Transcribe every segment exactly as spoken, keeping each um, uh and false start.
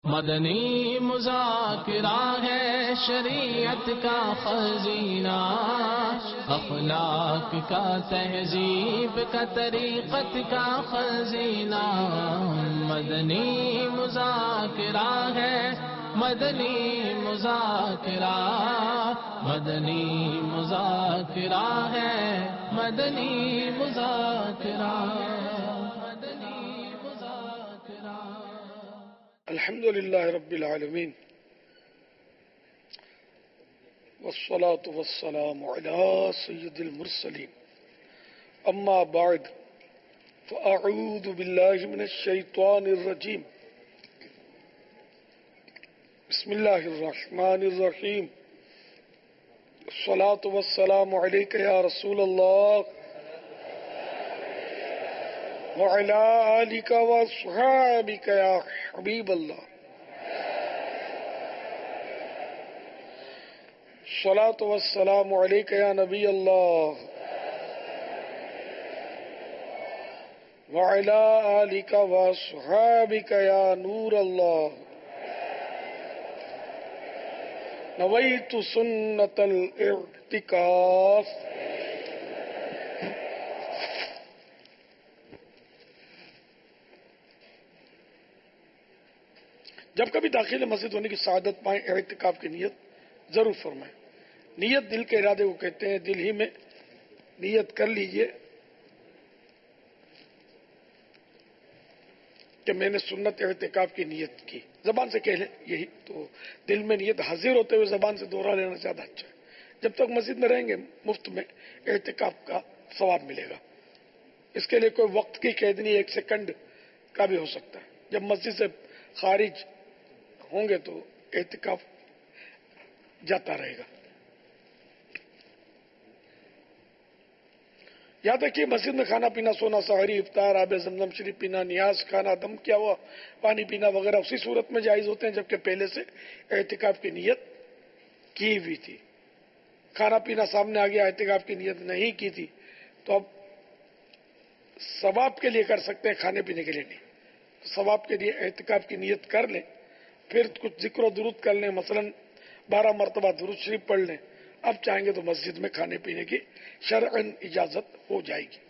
مدنی مذاکرہ ہے شریعت کا خزینہ، اخلاق کا تہذیب کا طریقت کا خزینہ، مدنی مذاکرہ ہے، مدنی مذاکرہ، مدنی مذاکرہ ہے، مدنی مذاکرہ، مدنی مذاکرہ۔ الحمد للہ رب العالمین والصلاة والسلام علی سید المرسلین، اما بعد فاعوذ باللہ من الشیطان الرجیم، بسم اللہ الرحمن الرحیم، الصلاة والسلام علیک یا رسول اللہ وعلی آلک واصحابک یا حبیب اللہ، الصلاة والسلام علیک یا نبی اللہ وعلی آلک واصحابک یا نور اللہ، نویت سنت الاعتکاف۔ جب کبھی داخل مسجد ہونے کی سعادت پائیں، اعتکاف کی نیت ضرور فرمائیں۔ نیت دل کے ارادے کو کہتے ہیں، دل ہی میں نیت کر لیجئے کہ میں نے سنت اعتکاف کی نیت کی، زبان سے کہہ لیں یہی، تو دل میں نیت حاضر ہوتے ہوئے زبان سے دوہرا لینا زیادہ اچھا ہے۔ جب تک مسجد میں رہیں گے مفت میں اعتکاف کا ثواب ملے گا۔ اس کے لیے کوئی وقت کی قید نہیں، ایک سیکنڈ کا بھی ہو سکتا ہے۔ جب مسجد سے خارج ہوں گے تو اعتکاف جاتا رہے گا۔ یاد رکھیے، مسجد میں کھانا پینا، سونا، سحری، افطار، آب زمزم شریف پینا، نیاز کھانا، دم کیا ہوا پانی پینا وغیرہ اسی صورت میں جائز ہوتے ہیں جبکہ پہلے سے اعتکاف کی نیت کی ہوئی تھی۔ کھانا پینا سامنے آ گیا، اعتکاف کی نیت نہیں کی تھی تو اب ثواب کے لیے کر سکتے ہیں، کھانے پینے کے لیے نہیں۔ ثواب کے لیے اعتکاف کی نیت کر لیں، پھر کچھ ذکر و درود کر لیں، مثلا بارہ مرتبہ درود شریف پڑھ لیں۔ اب چاہیں گے تو مسجد میں کھانے پینے کی شرعاً اجازت ہو جائے گی۔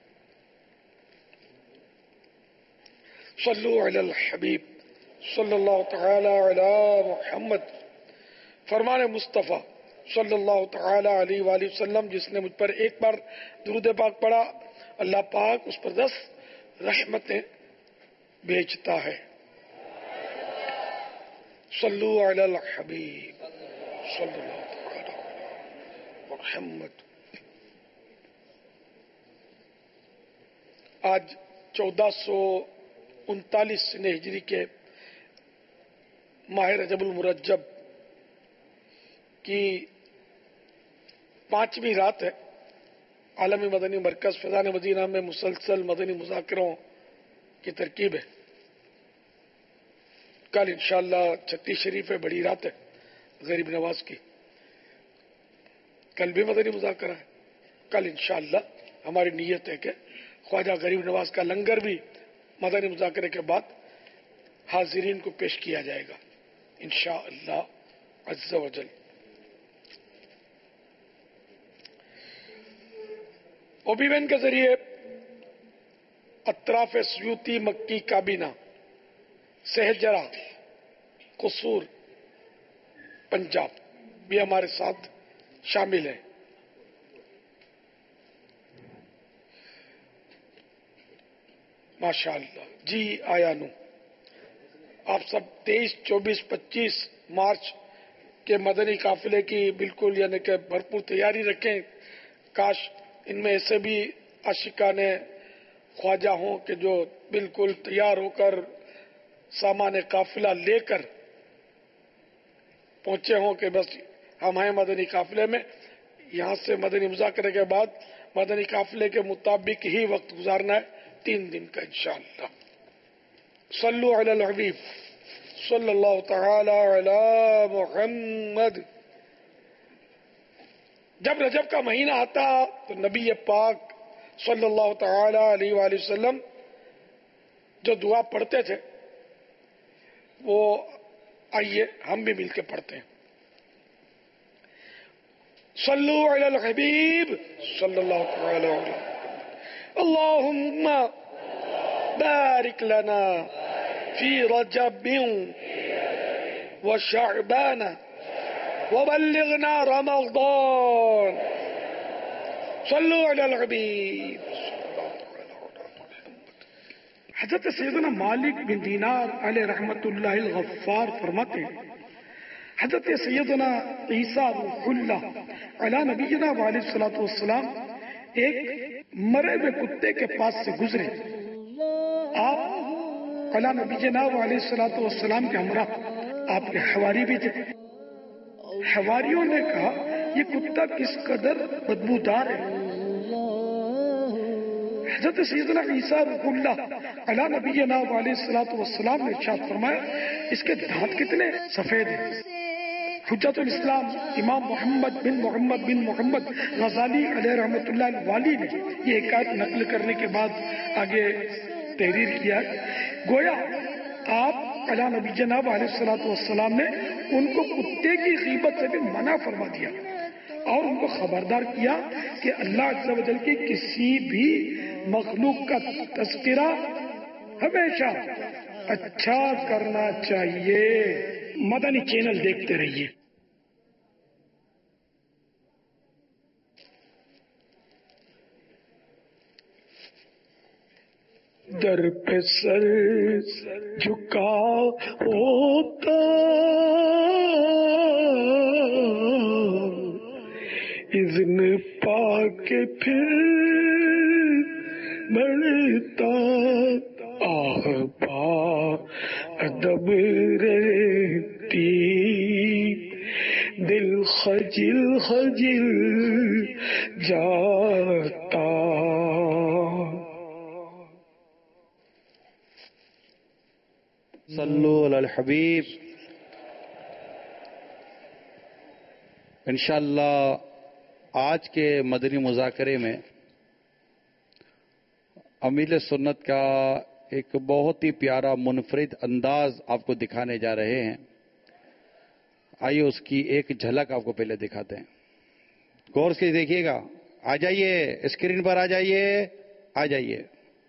صلو علی الحبیب صلی اللہ تعالی علی محمد۔ فرمان مصطفیٰ صلی اللہ تعالی علیہ وآلہ وسلم، جس نے مجھ پر ایک بار درود پاک پڑھا، اللہ پاک اس پر دس رحمتیں بھیجتا ہے۔ صلو علی الحبیب صلی اللہ تعالی علی محمد۔ آج چودہ سو انتالیس ہجری کے ماہ رجب المرجب کی پانچویں رات ہے۔ عالمی مدنی مرکز فیضان مدینہ میں مسلسل مدنی مذاکروں کی ترکیب ہے۔ کل انشاءاللہ چھٹی شریف ہے، بڑی رات ہے غریب نواز کی، کل بھی مدنی مذاکرہ ہے۔ کل انشاءاللہ ہماری نیت ہے کہ خواجہ غریب نواز کا لنگر بھی مدنی مذاکرے کے بعد حاضرین کو پیش کیا جائے گا انشاءاللہ عز و جل۔ اوبی وین کے ذریعے اطراف سیوتی مکی کابینہ سہجرا قصور پنجاب بھی ہمارے ساتھ شامل ہیں۔ ماشاءاللہ جی آیا نو، آپ سب تیئیس چوبیس پچیس مارچ کے مدنی قافلے کی بالکل یعنی کہ بھرپور تیاری رکھیں۔ کاش ان میں ایسے بھی عاشقان خواجہ ہوں کہ جو بالکل تیار ہو کر سامان قافلہ لے کر پہنچے ہوں کہ بس ہم ہیں مدنی قافلے میں، یہاں سے مدنی مذاکرے کے بعد مدنی قافلے کے مطابق ہی وقت گزارنا ہے، تین دن کا انشاءاللہ۔ صلو علی الحبیب صلی اللہ تعالی علی محمد۔ جب رجب کا مہینہ آتا تو نبی پاک صلی اللہ تعالی علیہ وآلہ وسلم جو دعا پڑھتے تھے، وہ آئیے ہم بھی مل کے پڑھتے ہیں. صلو علی الحبیب صلی اللہ تعالی علیہ اللہم بارک لنا فی رجب وشعبان وبلغنا رمضان. صلو علی الحبیب. حضرت سیدنا مالک بن دینار علیہ رحمت اللہ الغفار فرماتے ہیں حضرت سیدنا عیسیٰ روح اللہ علی نبینا علیہ الصلوۃ والسلام ایک مرے ہوئے کتے کے پاس سے گزرے. آپ علی نبینا علیہ الصلوۃ والسلام کے ہمراہ آپ کے حواری بھی تھے. حواریوں نے کہا یہ کتا کس قدر بدبودار ہے. حضرت سیدنا عیسیٰ روح اللہ علی نبینا علیہ الصلوۃ والسلام نے ارشاد فرمایا اس کے دانت کتنے سفید ہیں. حجت الاسلام امام محمد بن محمد بن محمد غزالی علیہ رحمۃ اللہ الوالی نے یہ حکایت نقل کرنے کے بعد آگے تحریر کیا ہے. گویا آپ علی نبی جناب علیہ الصلوۃ والسلام نے ان کو کتے کی غیبت سے بھی منع فرما دیا اور ان کو خبردار کیا کہ اللہ عز و جل کی کسی بھی مخلوق کا تذکرہ ہمیشہ اچھا کرنا چاہیے. مدنی چینل دیکھتے رہیے. در پہ سر جھکا ہوتا اذن پا کے پھر بڑھتا آہ با ادب رہتی دل خجل خجل جاتا. صلو علی الحبیب. انشاءاللہ آج کے مدنی مذاکرے میں امیل سنت کا ایک بہت ہی پیارا منفرد انداز آپ کو دکھانے جا رہے ہیں. آئیے اس کی ایک جھلک آپ کو پہلے دکھاتے ہیں. غور سے دیکھیے گا. آ جائیے اسکرین پر آ جائیے آ جائیے.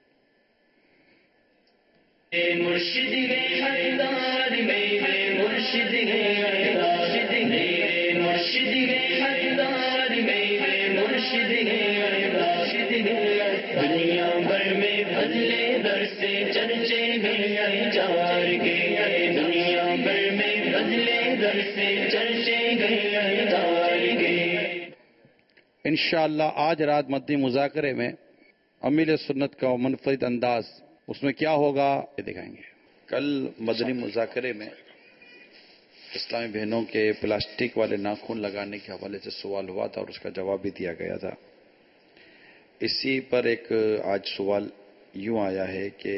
مرشد گئے حقدار میرے مرشد گئے راشد میرے مرشد گئے حقدار میرے مرشد گئے راشد گئے. دنیا بھر میں بدلے در سے چرچے گئے جار گئے. دنیا بھر میں بدلے در سے چرچے گئے جار گئے. انشاءاللہ آج رات مدنی مذاکرے میں امیل سنت کا منفرد انداز اس میں کیا ہوگا یہ دکھائیں گے. کل مدنی مذاکرے میں اسلامی بہنوں کے پلاسٹک والے ناخن لگانے کے حوالے سے سوال ہوا تھا اور اس کا جواب بھی دیا گیا تھا. اسی پر ایک آج سوال یوں آیا ہے کہ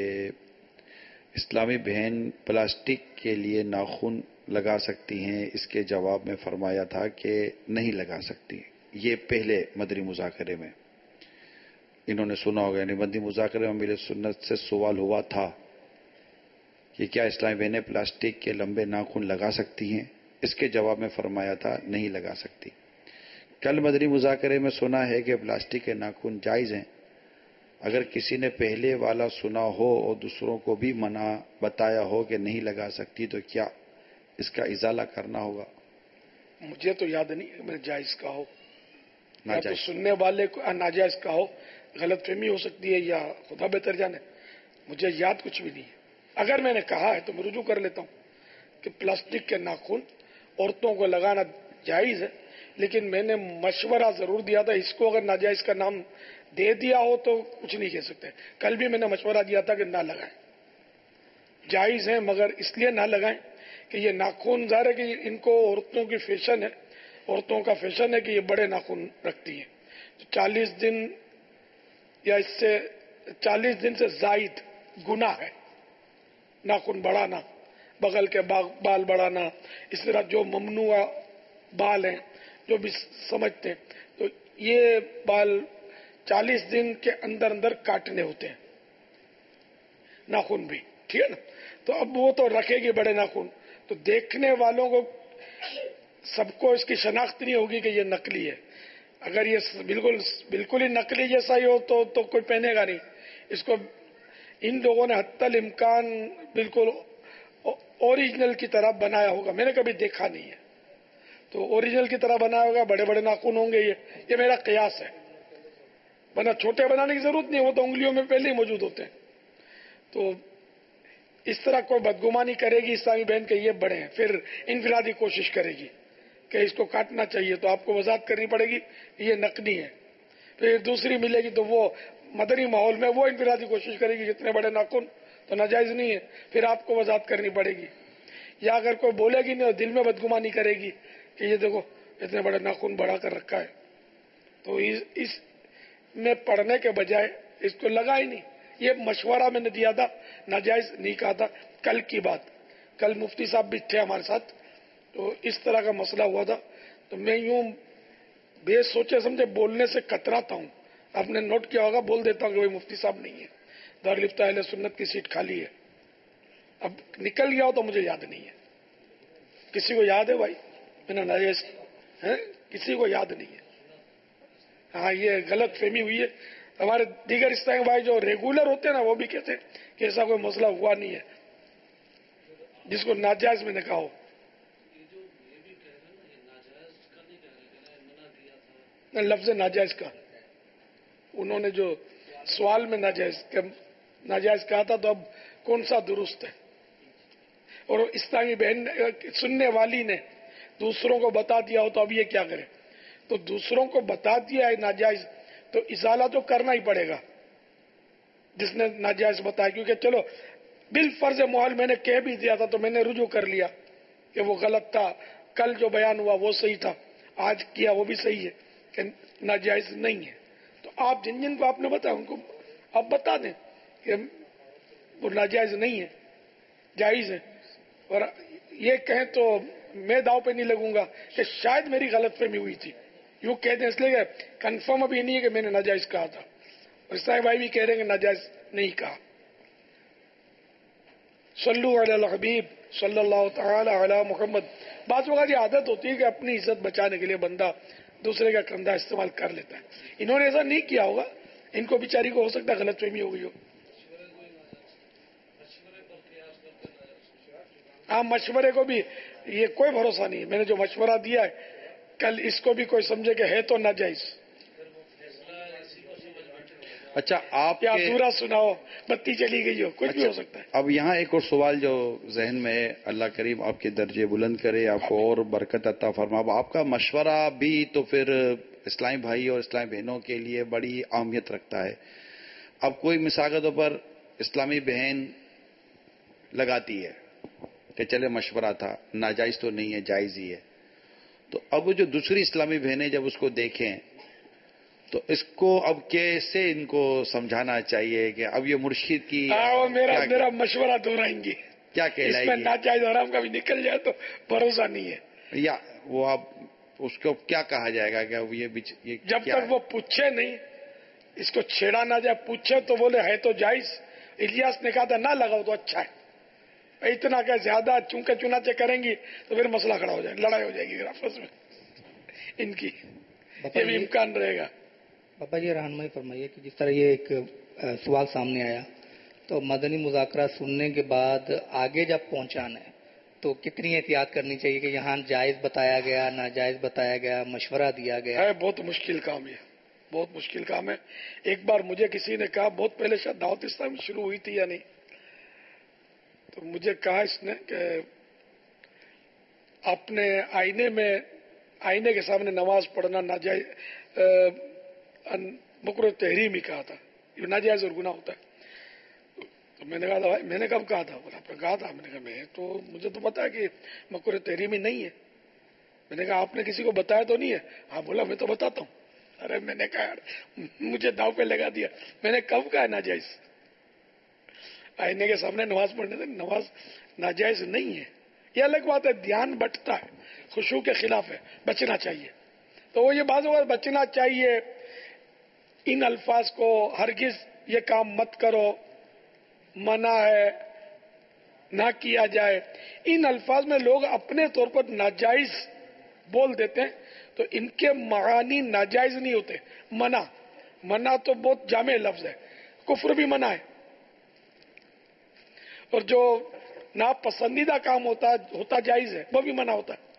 اسلامی بہن پلاسٹک کے لیے ناخن لگا سکتی ہیں. اس کے جواب میں فرمایا تھا کہ نہیں لگا سکتی. یہ پہلے مدنی مذاکرے میں انہوں نے سنا ہوگا. یعنی مدنی مذاکرے میں میرے سنت سے سوال ہوا تھا کہ کیا اسلامی بہنیں پلاسٹک کے لمبے ناخن لگا سکتی ہیں. اس کے جواب میں فرمایا تھا نہیں لگا سکتی. کل مدنی مذاکرے میں سنا ہے کہ پلاسٹک کے ناخن جائز ہیں. اگر کسی نے پہلے والا سنا ہو اور دوسروں کو بھی منع بتایا ہو کہ نہیں لگا سکتی تو کیا اس کا ازالہ کرنا ہوگا؟ مجھے تو یاد نہیں ہے جائز کا ہو یا تو ناجائز. سننے والے کو ناجائز کا ہو. غلط فہمی ہو سکتی ہے یا خدا بہتر جانے. مجھے یاد کچھ بھی نہیں ہے. اگر میں نے کہا ہے تو میں رجوع کر لیتا ہوں کہ پلاسٹک کے ناخن عورتوں کو لگانا جائز ہے، لیکن میں نے مشورہ ضرور دیا تھا. اس کو اگر ناجائز کا نام دے دیا ہو تو کچھ نہیں کہہ سکتے. کل بھی میں نے مشورہ دیا تھا کہ نہ لگائیں. جائز ہیں مگر اس لیے نہ لگائیں کہ یہ ناخن ظاہر ہے کہ ان کو عورتوں کی فیشن ہے، عورتوں کا فیشن ہے کہ یہ بڑے ناخن رکھتی ہیں. تو چالیس دن یا اس سے چالیس دن سے زائد گناہ ہے ناخن بڑھانا، بغل کے بال بڑھانا، اس طرح جو ممنوع بال ہیں جو بھی سمجھتے ہیں. تو یہ بال چالیس دن کے اندر اندر کاٹنے ہوتے ہیں، ناخن بھی. ٹھیک ہے نا. تو اب وہ تو رکھے گی بڑے ناخن, تو دیکھنے والوں کو سب کو اس کی شناخت نہیں ہوگی کہ یہ نقلی ہے. اگر یہ بالکل بالکل ہی نقلی جیسا ہی ہو تو تو کوئی پہنے گا نہیں اس کو. ان لوگوں نے حتی الامکان بالکل اوریجنل کی طرح بنایا ہوگا, میں نے کبھی دیکھا نہیں ہے. تو اوریجنل کی طرح بنایا ہوگا, بڑے بڑے ناخن ہوں گے, یہ یہ میرا قیاس ہے. ورنہ چھوٹے بنانے کی ضرورت نہیں, وہ تو انگلیوں میں پہلے ہی موجود ہوتے ہیں. تو اس طرح کوئی بدگمانی کرے گی اسلامی بہن کہ یہ بڑے ہیں, پھر انفرادی کوشش کرے گی کہ اس کو کاٹنا چاہیے, تو آپ کو وضاحت کرنی پڑے گی یہ نقلی ہے. پھر دوسری ملے گی تو وہ مدنی ماحول میں وہ انفرادی کوشش کرے گی اتنے بڑے ناخن تو ناجائز نہیں ہے, پھر آپ کو وضاحت کرنی پڑے گی. یا اگر کوئی بولے گی نہیں اور دل میں بدگمانی کرے گی کہ یہ دیکھو اتنے بڑے ناخن بڑھا کر رکھا ہے, تو اس میں پڑھنے کے بجائے اس کو لگا ہی نہیں. یہ مشورہ میں نے دیا تھا, ناجائز نہیں کہا تھا. کل کی بات, کل مفتی صاحب بھی تھے ہمارے ساتھ, تو اس طرح کا مسئلہ ہوا تھا. تو میں یوں بے سوچے سمجھے بولنے سے کتراتا ہوں. آپ نے نوٹ کیا ہوگا, بول دیتا ہوں کہ بھائی مفتی صاحب نہیں ہے, دارالفتہ اہل سنت کی سیٹ خالی ہے. اب نکل گیا ہو تو مجھے یاد نہیں ہے. کسی کو یاد ہے بھائی میں نے ناجائز ہے؟ کسی کو یاد نہیں ہے. ہاں یہ غلط فہمی ہوئی ہے. ہمارے دیگر اسلامی بھائی جو ریگولر ہوتے ہیں نا وہ بھی کہتے ہیں کہ ایسا کوئی مسئلہ ہوا نہیں ہے جس کو ناجائز میں نے کہا ہو. لفظ ناجائز کا انہوں نے جو سوال میں ناجائز ناجائز کہا تھا, تو اب کون سا درست ہے؟ اور اسلامی بہن سننے والی نے دوسروں کو بتا دیا ہو تو اب یہ کیا کرے؟ تو دوسروں کو بتا دیا ہے ناجائز تو ازالہ تو کرنا ہی پڑے گا جس نے ناجائز بتایا, کیونکہ چلو بالفرض محال میں نے کہہ بھی دیا تھا تو میں نے رجوع کر لیا کہ وہ غلط تھا, کل جو بیان ہوا وہ صحیح تھا, آج کیا وہ بھی صحیح ہے کہ ناجائز نہیں ہے. تو آپ جن جن کو آپ نے بتایا ان کو آپ بتا دیں کہ وہ ناجائز نہیں ہے, جائز ہے. اور یہ کہیں تو میں داؤ پہ نہیں لگوں گا کہ شاید میری غلط فہمی ہوئی تھی, یوں کہتے ہیں اس لیے کہ کنفرم اب یہ نہیں ہے کہ میں نے ناجائز کہا تھا. اور اسلامی بھائی بھی کہہ رہے ہیں کہ ناجائز نہیں کہا. صلو علی الحبیب صلی اللہ تعالی علی محمد. بعض وقت یہ عادت ہوتی ہے کہ اپنی عزت بچانے کے لیے بندہ دوسرے کا کندھا استعمال کر لیتا ہے. انہوں نے ایسا نہیں کیا ہوگا, ان کو بیچاری کو ہو سکتا ہے غلط فہمی ہو گئی ہو. ہاں مشورے کو بھی یہ کوئی بھروسہ نہیں ہے. میں نے جو مشورہ دیا ہے کل اس کو بھی کوئی سمجھے کہ ہے تو ناجائز. اچھا آپ یا ادھورا سناؤ, بتی چلی گئی ہو, کچھ بھی ہو سکتا ہے. اب یہاں ایک اور سوال جو ذہن میں ہے, اللہ کریم آپ کے درجے بلند کرے, آپ کو اور برکت عطا فرما. آپ کا مشورہ بھی تو پھر اسلامی بھائی اور اسلامی بہنوں کے لیے بڑی اہمیت رکھتا ہے. اب کوئی مثال کے طور پر اسلامی بہن لگاتی ہے کہ چلے مشورہ تھا, ناجائز تو نہیں ہے, جائز ہی ہے. تو اب جو دوسری اسلامی بہنیں جب اس کو دیکھیں تو اس کو اب کیسے ان کو سمجھانا چاہیے کہ اب یہ مرشد کی میرا میرا مشورہ دہرائیں گے کیا کہلائے گی؟ گی؟ ناجائز حرام کا بھی نکل جائے تو بھروسہ نہیں ہے. یا وہ آپ اس کو کیا کہا جائے گا کہ یہ, یہ جب تک وہ پوچھے نہیں, اس کو چھیڑا نہ جائے. پوچھے تو بولے ہے تو جائز. الیاس نے کہا تھا نہ لگاؤ تو اچھا ہے. اتنا کہ زیادہ چونکے چنانچہ کریں گی تو پھر مسئلہ کھڑا ہو جائے, لڑائی ہو جائے گی آپس میں ان کی. یہ بھی امکان رہے گا. پاپا جی رہنمائی فرمائیے کہ جس طرح یہ ایک سوال سامنے آیا تو مدنی مذاکرہ سننے کے بعد آگے جب پہنچانا ہے تو کتنی احتیاط کرنی چاہیے کہ یہاں جائز بتایا گیا, ناجائز بتایا گیا, مشورہ دیا گیا؟ ہے بہت مشکل کام ہے, بہت مشکل کام ہے. ایک بار مجھے کسی نے کہا, بہت پہلے شاید دعوت اسلامی شروع ہوئی تھی یا نہیں, تو مجھے کہا اس نے کہ اپنے آئینے میں آئینے کے سامنے نماز پڑھنا ناجائز مکروہ تحریمی کہا تھا, یہ ناجائز اور گناہ ہوتا ہے. تو میں نے کہا تھا میں نے کب کہا تھا؟ آپ نے کہا تھا. میں نے کہا میں تو مجھے تو پتا ہے کہ مکروہ تحریمی نہیں ہے. میں نے کہا آپ نے کسی کو بتایا تو نہیں ہے؟ ہاں بولا میں تو بتاتا ہوں. ارے میں نے کہا مجھے داؤ پہ لگا دیا. میں نے کب کہا ناجائز؟ آئینے کے سامنے نماز پڑھنے سے نماز ناجائز نہیں ہے. یہ الگ بات ہے, دھیان بٹتا ہے, خشوع کے خلاف ہے, بچنا چاہیے. تو وہ یہ بعض اوقات بچنا چاہیے ان الفاظ کو, ہرگز یہ کام مت کرو, منع ہے, نہ کیا جائے. ان الفاظ میں لوگ اپنے طور پر ناجائز بول دیتے ہیں تو ان کے معانی ناجائز نہیں ہوتے. منع منع تو بہت جامع لفظ ہے. کفر بھی منع ہے اور جو ناپسندیدہ کام ہوتا ہوتا جائز ہے وہ بھی منع ہوتا ہے.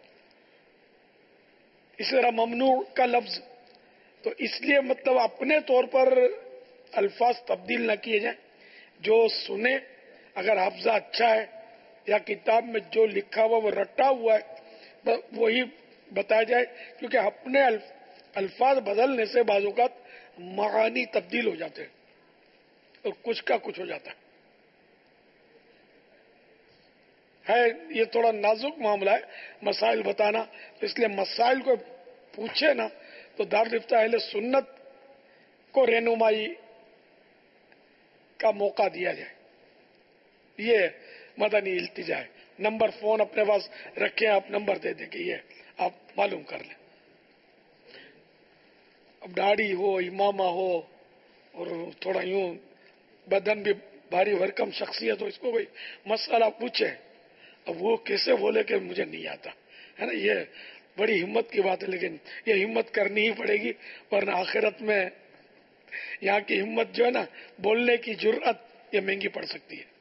اس طرح ممنوع کا لفظ تو اس لیے مطلب اپنے طور پر الفاظ تبدیل نہ کیے جائیں. جو سنے اگر حافظہ اچھا ہے یا کتاب میں جو لکھا ہوا وہ رٹا ہوا ہے وہی بتایا جائے, کیونکہ اپنے الفاظ بدلنے سے بعض اوقات معانی تبدیل ہو جاتے ہیں اور کچھ کا کچھ ہو جاتا ہے. ہے یہ تھوڑا نازک معاملہ ہے مسائل بتانا, تو اس لیے مسائل کو پوچھے نا تو دارالفتہ اہل سنت کو رہنمائی کا موقع دیا جائے. یہ مدنی التجا ہے. نمبر فون اپنے پاس رکھیں, آپ نمبر دے دیں کہ یہ آپ معلوم کر لیں. اب داڑھی ہو, امامہ ہو اور تھوڑا یوں بدن بھی بھاری بھرکم شخصیت ہو, اس کو کوئی مسئلہ پوچھے اب وہ کیسے بولے کہ مجھے نہیں آتا ہے نا, یہ بڑی ہمت کی بات ہے. لیکن یہ ہمت کرنی ہی پڑے گی ورنہ آخرت میں یہاں کی ہمت جو ہے نا بولنے کی جرأت یہ مہنگی پڑ سکتی ہے.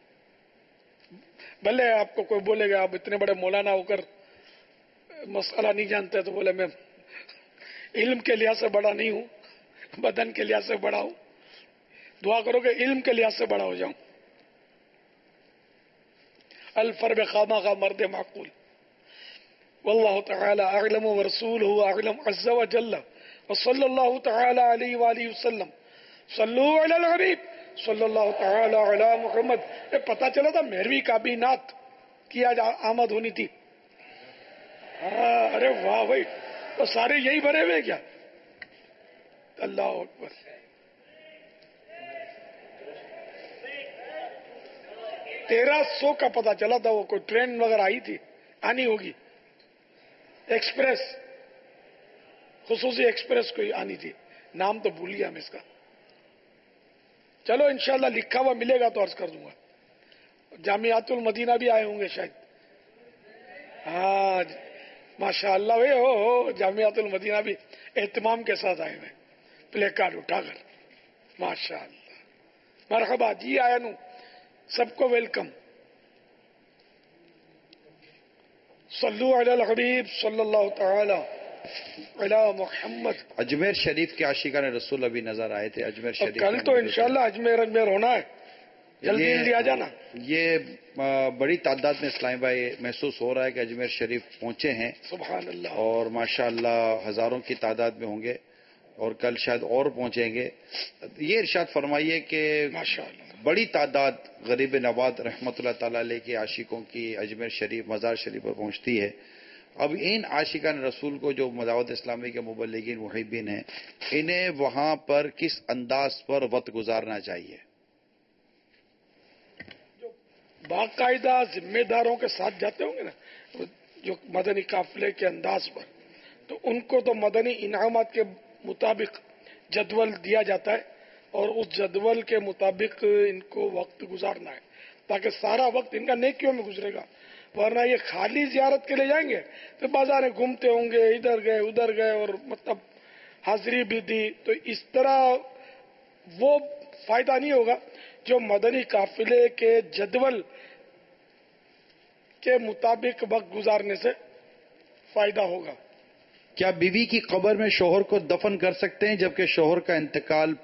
بھلے آپ کو کوئی بولے گا آپ اتنے بڑے مولانا ہو کر مسئلہ نہیں جانتے تو بولے میں علم کے لحاظ سے بڑا نہیں ہوں, بدن کے لحاظ سے بڑا ہوں, دعا کرو کہ علم کے لحاظ سے بڑا ہو جاؤں. الفرب خامہ کا مرد معقول. واللہ تعالی اعلم ورسولہ اعلم عز وجل وصلی اللہ تعالی علیہ وآلہ وسلم. صلو علی الحبیب صلی اللہ تعالی علی محمد. یہ پتا چلا تھا مہروی کابینات کی آج آمد ہونی تھی. ارے واہ بھائی, تو سارے یہی بھرے ہوئے کیا؟ اللہ اکبر. تیرہ سو کا پتا چلا تھا, وہ کوئی ٹرین وغیرہ آئی تھی, آنی ہوگی ایکسپریس, خصوصی ایکسپریس کوئی آنی تھی, نام تو بھول گیا میں اس کا. چلو انشاءاللہ لکھا ہوا ملے گا تو عرض کر دوں گا. جامعات المدینہ بھی آئے ہوں گے شاید. ہاں ماشاءاللہ بھائی, ہو ہو جامعات المدینہ بھی اہتمام کے ساتھ آئے ہوئے پلے کارڈ اٹھا کر. ماشاءاللہ, مرحبا جی, آیا نو سب کو ویلکم. صلو علی الحبیب صلی اللہ تعالی علی محمد. اجمیر شریف کے عاشقان رسول ابھی نظر آئے تھے. اجمیر شریف کل تو انشاءاللہ اجمیر اجمیر ہونا ہے, جلدی جلدی آ جانا. یہ بڑی تعداد میں اسلام بھائی محسوس ہو رہا ہے کہ اجمیر شریف پہنچے ہیں. سبحان اللہ. اور ماشاءاللہ ہزاروں کی تعداد میں ہوں گے اور کل شاید اور پہنچیں گے. یہ ارشاد فرمائیے کہ ماشاءاللہ بڑی تعداد غریب نواز رحمۃ اللہ تعالی علیہ کے عاشقوں کی اجمیر شریف مزار شریف پر پہنچتی ہے. اب ان عاشقان رسول کو جو دعوت اسلامی کے مبلغین محبین ہیں, انہیں وہاں پر کس انداز پر وقت گزارنا چاہیے؟ جو باقاعدہ ذمہ داروں کے ساتھ جاتے ہوں گے نا جو مدنی قافلے کے انداز پر, تو ان کو تو مدنی انعامات کے مطابق جدول دیا جاتا ہے اور اس جدول کے مطابق ان کو وقت گزارنا ہے تاکہ سارا وقت ان کا نیکیوں میں گزرے گا. ورنہ یہ خالی زیارت کے لیے جائیں گے تو بازاریں گھومتے ہوں گے, ادھر گئے ادھر گئے اور مطلب حاضری بھی دی, تو اس طرح وہ فائدہ نہیں ہوگا جو مدنی قافلے کے جدول کے مطابق وقت گزارنے سے فائدہ ہوگا. کیا بیوی کی قبر میں شوہر کو دفن کر سکتے ہیں جبکہ شوہر کا انتقال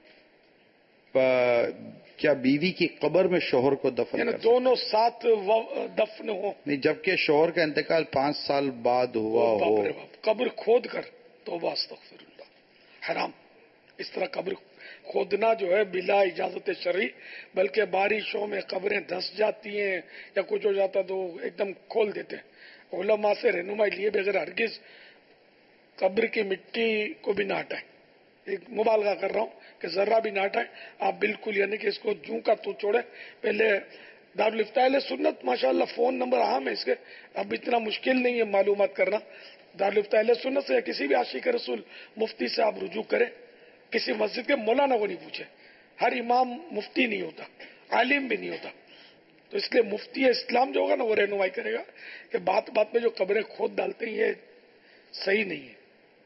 کیا بیوی کی قبر میں شوہر کو دفن یعنی کر دونوں ساتھ دفن ہو؟ نہیں, جبکہ شوہر کا انتقال پانچ سال بعد ہوا ہو. قبر کھود کر توبہ استغفر اللہ, حرام. اس طرح قبر کھودنا جو ہے بلا اجازت شرعی, بلکہ بارشوں میں قبریں دھس جاتی ہیں یا کچھ ہو جاتا تو ایک دم کھول دیتے ہیں. علماء سے رہنمائی لیے بغیر ہرگز قبر کی مٹی کو بھی نہ ہٹائیں. ایک مبالغہ کر رہا ہوں کہ ذرہ بھی نہ ہٹائیں آپ بالکل, یعنی کہ اس کو جوں کا تو چھوڑیں. پہلے دارالفتہ اہل سنت ماشاءاللہ فون نمبر عام ہے اس کے, اب اتنا مشکل نہیں ہے معلومات کرنا. دارالفتہ اہل سنت سے یا کسی بھی عاشق رسول مفتی سے آپ رجوع کریں. کسی مسجد کے مولانا کو نہیں پوچھیں, ہر امام مفتی نہیں ہوتا, عالم بھی نہیں ہوتا. تو اس لیے مفتی اسلام جو ہوگا نا وہ رہنمائی کرے گا کہ بات بات میں جو قبریں کھود ڈالتے ہیں یہ صحیح نہیں ہے.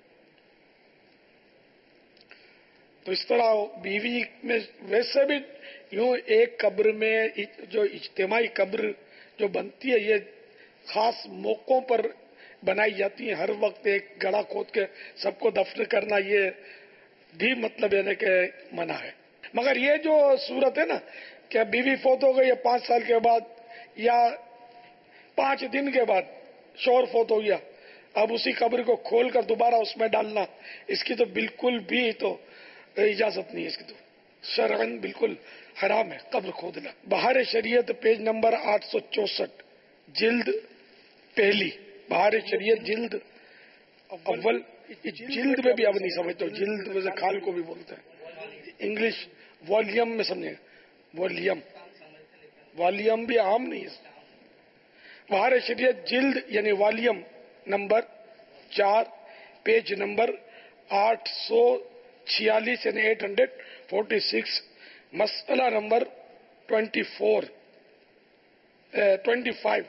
تو اس طرح بیوی میں ویسے بھی یوں ایک قبر میں جو اجتماعی قبر جو بنتی ہے یہ خاص موقعوں پر بنائی جاتی ہے. ہر وقت ایک گڑھا کھود کے سب کو دفن کرنا یہ بھی مطلب یعنی کہ منع ہے. مگر یہ جو صورت ہے نا کہ بیوی فوت ہو گئی یا پانچ سال کے بعد یا پانچ دن کے بعد شوہر فوت ہو گیا, اب اسی قبر کو کھول کر دوبارہ اس میں ڈالنا, اس کی تو بالکل بھی تو اجازت نہیں ہے. اس کی تو شرعن بالکل حرام ہے قبر کھودنا. بہار شریعت پیج نمبر آٹھ سو چونسٹھ جلد پہلی, بہار شریعت جلد اول. جلد میں بھی اب نہیں سمجھتے, جلد میں سے کھال کو بھی بولتے ہیں. انگلش والیم میں سمجھے, والیم والیم بھی عام نہیں ہے. بہار شریعت جلد یعنی والیم نمبر چار پیج نمبر آٹھ سو چھیالیس یعنی ایٹ ہنڈریڈ فورٹی سکس, مسئلہ number twenty four twenty five.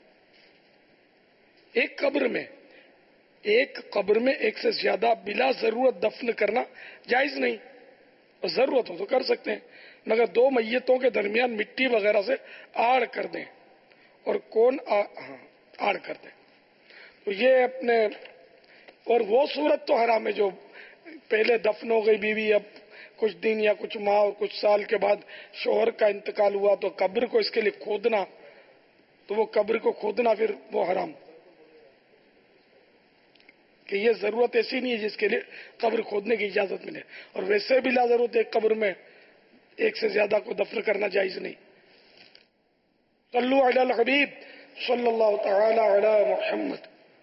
ایک قبر میں ایک قبر میں ایک سے زیادہ بلا ضرورت دفن کرنا جائز نہیں. اور ضرورت ہو تو کر سکتے ہیں, مگر دو میتوں کے درمیان مٹی وغیرہ سے آڑ کر دیں. اور کون آ... ہاں آڑ کر دیں تو یہ اپنے, اور وہ صورت تو حرام ہے جو پہلے دفن ہو گئی بیوی, اب کچھ دن یا کچھ ماہ اور کچھ سال کے بعد شوہر کا انتقال ہوا تو قبر کو اس کے لیے کھودنا, تو وہ قبر کو کھودنا پھر وہ حرام کہ یہ ضرورت ایسی نہیں ہے جس کے لیے قبر کھودنے کی اجازت ملے. اور ویسے بھی لا ضرورت ایک قبر میں ایک سے زیادہ کو دفن کرنا جائز نہیں. صلو علی الحبیب صلی اللہ تعالی علی محمد.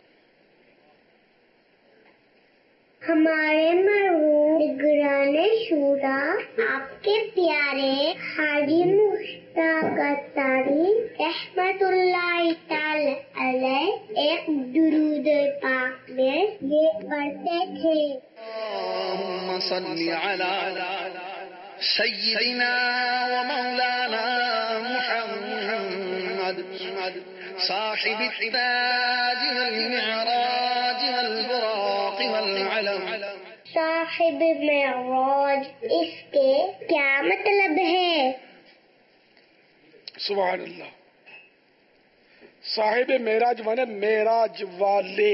ہمارے مرحوم نگران شورا آپ کے پیارے حاجی مشتاق اطہری رحمت اللہ تعالی علیہ ایک درود پاک میں یہ پڑھتے تھے, اللهم صل على سيدنا ومولانا محمد صاحب التاج والمعراج والبراق والعلم. صاحب معراج اس کے کیا مطلب ہے؟ سبحان اللہ. صاحب معراج مانے معراج والے.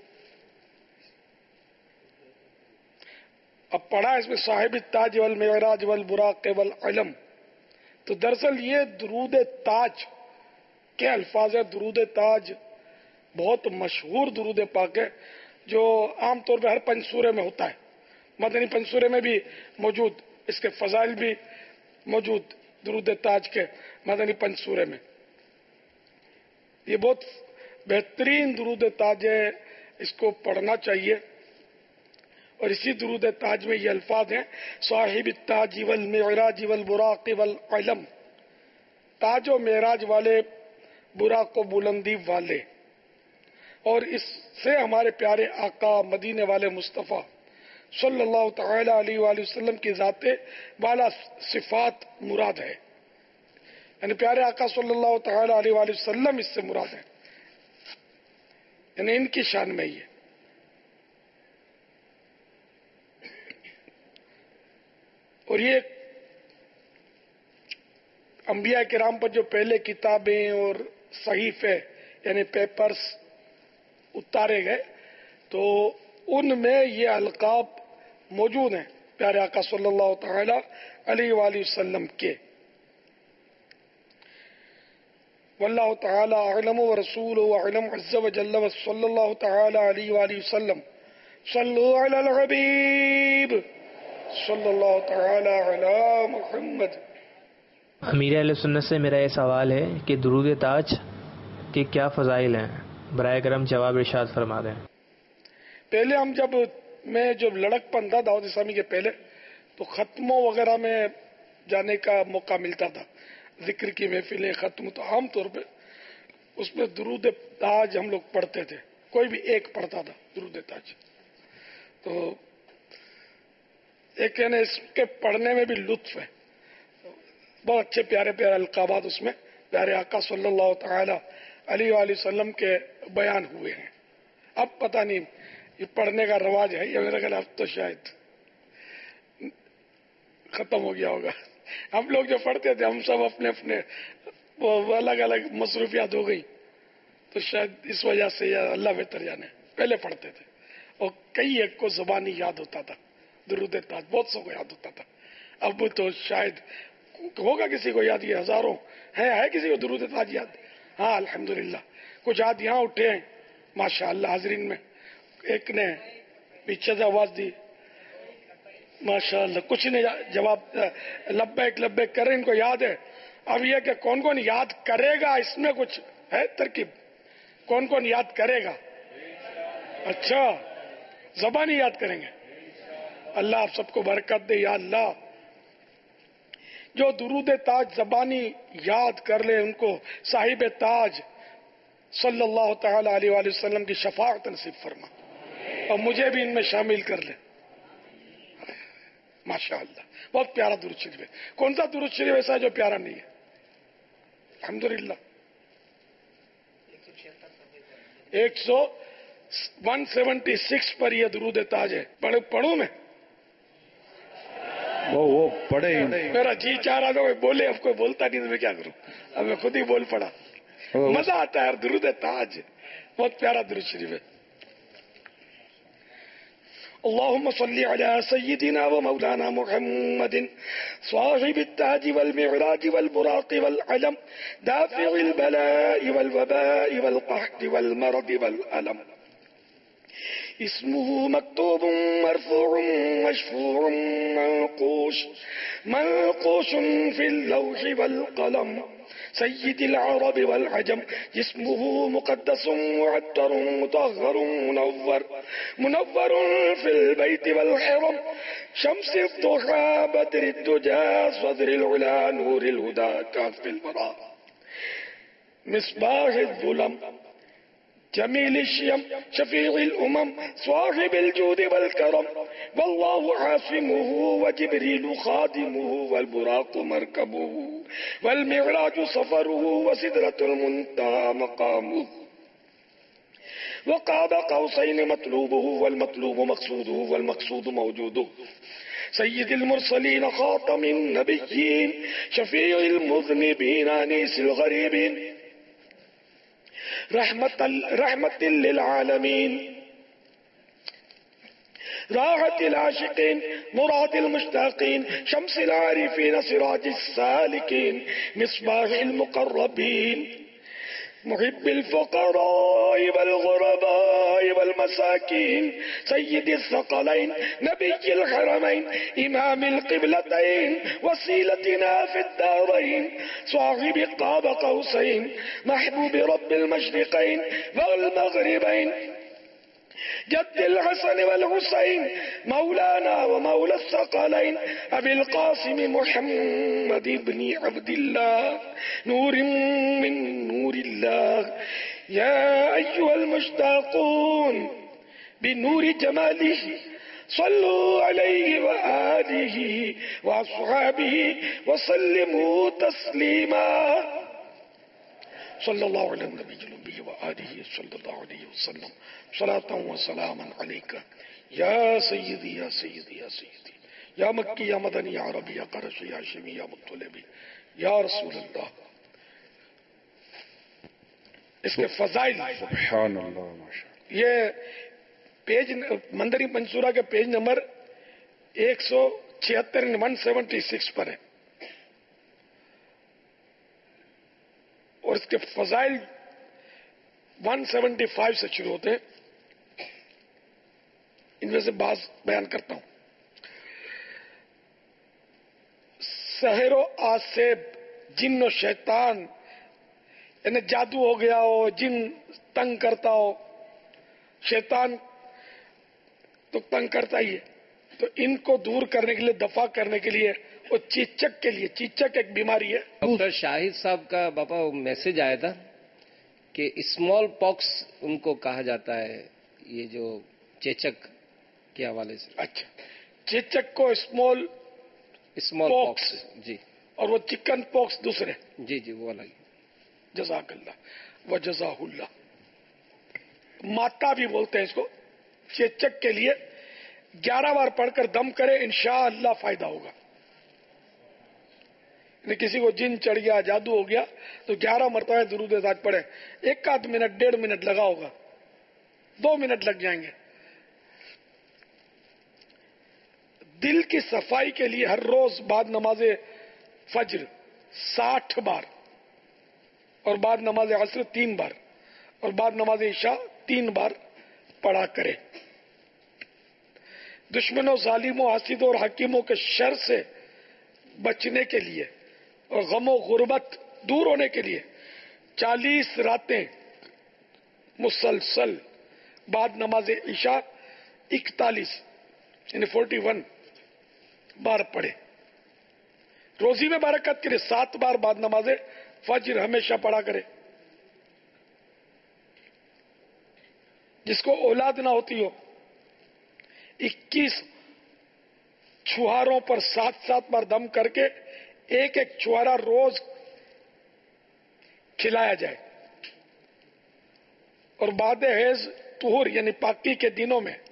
اب پڑھا اس میں صاحب التاج والمعراج والبراق والعلم, تو دراصل یہ درود تاج کے الفاظ ہے. درود تاج بہت مشہور درود پاک ہے جو عام طور پہ ہر پنسورے میں ہوتا ہے. مدنی پنسورے میں بھی موجود, اس کے فضائل بھی موجود درود تاج کے مدنی پنسورے میں. یہ بہت بہترین درود تاج ہے, اس کو پڑھنا چاہیے. اور اسی درود تاج میں یہ الفاظ ہیں صاحب التاج والمعراج والبراق والعلم, تاج و معراج والے, براق و بلندی والے. اور اس سے ہمارے پیارے آقا مدینے والے مصطفیٰ صلی اللہ تعالی علیہ وآلہ وسلم کی ذات بالا صفات مراد ہے. یعنی پیارے آقا صلی اللہ تعالی علیہ وآلہ وسلم اس سے مراد ہے, یعنی ان کی شان میں یہ. اور یہ انبیاء کرام پر جو پہلے کتابیں اور صحیفے یعنی پیپرز اتارے گئے تو ان میں یہ القاب موجود ہیں پیارے آقا صلی اللہ تعالی علیہ وآلہ وسلم کے. واللہ تعالی اعلم ورسولہ اعلم عز وجل وصلی اللہ تعالی علیہ وآلہ وسلم. صلو علی الحبیب صلی اللہ تعالی علی محمد. امیر اہل سنت سے میرا یہ سوال ہے کہ درود تاج کے کیا فضائل ہیں, برائے کرم جواب ارشاد فرما دیں. پہلے ہم جب میں جب لڑک پن تھا دعوت اسلامی کے پہلے تو ختموں وغیرہ میں جانے کا موقع ملتا تھا, ذکر کی محفلیں ختم, تو عام طور پہ اس میں درود تاج ہم لوگ پڑھتے تھے, کوئی بھی ایک پڑھتا تھا درود تاج. تو ایک یعنی اس کے پڑھنے میں بھی لطف ہے, بہت اچھے پیارے پیارے القابات اس میں پیارے آقا صلی اللہ تعالی علیہ وآلہ وسلم کے بیان ہوئے ہیں. اب پتہ نہیں یہ پڑھنے کا رواج ہے یا میرا خیال اب تو شاید ختم ہو گیا ہوگا. ہم لوگ جو پڑھتے تھے ہم سب اپنے اپنے وہ الگ الگ مصروفیات ہو گئی تو شاید اس وجہ سے یا اللہ بہتر جانے پہلے پڑھتے تھے اور کئی ایک کو زبانی یاد ہوتا تھا درود تاج بہت سو کو یاد ہوتا تھا. اب تو شاید ہوگا کسی کو یاد, یہ ہزاروں ہے ہے کسی کو درود تاج یاد؟ ہاں الحمدللہ کچھ ہاتھ یہاں اٹھے ہیں ماشاء اللہ حاضرین میں. ایک نے پیچھے سے آواز دی ماشاء اللہ, کچھ نے جواب لبیک لبیک کر رہے ان کو یاد ہے. اب یہ کہ کون کون یاد کرے گا اس میں کچھ ہے ترکیب, کون کون یاد کرے گا؟ اچھا زبانی یاد کریں گے. اللہ آپ سب کو برکت دے یا اللہ. جو درود تاج زبانی یاد کر لے ان کو صاحب تاج صلی اللہ تعالی علیہ وآلہ وسلم کی شفاعت نصیب فرما اور مجھے بھی ان میں شامل کر لے ماشاء اللہ. بہت پیارا درود شریف ہے. کون سا درود شریف ایسا ہے جو پیارا نہیں ہے؟ الحمدللہ ایک سو ون سیونٹی سکس پر یہ درود تاج ہے. پڑھوں پڑھوں میں وہ وہ پڑھے میرا جی چاہ رہا تھا بولے, اب کوئی بولتا نہیں تو میں کیا کروں, اب میں خود ہی بول پڑا. مزہ آتا ہے درود تاج, بہت پیارا درود شریف ہے. اللهم صل على سيدنا ومولانا محمد صاحب التاج والمعراج والبراق والعلم دافع البلاء والوباء والقحط والمرض والألم. اسمه مكتوب مرفوع مشفوع منقوش منقوش في اللوح والقلم سيد العرب والعجم. جسمه مقدس معطر مطهر منور منور في البيت والحرم شمس الضحى بدر الدجى صدر العلا نور الهدى كهف الورى مصباح الظلم جميل الشيم شفيع الأمم صاحب الجود والكرم. والله عاصمه وجبريل خادمه والبراق مركبه والمعراج سفره وسدرة المنتهى مقامه وقاب قوسين مطلوبه والمطلوب مقصوده والمقصود موجوده. سيد المرسلين خاتم النبيين شفيع المذنبين أنيس الغريبين رحمة رحمة للعالمين راحة العاشقين مراد المشتاقين شمس العارفين سراج السالكين مصباح المقربين محب الفقراء والغرباء والمساكين سيد الثقلين نبي الحرمين إمام القبلتين وسيلتنا في الدارين صاحب قاب قوسين محبوب رب المشرقين والمغربين جد الحسن والحسين مولانا ومولى الثقلين أبي القاسم محمد بن عبد الله نور من نور الله. يا أيها المشتاقون بنور جماله صلوا عليه وآله وأصحابه وسلموا تسليما. صلى الله على النبي الأمي وآله صلى الله عليه وسلم صلاة وسلاما عليك يا سيدي يا سيدي يا سيدي يا مكي يا مدني يا عربي يا قرشي يا شمي يا مطلبي يا رسول اللہ. اس کے فضائل سبحان اللہ ماشاء یہ پیج مندری منصورہ کے پیج نمبر ایک سو چھہتر ون سیونٹی سکس پر ہے اور اس کے فضائل ون سیونٹی فائیو سے شروع ہوتے ہیں. ان میں سے بعض بیان کرتا ہوں. سحر و آسیب جن و شیطان یعنی جادو ہو گیا ہو, جن تنگ کرتا ہو, شیطان تو تنگ کرتا ہی ہے, تو ان کو دور کرنے کے لیے دفع کرنے کے لیے اور چیچک کے لیے, چیچک ایک بیماری ہے. ڈاکٹر شاہد صاحب کا باپا میسج آیا تھا کہ اسمال پاکس ان کو کہا جاتا ہے, یہ جو چیچک کے حوالے سے. اچھا, چیچک کو اسمال اسمال پاکس جی, اور وہ چکن پاکس دوسرے. جی جی وہ الگ. جزاک اللہ و جزاہ اللہ. ماتا بھی بولتے ہیں اس کو. چیچک کے لیے گیارہ بار پڑھ کر دم کرے, انشاءاللہ فائدہ ہوگا. کسی کو جن چڑھ گیا, جادو ہو گیا, تو گیارہ مرتبہ درود ذات پڑھے. ایک آدھ منٹ ڈیڑھ منٹ لگا ہوگا, دو منٹ لگ جائیں گے. دل کی صفائی کے لیے ہر روز بعد نماز فجر ساٹھ بار, اور بعد نماز عصر تین بار, اور بعد نماز عشاء تین بار پڑھا کرے. دشمنوں, ظالموں, حاسدوں اور حکیموں کے شر سے بچنے کے لیے اور غم و غربت دور ہونے کے لیے چالیس راتیں مسلسل بعد نماز عشاء اکتالیس یعنی فورٹی ون بار پڑھے. روزی میں برکت کے لیے سات بار بعد نماز فجر ہمیشہ پڑھا کرے. جس کو اولاد نہ ہوتی ہو, اکیس چھہاروں پر سات سات بار دم کر کے ایک ایک چھہارا روز کھلایا جائے, اور بعد حیض طہور یعنی پاکی کے دنوں میں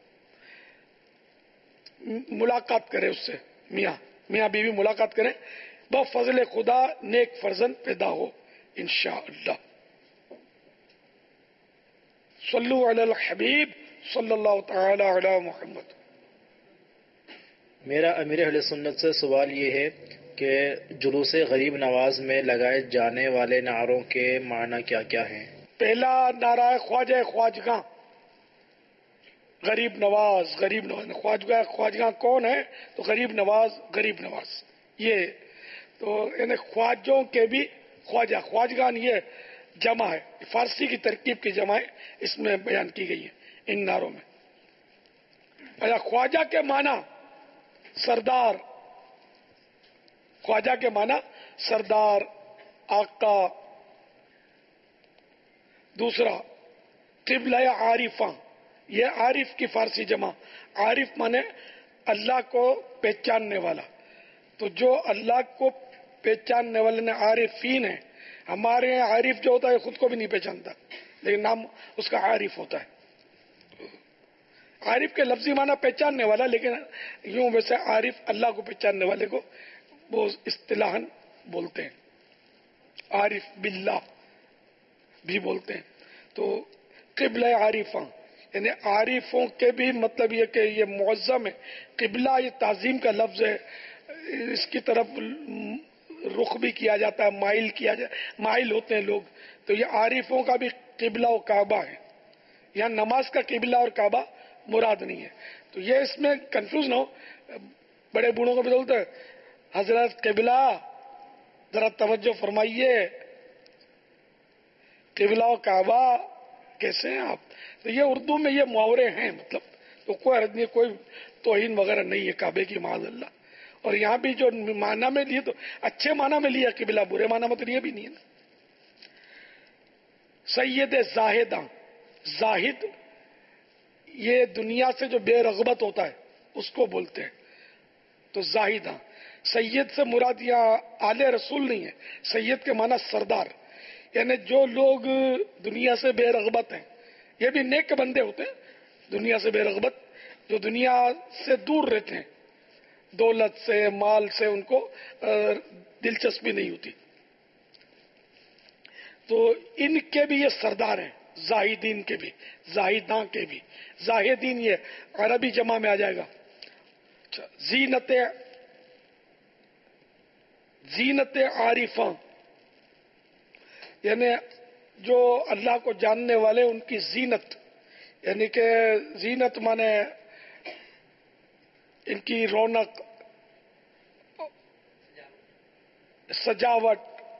ملاقات کرے اس سے. میاں میاں بیوی ملاقات کریں, بفضل خدا نیک فرزند پیدا ہو انشاءاللہ. صلو علی الحبیب صلی اللہ تعالی علی محمد. میرا امیر اہل سنت سے سوال یہ ہے کہ جلوس غریب نواز میں لگائے جانے والے نعروں کے معنی کیا کیا ہیں؟ پہلا نعرہ ہے خواجہ خواجگاں. غریب نواز غریب نواز خواجہ خواجگاں کون ہے؟ تو غریب نواز غریب نواز. یہ تو یعنی خواجوں کے بھی خواجہ خواجگان یہ جمع ہے, فارسی کی ترکیب کی جمع ہے, اس میں بیان کی گئی ہے ان نعروں میں. اچھا, خواجہ کے معنی سردار, خواجہ کے معنی سردار, آقا. دوسرا قبلہ عارفاں, یہ عارف کی فارسی جمع. عارف مانے اللہ کو پہچاننے والا. تو جو اللہ کو پہچاننے والے نے عارفین ہیں. ہمارے یہاں عارف جو ہوتا ہے خود کو بھی نہیں پہچانتا, لیکن نام اس کا عارف ہوتا ہے. عارف کے لفظی معنی پہچاننے والا, لیکن یوں ویسے عارف اللہ کو پہچاننے والے کو وہ اصطلاحاً بولتے ہیں. عارف باللہ بھی بولتے ہیں. تو قبلہ عارفاں یعنی عارفوں کے بھی مطلب یہ کہ یہ معظم ہے. قبلہ یہ تعظیم کا لفظ ہے, اس کی طرف رخ بھی کیا جاتا ہے, مائل کیا جاتا ہے, مائل ہوتے ہیں لوگ. تو یہ عارفوں کا بھی قبلہ و کعبہ ہے. یہاں نماز کا قبلہ اور کعبہ مراد نہیں ہے. تو یہ اس میں کنفیوز نہ ہو. بڑے بوڑھوں کو بھی بولتے ہیں حضرت قبلہ ذرا توجہ فرمائیے, قبلہ و کعبہ کیسے ہیں آپ؟ تو یہ اردو میں یہ محاورے ہیں, مطلب تو کوئی حرج نہیں, کوئی توہین وغیرہ نہیں ہے کعبے کی معاذ اللہ. اور یہاں بھی جو معنی میں لیے تو اچھے معنی میں لیا قبلہ, برے معنی میں تو لیے بھی نہیں ہے نا. سید زاہداں, زاہد یہ دنیا سے جو بے رغبت ہوتا ہے اس کو بولتے ہیں. تو زاہداں, سید سے مراد یہاں آل رسول نہیں ہے. سید کے معنی سردار, یعنی جو لوگ دنیا سے بے رغبت ہیں. یہ بھی نیک بندے ہوتے ہیں دنیا سے بے رغبت, جو دنیا سے دور رہتے ہیں, دولت سے مال سے ان کو دلچسپی نہیں ہوتی. تو ان کے بھی یہ سردار ہیں, زاہدین کے بھی, زاہداں کے بھی. زاہدین یہ عربی جمع میں آ جائے گا. زینت زینت عارفاں یعنی جو اللہ کو جاننے والے ان کی زینت, یعنی کہ زینت مانے ان کی رونق, سجاوٹ.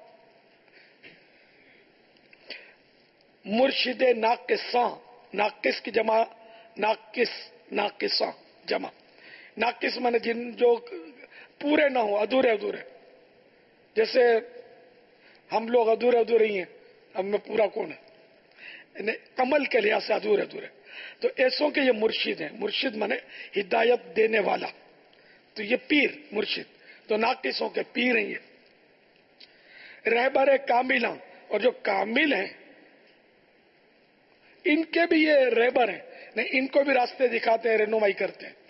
مرشد ناقصاں, ناقص کی جمع ناقص, ناقصاں جمع. ناقص مانے جن جو پورے نہ ہوں, ادھورے ادھورے. جیسے ہم لوگ ادھورے ادھورے ہی ہیں, ہم میں پورا کون ہے, یعنی عمل کے لحاظ سے ادھورے ادھورے. تو ایسوں کے یہ مرشد ہیں. مرشد مانے ہدایت دینے والا. تو یہ پیر مرشد, تو ناقصوں کے پیر ہیں یہ. رہبر کاملاں, اور جو کامل ہیں ان کے بھی یہ رہبر ہیں، نہیں ان کو بھی راستے دکھاتے ہیں، رہنمائی کرتے ہیں.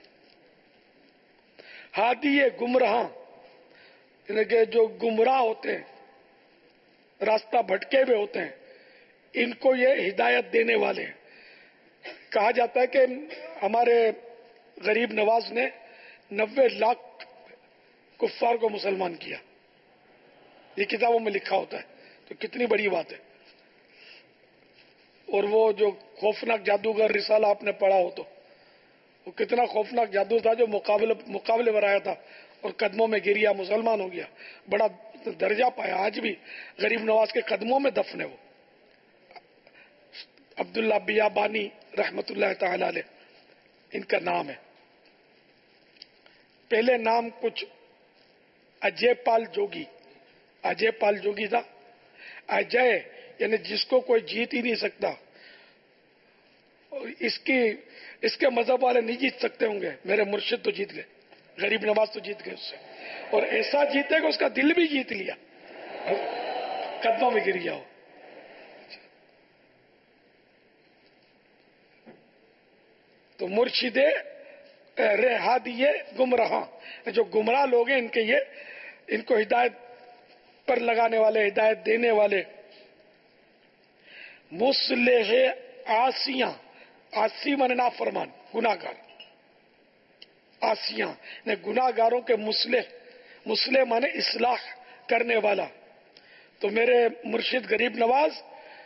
ہادی گمراہ یعنی کہ جو گمراہ ہوتے ہیں، راستہ بھٹکے ہوئے ہوتے ہیں، ان کو یہ ہدایت دینے والے ہیں. کہا جاتا ہے کہ ہمارے غریب نواز نے نوے لاکھ کفار کو مسلمان کیا. یہ کتابوں میں لکھا ہوتا ہے، تو کتنی بڑی بات ہے. اور وہ جو خوفناک جادوگر رسالہ آپ نے پڑھا ہو تو وہ کتنا خوفناک جادو تھا جو مقابلے مقابلے پر آیا تھا اور قدموں میں گریا، مسلمان ہو گیا، بڑا درجہ پایا. آج بھی غریب نواز کے قدموں میں دفن ہے وہ. عبداللہ بیابانی رحمت اللہ تعالی علیہ ان کا نام ہے. پہلے نام کچھ اجے پال جوگی، اجے پال جوگی تھا. اجے یعنی جس کو کوئی جیت ہی نہیں سکتا. اس کی اس کے مذہب والے نہیں جیت سکتے ہوں گے، میرے مرشد تو جیت گئے، غریب نواز تو جیت گئے اس سے، اور ایسا جیتے کہ اس کا دل بھی جیت لیا، قدموں میں گر گیا ہو. تو مرشد ہادی گمراہ، جو گمراہ لوگ ہیں ان کے یہ ان کو ہدایت پر لگانے والے، ہدایت دینے والے. مصلح آسیاں، آسی من نافرمان گناہ گار، آسیاں نے گناہ گاروں کے مصلح، مصلح مانے اصلاح کرنے والا. تو میرے مرشد غریب نواز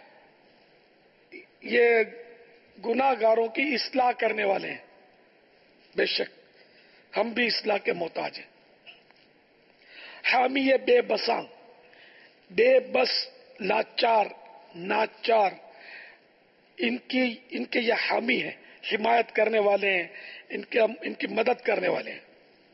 یہ گناہ گاروں کی اصلاح کرنے والے ہیں. بے شک ہم بھی اصلاح کے محتاج ہیں. حامی بے بساں، بے بس، لاچار، ناچار، ان کی ان کے یہ حامی ہیں، حمایت کرنے والے ہیں، ان کے ان کی مدد کرنے والے ہیں.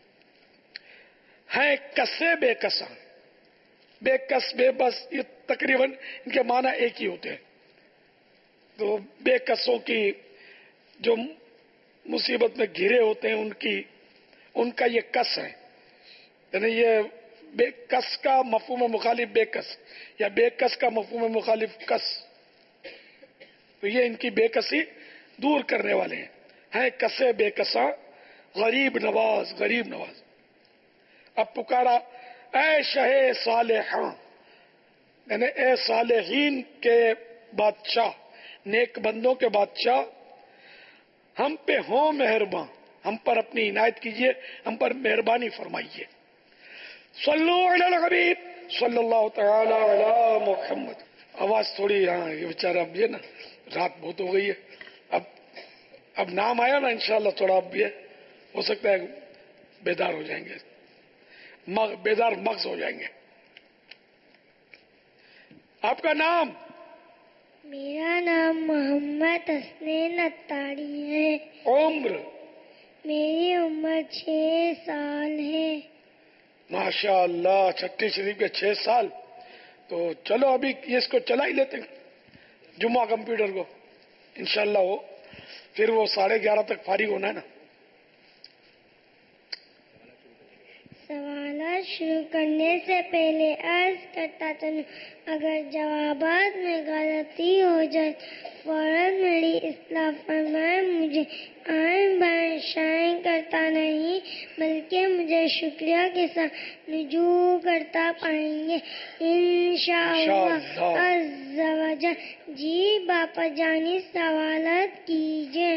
ہیں کسے بے کساں، بے کس بے بس، یہ تقریباً ان کے معنی ایک ہی ہوتے ہیں. تو بے کسوں کی جو مصیبت میں گھرے ہوتے ہیں ان کی ان کا یہ کس ہے، یعنی یہ بے کس کا مفہوم مخالف بے کس، یا بے کس کا مفہوم مخالف کس. تو یہ ان کی بے کسی دور کرنے والے ہیں. ہیں کسے بے کساں، غریب نواز، غریب نواز. اب پکارا اے شہ صالحاں، یعنی اے صالحین کے بادشاہ، نیک بندوں کے بادشاہ، ہم پہ ہوں مہرباں، ہم پر اپنی عنایت کیجئے، ہم پر مہربانی فرمائیے. صلو علی الحبیب صلی اللہ تعالی علی محمد. آواز تھوڑی، ہاں یہ بیچارہ اب یہ نا رات بہت ہو گئی ہے، اب اب نام آیا نا انشاءاللہ تھوڑا اب یہ ہو سکتا ہے بیدار ہو جائیں گے، مغ بیدار مغز ہو جائیں گے. آپ کا نام؟ میرا نام محمد حسنین اتاری ہے. عمر؟ میری عمر چھ سال ہے. ماشاء اللہ، چھٹی شریف کے چھ سال. تو چلو ابھی اس کو چلا ہی لیتے ہیں جمعہ کمپیوٹر کو، انشاءاللہ وہ پھر وہ ساڑھے گیارہ تک فارغ ہونا ہے نا. سوالات شروع کرنے سے پہلے عرض کرتا چلوں، اگر جوابات میں غلطی ہو جائے فوراً میری اصلاح فرمائیں. مجھے آئیں بائیں شائیں کرتا نہیں بلکہ مجھے شکریہ کے ساتھ رجوع کرتا پائیں گے انشاءاللہ عز و جل. جی باپا جانی سوالات کیجئے.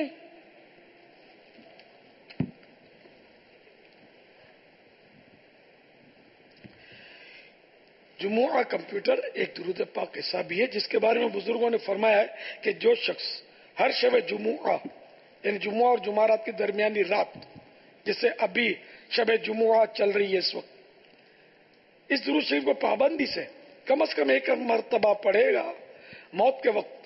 جمعہ کمپیوٹر ایک درود پاک ایسا بھی ہے جس کے بارے میں بزرگوں نے فرمایا ہے کہ جو شخص ہر شب جمعہ، یعنی جمعہ اور جمعرات کے درمیانی رات، جیسے ابھی شب جمعہ چل رہی ہے اس وقت، اس درود شریف کو پابندی سے کم از کم ایک مرتبہ پڑھے گا، موت کے وقت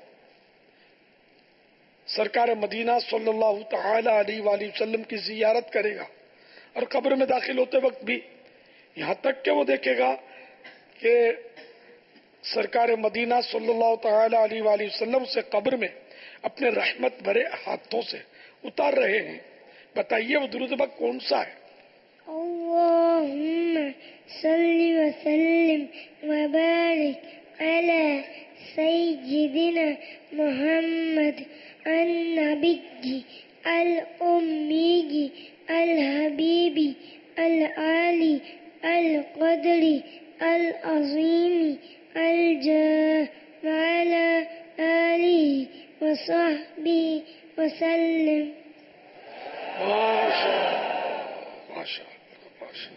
سرکار مدینہ صلی اللہ تعالی علیہ وآلہ وسلم کی زیارت کرے گا، اور قبر میں داخل ہوتے وقت بھی یہاں تک کہ وہ دیکھے گا کہ سرکار مدینہ صلی اللہ تعالی علیہ وآلہ وسلم سے قبر میں اپنے رحمت بھرے ہاتھوں سے اتار رہے ہیں. بتائیے وہ درود پاک کون سا ہے؟ اللہم صلی وسلم وبارک على سيدنا محمد النبي الأمي الحبيب العالي القدر العظيم الجاه وعلى آله وصحبه وسلم. ماشاء ماشاء ماشاء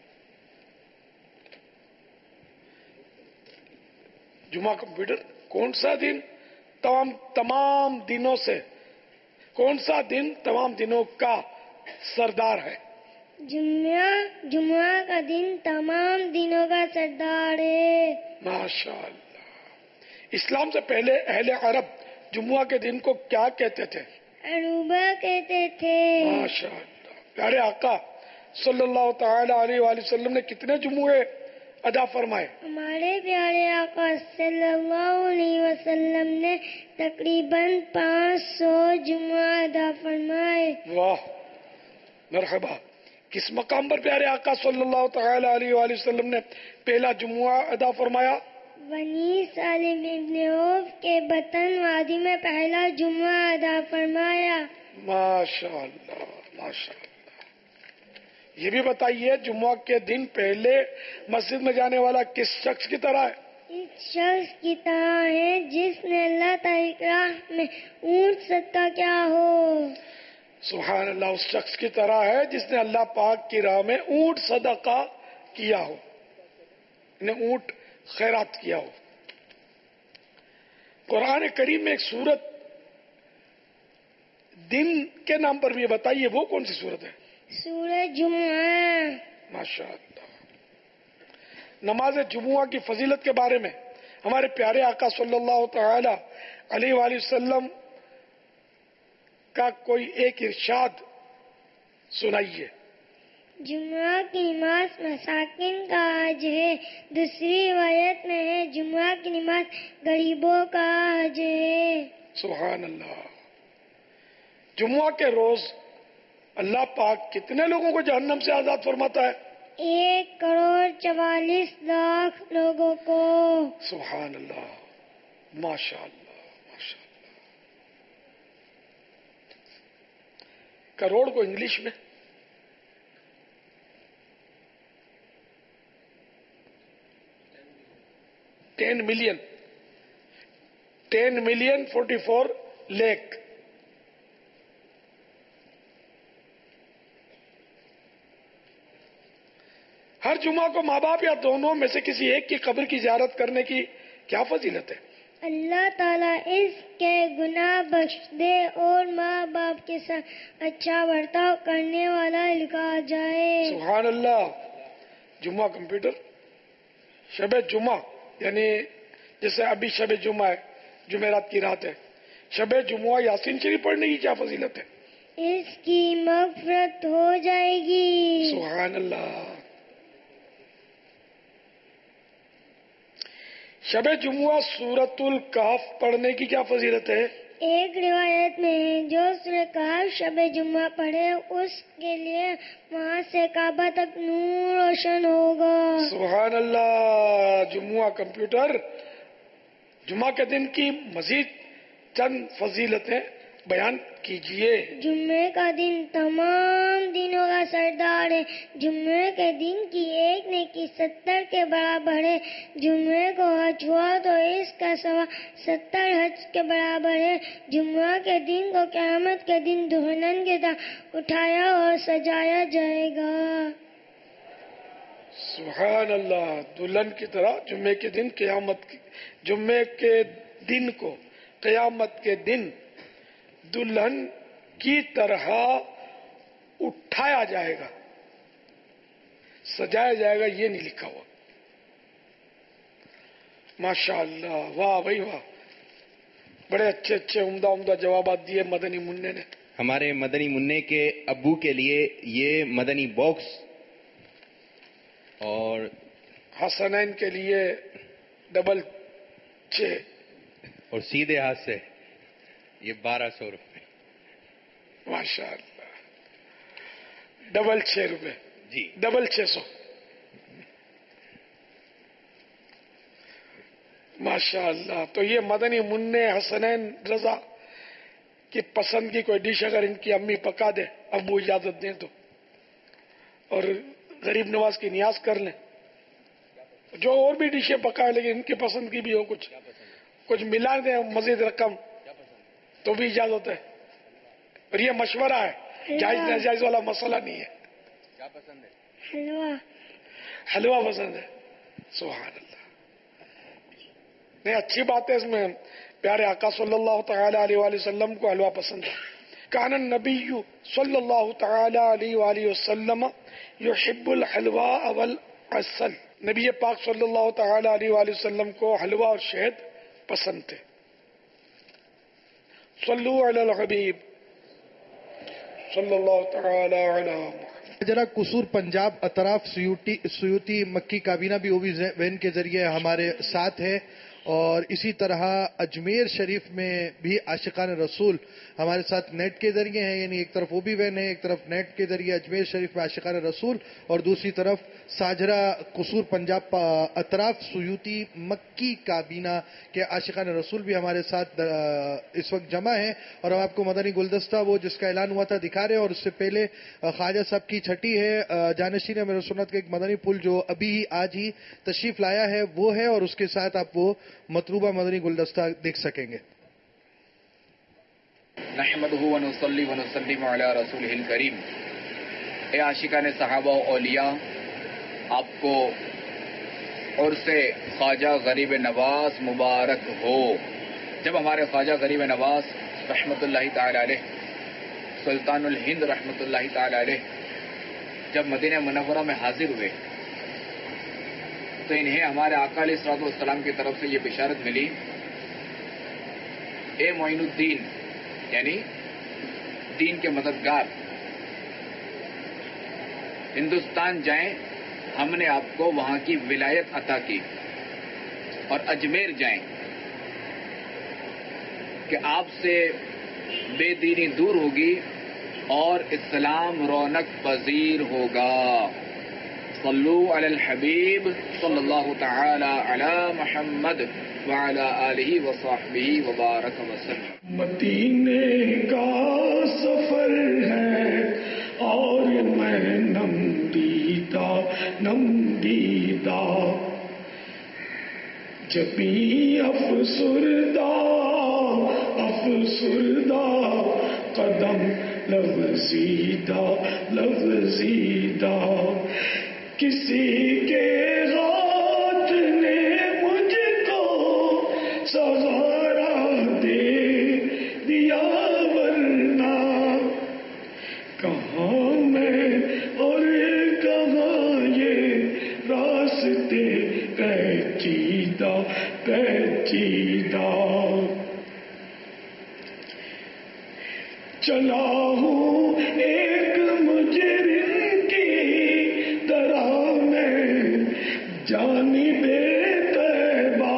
جمعہ کمپیوٹر کون سا دن تمام تمام دنوں سے کون سا دن تمام دنوں کا سردار ہے؟ جمعہ جمعہ کا دن تمام دنوں کا سردار ہے. ماشاء اللہ. اسلام سے پہلے اہل عرب جمعہ کے دن کو کیا کہتے تھے؟ عروبہ کہتے تھے. ماشاء اللہ. پیارے آقا صلی اللہ تعالی علیہ وآلہ وسلم نے کتنے جمعے ادا فرمائے؟ ہمارے پیارے آقا صلی اللہ علیہ وسلم نے تقریباً پانچ سو جمعہ ادا فرمائے. واہ مرحبا. کس مقام پر پیارے آقا صلی اللہ تعالی علیہ وآلہ وسلم نے پہلا جمعہ ادا فرمایا؟ بنی سالم ابن عوف کے بطن وادی میں پہلا جمعہ ادا فرمایا. ماشاء اللہ ماشاء اللہ. یہ بھی بتائیے جمعہ کے دن پہلے مسجد میں جانے والا کس شخص کی طرح ہے؟ اس شخص کی طرح ہے جس نے اللہ تعالی کی راہ میں اونٹ صدقہ کیا ہو. سبحان اللہ. اس شخص کی طرح ہے جس نے اللہ پاک کی راہ میں اونٹ صدقہ کیا ہو، نے اونٹ خیرات کیا ہو. قرآن کریم میں ایک سورت دن کے نام پر بھی بتائیے، وہ کون سی سورت ہے؟ سورہ جمعہ. ماشاء اللہ. نماز جمعہ کی فضیلت کے بارے میں ہمارے پیارے آقا صلی اللہ تعالی علیہ وآلہ وسلم کا کوئی ایک ارشاد سنائیے. جمعہ کی نماز مساکین کا حج ہے. دوسری روایت میں ہے جمعہ کی نماز غریبوں کا حج ہے. سبحان اللہ. جمعہ کے روز اللہ پاک کتنے لوگوں کو جہنم سے آزاد فرماتا ہے؟ ایک کروڑ چوالیس لاکھ لوگوں کو. سبحان اللہ ماشاء اللہ ماشاء اللہ. کروڑ کو انگلش میں ten million ten million forty four lakh. ہر جمعہ کو ماں باپ یا دونوں میں سے کسی ایک کی قبر کی زیارت کرنے کی کیا فضیلت ہے؟ اللہ تعالیٰ اس کے گناہ بخش دے اور ماں باپ کے ساتھ اچھا برتاؤ کرنے والا لکھا جائے. سبحان اللہ. جمعہ کمپیوٹر شب جمعہ یعنی جیسے ابھی شب جمعہ ہے، جمعرات کی رات ہے، شب جمعہ یاسین شریف پڑھنے کی کیا فضیلت ہے؟ اس کی مغفرت ہو جائے گی. سبحان اللہ. شب جمعہ سورۃ الکہف پڑھنے کی کیا فضیلت ہے؟ ایک روایت میں ہے جو سورہ کہف شب جمعہ پڑھے اس کے لیے وہاں سے کعبہ تک نور روشن ہوگا. سبحان اللہ. جمعہ کمپیوٹر جمعہ کے دن کی مزید چند فضیلتیں بیان کیجئے. جمعے کا دن تمام دنوں کا سردار ہے. جمعے کے دن کی ایک نیکی ستر کے برابر ہے. جمعے کو حج ہوا تو اس کا ثواب ستر حج کے برابر ہے. جمعہ کے دن کو قیامت کے دن دلہن کے طرح اٹھایا اور سجایا جائے گا. سبحان اللہ. دلہن کی طرح جمعے کے دن قیامت جمعے کے دن کو قیامت کے دن دلہن کی طرح اٹھایا جائے گا، سجایا جائے گا، یہ نہیں لکھا ہوا. ماشاء اللہ. واہ بھائی واہ. بڑے اچھے اچھے عمدہ عمدہ جوابات دیے مدنی منع نے. ہمارے مدنی منع کے ابو کے لیے یہ مدنی باکس اور حسنین کے لیے ڈبل چھ اور سیدھے ہاتھ سے یہ بارہ سو روپے. ماشاء اللہ. ڈبل چھ روپے جی ڈبل چھ سو. ماشاء اللہ. تو یہ مدنی منع حسنین رضا کی پسند کی کوئی ڈش اگر ان کی امی پکا دے، ابو اجازت دیں تو، اور غریب نواز کی نیاز کر لیں، جو اور بھی ڈشیں پکائے لیکن ان کی پسند کی بھی ہو، کچھ کچھ ملا دیں مزید رقم تو بھی اجازت ہے. اور یہ مشورہ ہے، جائز ناجائز والا مسئلہ نہیں ہے. کیا پسند ہے؟ حلوہ. حلوہ پسند ہے. سبحان اللہ. نہیں، اچھی بات ہے. اس میں پیارے آقا صلی اللہ تعالی علیہ وآلہ وسلم کو حلوہ پسند ہے. کان النبی صلی اللہ تعالی علیہ وآلہ وسلم یحب الحلوہ والعسل. نبی پاک صلی اللہ تعالی علیہ وآلہ وسلم کو حلوہ اور شہد پسند تھے. صلو علی الحبیب صلی اللہ تعالی علی محمد. ذرا قصور پنجاب اطراف سیوٹی سیوتی مکی کابینہ بھی اوبی وین کے ذریعے ہمارے ساتھ ہے، اور اسی طرح اجمیر شریف میں بھی عاشقان رسول ہمارے ساتھ نیٹ کے ذریعے ہیں، یعنی ایک طرف وہ بھی وین ہے، ایک طرف نیٹ کے ذریعے اجمیر شریف میں عاشقان رسول، اور دوسری طرف ساجرہ قصور پنجاب اطراف سیوتی مکی کابینہ کے عاشقان رسول بھی ہمارے ساتھ اس وقت جمع ہیں. اور ہم آپ کو مدنی گلدستہ وہ جس کا اعلان ہوا تھا دکھا رہے ہیں، اور اس سے پہلے خواجہ صاحب کی چھٹی ہے جانشین امیر سنت کا ایک مدنی پھول جو ابھی ہی آج ہی تشریف لایا ہے وہ ہے، اور اس کے ساتھ آپ وہ مطلوبہ مدنی گلدستہ دیکھ سکیں گے. نحمدہ ونصلی ونسلم علی رسولہ الکریم. اے عاشقان صحابہ و اولیاء، آپ کو عرس خواجہ غریب نواز مبارک ہو. جب ہمارے خواجہ غریب نواز رحمۃ اللہ تعالی علیہ، سلطان الہند رحمۃ اللہ تعالی علیہ، جب مدینہ منورہ میں حاضر ہوئے تو انہیں ہمارے آقا علیہ الصلوۃ والسلام کی طرف سے یہ بشارت ملی، اے معین الدین، یعنی دین کے مددگار، ہندوستان جائیں، ہم نے آپ کو وہاں کی ولایت عطا کی، اور اجمیر جائیں کہ آپ سے بے دینی دور ہوگی اور اسلام رونق پذیر ہوگا. صلو علی الحبیب صلی اللہ تعالی علی محمد وعلی آلہ وصحبہ وبارک وسلم. مدینے کا سفر ہے اور میں نم دیدہ نم دیدہ، جبیں افسردہ افسردہ قدم لغزیدہ لغزیدہ، کسی کے ہاتھ نے مجھ کو سہارا دے دیا، ورنہ کہاں میں اور کہاں یہ راستے پیچیدہ پیچیدہ. چلا ہوں ایک مجرم کی طرح میں جانب طیبہ،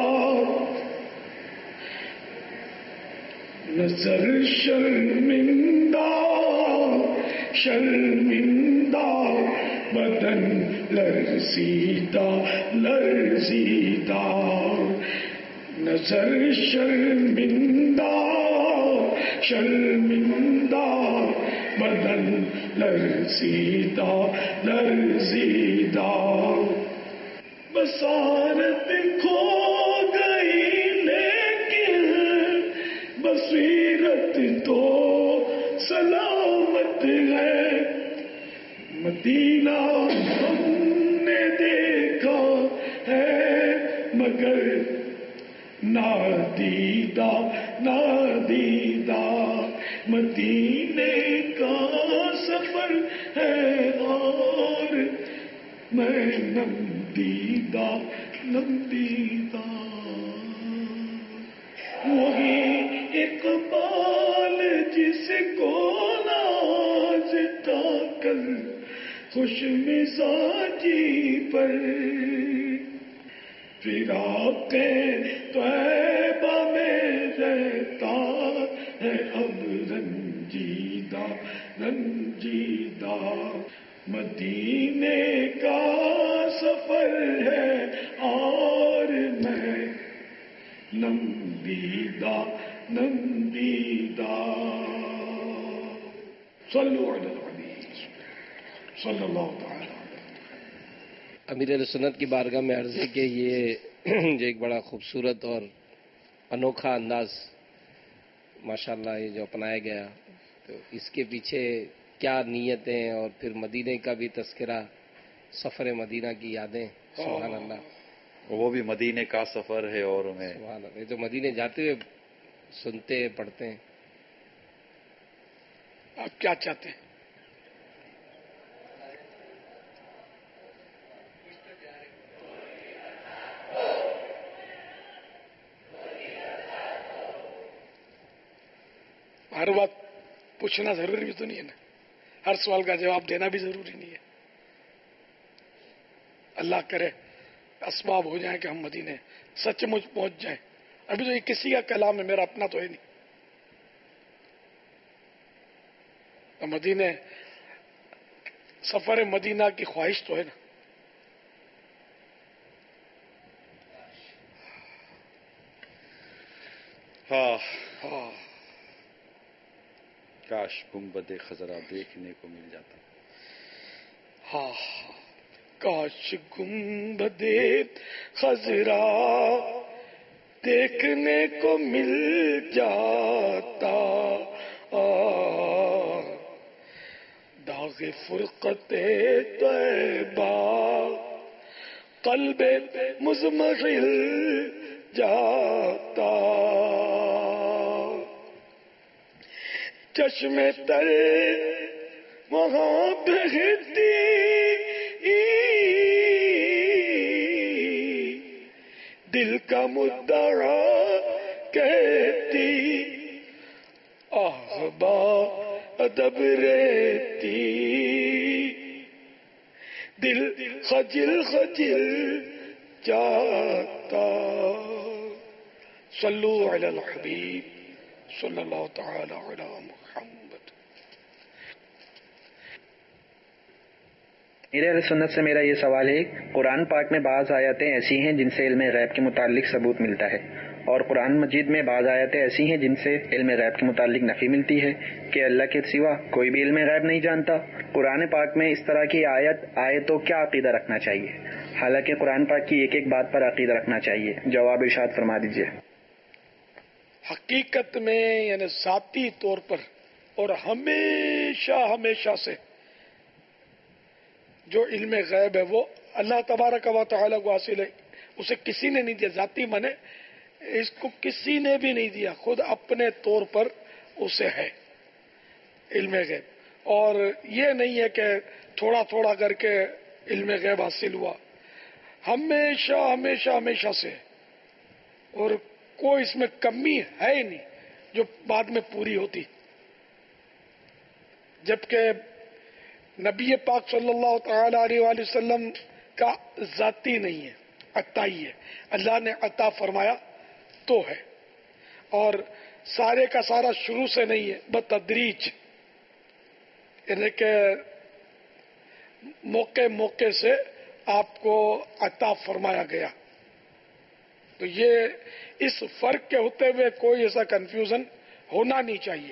نظر شرمندہ شرمندہ، بدن لرزیدہ لرزیدہ، نظر شرمندہ شرمندہ، بدن لرزیدہ لرزیدہ. بصارت کھو گئی لیکن بصیرت تو سلامت ہے. مدینہ ہم نے دیکھا ہے مگر نادیدہ نادیدہ، مدینے کا سفر ہے اور میں نم دیدہ نم دیدہ. وہی اقبال جس کو نازتا کر خوش مزاجی پر، فراق طیبہ میں رہتا ہے اب رنجیدہ رنجیدہ. مدینے کا سفر ہے اور میں صلوا علی الحبیب صلی اللہ تعالی. امیر علیہ سنت کی بارگاہ میں عرض ہے کہ یہ جو ایک بڑا خوبصورت اور انوکھا انداز ماشاءاللہ یہ جو اپنایا گیا، تو اس کے پیچھے کیا نیتیں اور پھر مدینے کا بھی تذکرہ، سفر مدینہ کی یادیں. سبحان اللہ، وہ بھی مدینے کا سفر ہے. اور میں سبحان اللہ، یہ تو مدینے جاتے ہوئے سنتے ہیں پڑھتے ہیں. آپ کیا چاہتے ہیں؟ ہر بات پوچھنا ضروری بھی تو نہیں ہے نا، ہر سوال کا جواب دینا بھی ضروری نہیں ہے. اللہ کرے اسباب ہو جائیں کہ ہم مدینے سچ مچ پہنچ جائیں. ابھی تو یہ کسی کا کلام ہے، میرا اپنا تو ہے نہیں. تو مدینے سفر مدینہ کی خواہش تو ہے نا. ہاں ہاں کاش گنبد خضرا دیکھنے کو مل جاتا. ہاں کاش گنبد خضرا دیکھنے کو مل جاتا، داغ فرقت طیبہ قلب مزمحل جاتا، چشم تر وہاں بہتی دل کا مدعا کہتی، آہ با ادب رہتی دل خجل خجل جاتا. صلو علی الحبیب صلی اللہ تعالی علی محمد. میرے اہل سنت سے میرا یہ سوال ہے، قرآن پاک میں بعض آیتیں ایسی ہیں جن سے علم غیب کے متعلق ثبوت ملتا ہے، اور قرآن مجید میں بعض آیتیں ایسی ہیں جن سے علم غیب کے متعلق نفی ملتی ہے کہ اللہ کے سوا کوئی بھی علم غیب نہیں جانتا. قرآن پاک میں اس طرح کی آیت آئے تو کیا عقیدہ رکھنا چاہیے؟ حالانکہ قرآن پاک کی ایک ایک بات پر عقیدہ رکھنا چاہیے. جواب ارشاد فرما دیجیے. حقیقت میں یعنی ذاتی طور پر اور ہمیشہ ہمیشہ سے جو علم غیب ہے وہ اللہ تبارک و تعالی کو حاصل ہے. اسے کسی نے نہیں دیا. ذاتی منے اس کو کسی نے بھی نہیں دیا، خود اپنے طور پر اسے ہے علم غیب. اور یہ نہیں ہے کہ تھوڑا تھوڑا کر کے علم غیب حاصل ہوا، ہمیشہ ہمیشہ ہمیشہ سے، اور کوئی اس میں کمی ہے ہی نہیں جو بعد میں پوری ہوتی. جبکہ نبی پاک صلی اللہ تعالی علیہ وآلہ وسلم کا ذاتی نہیں ہے، عطائی ہے. اللہ نے عطا فرمایا تو ہے، اور سارے کا سارا شروع سے نہیں ہے، بتدریج، یعنی کہ موقع موقع سے آپ کو عطا فرمایا گیا. تو یہ اس فرق کے ہوتے ہوئے کوئی ایسا کنفیوژن ہونا نہیں چاہیے.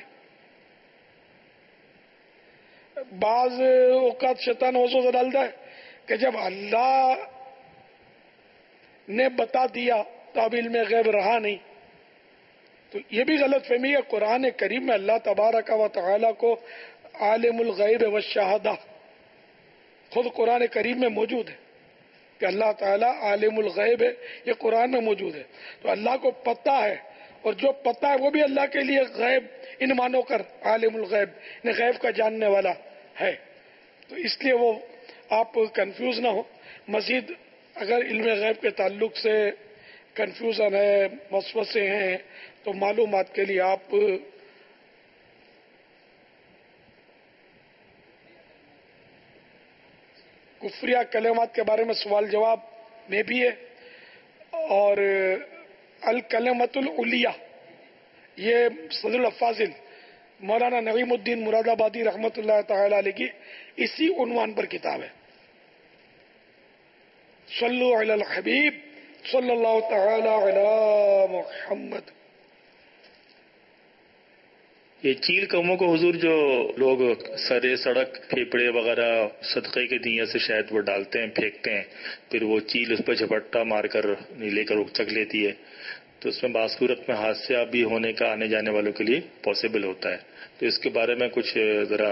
بعض اوقات شیطان وسوسہ ڈالتا ہے کہ جب اللہ نے بتا دیا تو اب علم غیب رہا نہیں. تو یہ بھی غلط فہمی ہے. قرآن کریم میں اللہ تبارک و تعالی کو عالم الغیب والشہادہ خود قرآن کریم میں موجود ہے کہ اللہ تعالیٰ عالم الغیب ہے، یہ قرآن میں موجود ہے. تو اللہ کو پتہ ہے، اور جو پتہ ہے وہ بھی اللہ کے لیے غیب ان مانو کر عالم الغیب نے غیب کا جاننے والا ہے. تو اس لیے وہ آپ کنفیوز نہ ہو. مزید اگر علم غیب کے تعلق سے کنفیوژن ہے، وسوسے ہیں، تو معلومات کے لیے آپ کفریہ کلمات کے بارے میں سوال جواب میں بھی ہے، اور الکلمۃ العلیہ یہ صدر الافاضل مولانا نعیم الدین مراد آبادی رحمۃ اللہ تعالی علیہ کی اسی عنوان پر کتاب ہے. صلو علی الحبیب صلی اللہ تعالی علی محمد. یہ چیل قوموں کو حضور جو لوگ سرے سڑک پھیپڑے وغیرہ صدقے کے دیے سے شاید وہ ڈالتے ہیں پھینکتے ہیں، پھر وہ چیل اس پہ جھپٹا مار کر لے کر چک لیتی ہے، تو اس میں بعض صورت میں حادثہ بھی ہونے کا آنے جانے والوں کے لیے پاسبل ہوتا ہے، تو اس کے بارے میں کچھ ذرا.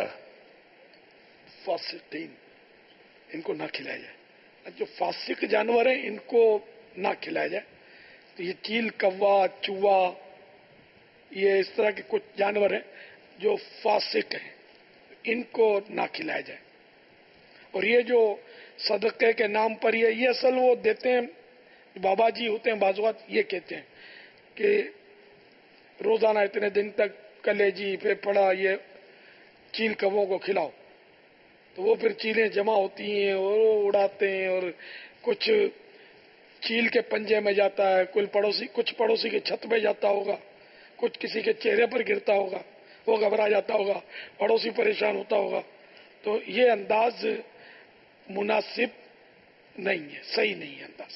فاسقین ان کو نہ کھلایا جائے، جو فاسق جانور ہیں ان کو نہ کھلایا جائے. تو یہ چیل، کوا، چوہا، یہ اس طرح کے کچھ جانور ہیں جو فاسق ہیں، ان کو نہ کھلایا جائے. اور یہ جو صدقے کے نام پر یہ یہ اصل وہ دیتے ہیں، بابا جی ہوتے ہیں بعض اوقات یہ کہتے ہیں کہ روزانہ اتنے دن تک کلیجی پھیپھڑا یہ چیل کبوں کو کھلاؤ، تو وہ پھر چیلیں جمع ہوتی ہیں اور وہ اڑاتے ہیں، اور کچھ چیل کے پنجے میں جاتا ہے، کل پڑوسی کچھ پڑوسی کے چھت پہ جاتا ہوگا، کچھ کسی کے چہرے پر گرتا ہوگا، وہ گھبرا جاتا ہوگا، پڑوسی پریشان ہوتا ہوگا. تو یہ انداز مناسب نہیں ہے، صحیح نہیں ہے انداز.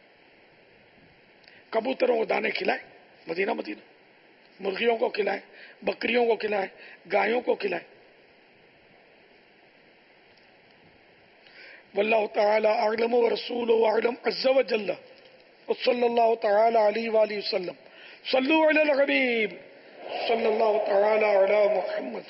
کبوتروں کو دانے کھلائیں، مدینہ مدینہ مرغیوں کو کھلائیں، بکریوں کو کھلائیں، گایوں کو کھلائیں. واللہ تعالی اعلم ورسولہ اعلم عز وجل وصلی اللہ تعالی علیہ وآلہ وسلم. صلو علی الحبیب صلی اللہ تعالی علی محمد.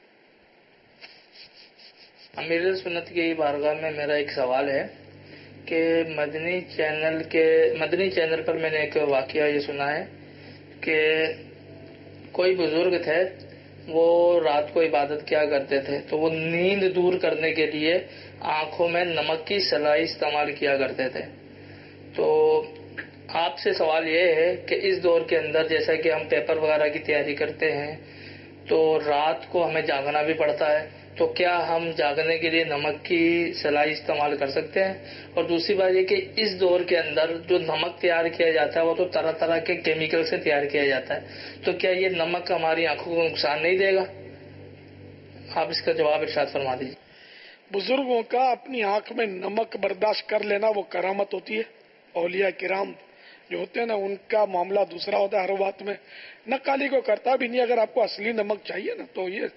امیر سنت کی بارگاہ میں میرا ایک سوال ہے کہ مدنی چینل کے مدنی چینل پر میں نے ایک واقعہ یہ سنا ہے کہ کوئی بزرگ تھے، وہ رات کو عبادت کیا کرتے تھے، تو وہ نیند دور کرنے کے لیے آنکھوں میں نمک کی سلائی استعمال کیا کرتے تھے. تو آپ سے سوال یہ ہے کہ اس دور کے اندر جیسا کہ ہم پیپر وغیرہ کی تیاری کرتے ہیں تو رات کو ہمیں جاگنا بھی پڑتا ہے، تو کیا ہم جاگنے کے لیے نمک کی سلائی استعمال کر سکتے ہیں؟ اور دوسری بات یہ کہ اس دور کے اندر جو نمک تیار کیا جاتا ہے وہ تو طرح طرح کے کیمیکل سے تیار کیا جاتا ہے، تو کیا یہ نمک ہماری آنکھوں کو نقصان نہیں دے گا؟ آپ اس کا جواب ارشاد فرما دیجیے. بزرگوں کا اپنی آنکھ میں نمک برداشت کر لینا وہ کرامت ہوتی ہے. اولیاء کرام جو ہوتے ہیں نا ان کا معاملہ دوسرا ہوتا ہے ہر بات میں. نقالی کو کرتا بھی نہیں. اگر آپ کو اصلی نمک چاہیے نا تو یہ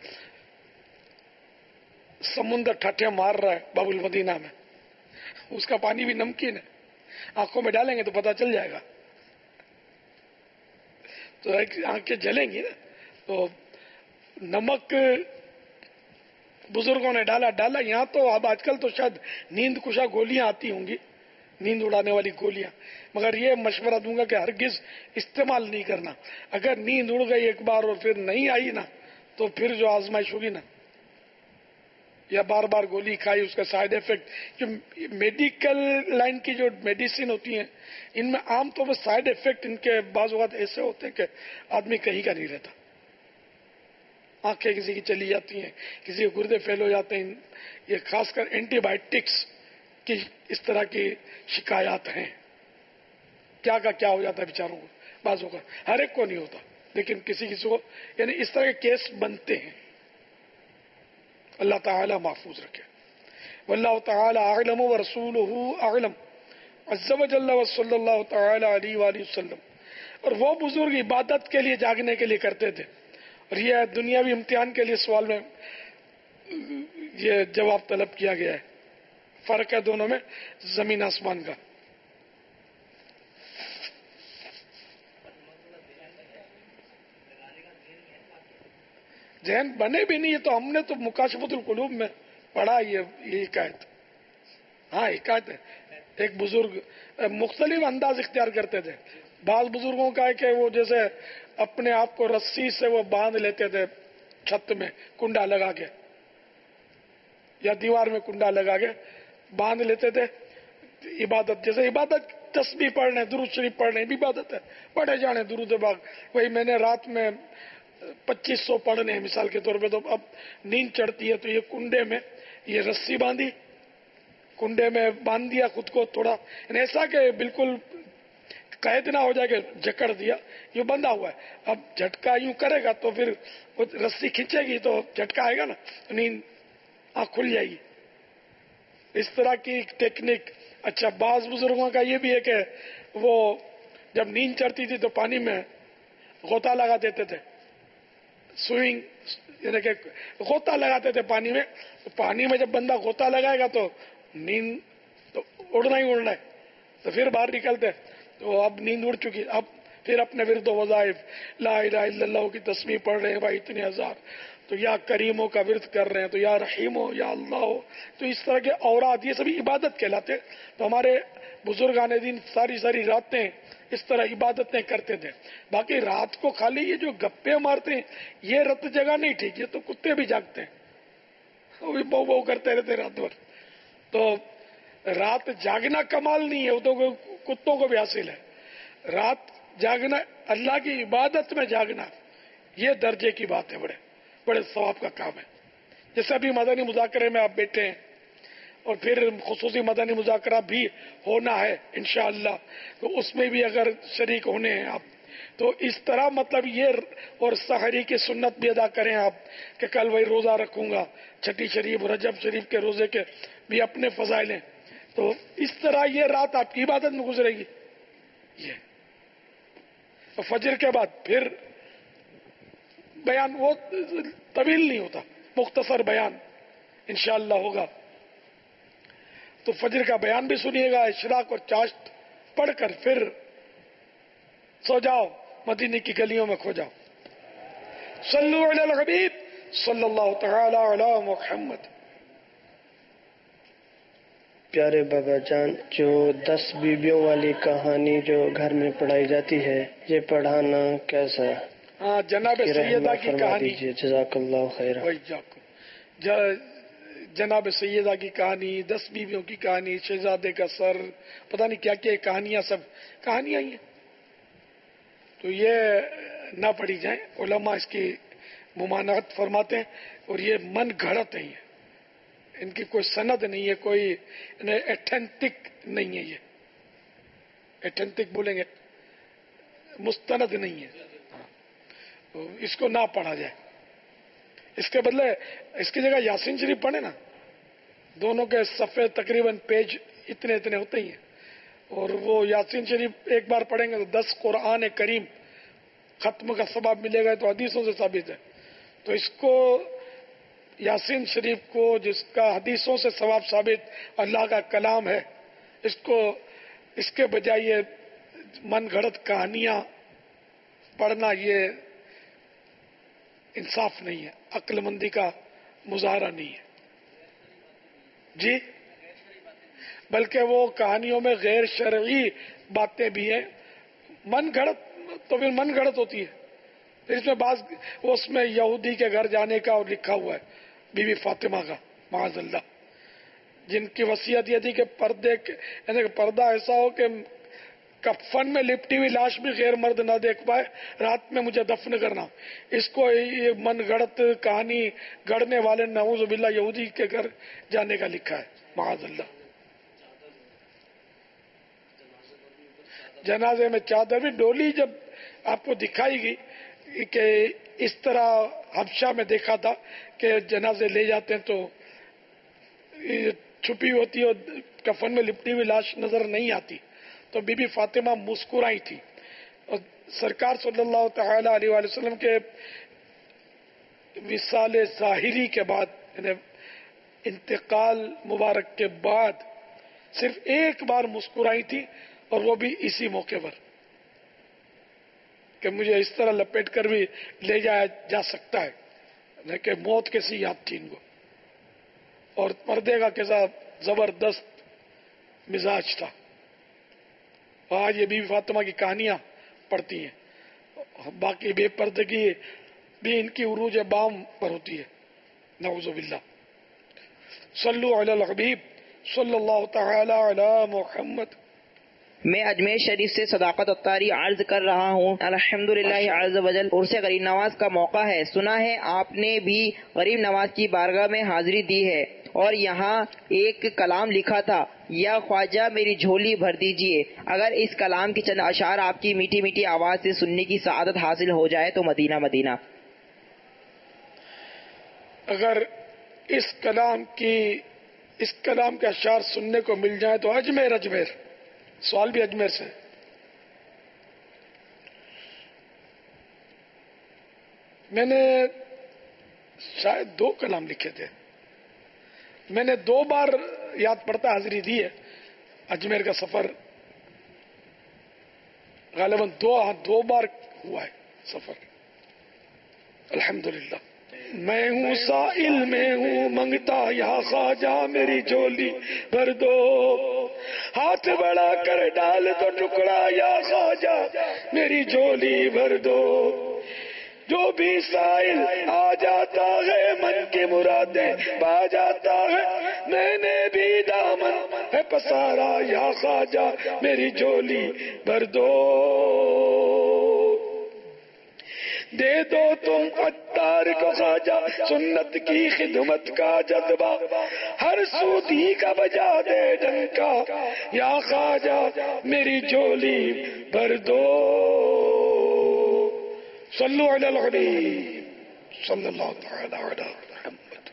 سمندر ٹھٹھے مار رہا ہے باب المدینہ میں، اس کا پانی بھی نمکین ہے، آنکھوں میں ڈالیں گے تو پتہ چل جائے گا، تو آنکھیں جلیں گی نا. تو نمک بزرگوں نے ڈالا ڈالا یہاں تو اب آج کل تو شاید نیند کشا گولیاں آتی ہوں گی، نیند اڑانے والی گولیاں، مگر یہ مشورہ دوں گا کہ ہرگز استعمال نہیں کرنا. اگر نیند اڑ گئی ایک بار اور پھر نہیں آئی نا تو پھر جو آزمائش ہوگی نا، یا بار بار گولی کھائی اس کا سائیڈ افیکٹ، جو میڈیکل لائن کی جو میڈیسن ہوتی ہیں ان میں عام طور پر سائیڈ افیکٹ ان کے بعض اوقات ایسے ہوتے ہیں کہ آدمی کہیں کا نہیں رہتا. آنکھیں کسی کی چلی جاتی ہیں، کسی کے گردے فیل ہو جاتے ہیں. یہ خاص کر اینٹی بائیوٹکس کی اس طرح کی شکایات ہیں. کیا کا کیا ہو جاتا ہے بیچاروں کو، بعضوں کا، ہر ایک کو نہیں ہوتا لیکن کسی کسی کو، یعنی اس طرح کے کیس بنتے ہیں. اللہ تعالی محفوظ رکھے. واللہ تعالی اعلم ورسولہ اعلم عز وجل وصلی اللہ تعالی علیہ وآلہ وسلم. اور وہ بزرگ عبادت کے لیے جاگنے کے لیے کرتے تھے، اور یہ دنیاوی امتحان کے لیے سوال میں یہ جواب طلب کیا گیا ہے. فرق ہے دونوں میں زمین آسمان کا. ذہن بنے بھی نہیں ہے تو ہم نے تو مکاشفۃ القلوب میں پڑھا یہ یہ حکایت. ہاں حکایت ہے. ایک بزرگ مختلف انداز اختیار کرتے تھے. بعض بزرگوں کا ہے کہ وہ جیسے اپنے آپ کو رسی سے وہ باندھ لیتے تھے چھت میں کنڈا لگا کے یا دیوار میں کنڈا لگا کے باندھ لیتے تھے. عبادت جیسے عبادت تسبیح پڑھنے درود شریف پڑھنے بھی عبادت ہے، پڑھے جانے درود باغ. وہی میں نے رات میں پچیس سو پڑھنے ہیں مثال کے طور پہ، تو اب نیند چڑھتی ہے تو یہ کنڈے میں یہ رسی باندھی، کنڈے میں باندھ دیا خود کو تھوڑا، ایسا کہ بالکل قید نہ ہو جائے کہ جکڑ دیا، یہ بندھا ہوا ہے. اب جھٹکا یوں کرے گا تو پھر رسی کھینچے گی تو جھٹکا آئے گا نا، نیند آنکھ کھل جائے گی. اس طرح کی ٹیکنیک. اچھا بعض بزرگوں کا یہ بھی ہے کہ وہ جب نیند چڑھتی تھی تو پانی میں غوطہ لگا دیتے تھے स्विमिंग यानी कि गोता लगाते थे पानी में। तो पानी में जब बंदा गोता लगाएगा तो नींद तो उड़ना ही उड़ना है, तो फिर बाहर निकलते तो अब नींद उड़ चुकी। अब फिर अपने विरुद्ध वज़ाइफ ला इलाहा इल्लल्लाह की तस्बीह पढ़ रहे हैं भाई इतने हजार, तो या करीमों का विरद कर रहे हैं, तो या रहीमो या अल्लाह हो, तो इस तरह के औरात ये सभी इबादत कहलाते। तो हमारे बुजुर्गाने दिन सारी सारी रातें इस तरह इबादतें करते थे। बाकी रात को खाली ये जो गप्पे मारते हैं ये रत जगह नहीं ठीक, ये तो कुत्ते भी जागते हैं, वो भी बहु बहु करते रहते रात भर। तो रात जागना कमाल नहीं है, वो तो कुत्तों को भी हासिल है। रात जागना, अल्लाह की इबादत में जागना, ये दर्जे की बात है, बड़े बड़े सवाब का काम है। जैसे अभी मदनी मुज़ाकरे में आप बैठे हैं और फिर खुसूसी मदनी मुज़ाकरा भी होना है इंशाअल्लाह, तो उसमें भी अगर शरीक होने हैं आप, तो इस तरह मतलब ये, और सहरी की सुन्नत भी अदा करें आप कि कल वही रोज़ा रखूंगा, छठी शरीफ रजब शरीफ के रोज़े के भी अपने फजाइल हैं, तो इस तरह ये रात आपकी इबादत में गुजरेगी। ये तो फजर के बाद फिर बयान वो तवील नहीं होता, मुख्तसर बयान इंशाअल्लाह होगा। तो फजर का बयान भी सुनिएगा, इशराक और चाश्त पढ़कर फिर सो जाओ, मदीने की गलियों में खो जाओ। सल्लु अलल हबीब सल्लल्लाहु तआला अला मुहम्मद। प्यारे बाबा जान, जो दस बीबियों वाली कहानी जो घर में पढ़ाई जाती है, ये पढ़ाना कैसा है? हाँ, जनाब सैयदा की कहानी, जज़ाकल्लाहु खैर। जनाब सैयदा की कहानी, दस बीबियों की कहानी, शहजादे का सर, पता नहीं क्या क्या कहानियां, सब कहानियां ही हैं। तो ये ना पढ़ी जाए, उलमा इसकी मुमानत फरमाते हैं, और ये मन घड़त है, इनकी कोई सनद नहीं है, कोई एथेंटिक नहीं है, ये एथेंटिक बोलेंगे मुस्तनद नहीं है, तो इसको ना पढ़ा जाए। इसके बदले इसकी जगह यासीन शरीफ पढ़े ना, दोनों के सफ़े तकरीबन पेज इतने इतने होते ही हैं, और वो यासीन शरीफ एक बार पढ़ेंगे तो दस कुरान करीम खत्म का सवाब मिलेगा, तो हदीसों से साबित है। तो इसको यासीन शरीफ को, जिसका हदीसों से सवाब साबित अल्लाह का कलाम है, इसको इसके बजाय ये मन घड़त कहानियां पढ़ना, ये इंसाफ नहीं है, अक्लमंदी का मुजाहरा नहीं है जी। बल्कि वो कहानियों में गैर शरई बातें भी हैं, मन घड़त तो फिर मन घड़त होती है। फिर इसमें बात, उसमें यहूदी के घर जाने का और लिखा हुआ है, बीबी फातिमा का माज़अल्लाह, जिनकी वसीयत ये थी कि पर्दे यानी पर्दा ऐसा हो कि कफन में लिपटी हुई लाश भी गैर मर्द ना देख पाए, रात में मुझे दफन करना। इसको ये मन गढ़त कहानी गढ़ने वाले नऊज़ बिल्लाह यहूदी के घर जाने का लिखा है, माज़अल्लाह। जनाजे में चादर भी, डोली जब आपको दिखाई गई कि इस तरह हबशा में देखा था कि जनाजे ले जाते हैं तो छुपी होती है और कफन में लिपटी हुई लाश नजर नहीं आती, तो बीबी फातिमा मुस्कुराई थी। और सरकार सल्लल्लाहु तआला अलैहि वसल्लम के विसाले ज़ाहिरी के बाद, यानी इंतकाल मुबारक के बाद सिर्फ एक बार मुस्कुराई थी, और वो भी इसी मौके पर कि मुझे इस तरह लपेट कर भी ले जाया जा सकता है, न कि मौत कैसी याद थी इनको, और पर्दे का कैसा जबरदस्त मिजाज था। आज ये बीबी फातिमा की कहानियां पढ़ती हैं, बाकी बेपर्दगी भी इनकी उरूज बाम पर होती है, नऊज़ु बिल्लाह। सल्लु अलल हबीब सल्लल्लाहु तआला अला मुहम्मद। मैं अजमेर शरीफ से सदाकत अत्तारी अर्ज कर रहा हूँ। अल्हम्दुलिल्लाह अज़्ज़ वजल उर्स गरीब नवाज का मौका है। सुना है आपने भी गरीब नवाज की बारगाह में हाजिरी दी है और यहाँ एक कलाम लिखा था, या ख्वाजा मेरी झोली भर दीजिए। अगर इस कलाम की चंद अशार आपकी मीठी मीठी आवाज से सुनने की सआदत हासिल हो जाए तो मदीना मदीना। अगर इस कलाम की इस कलाम के अशार सुनने को मिल जाए तो अजमेर अजमेर। सवाल भी अजमेर से। میں نے شاید دو کلام لکھے تھے. میں نے دو بار یاد پڑتا حاضری دی ہے. اجمیر کا سفر غالباً دو دو بار ہوا ہے سفر. الحمدللہ. میں ہوں سائل میں ہوں منگتا یا خواجہ میری جھولی بھر دو. ہاتھ بڑا کر ڈال دو ٹکڑا یا خواجہ میری جھولی بھر دو. جو بھی سائل آ جاتا ہے من کی مرادیں پا جاتا ہے. میں نے بھی دامن ہے پسارا یا خواجہ میری جھولی بھر دو. دے دو تم عطار کو خواجہ سنت کی خدمت کا جذبہ. ہر سودی کا بجا دے ڈنکا یا خواجہ میری جھولی بھر دو. صلو علی الحبیب صلی اللہ تعالی علی محمد.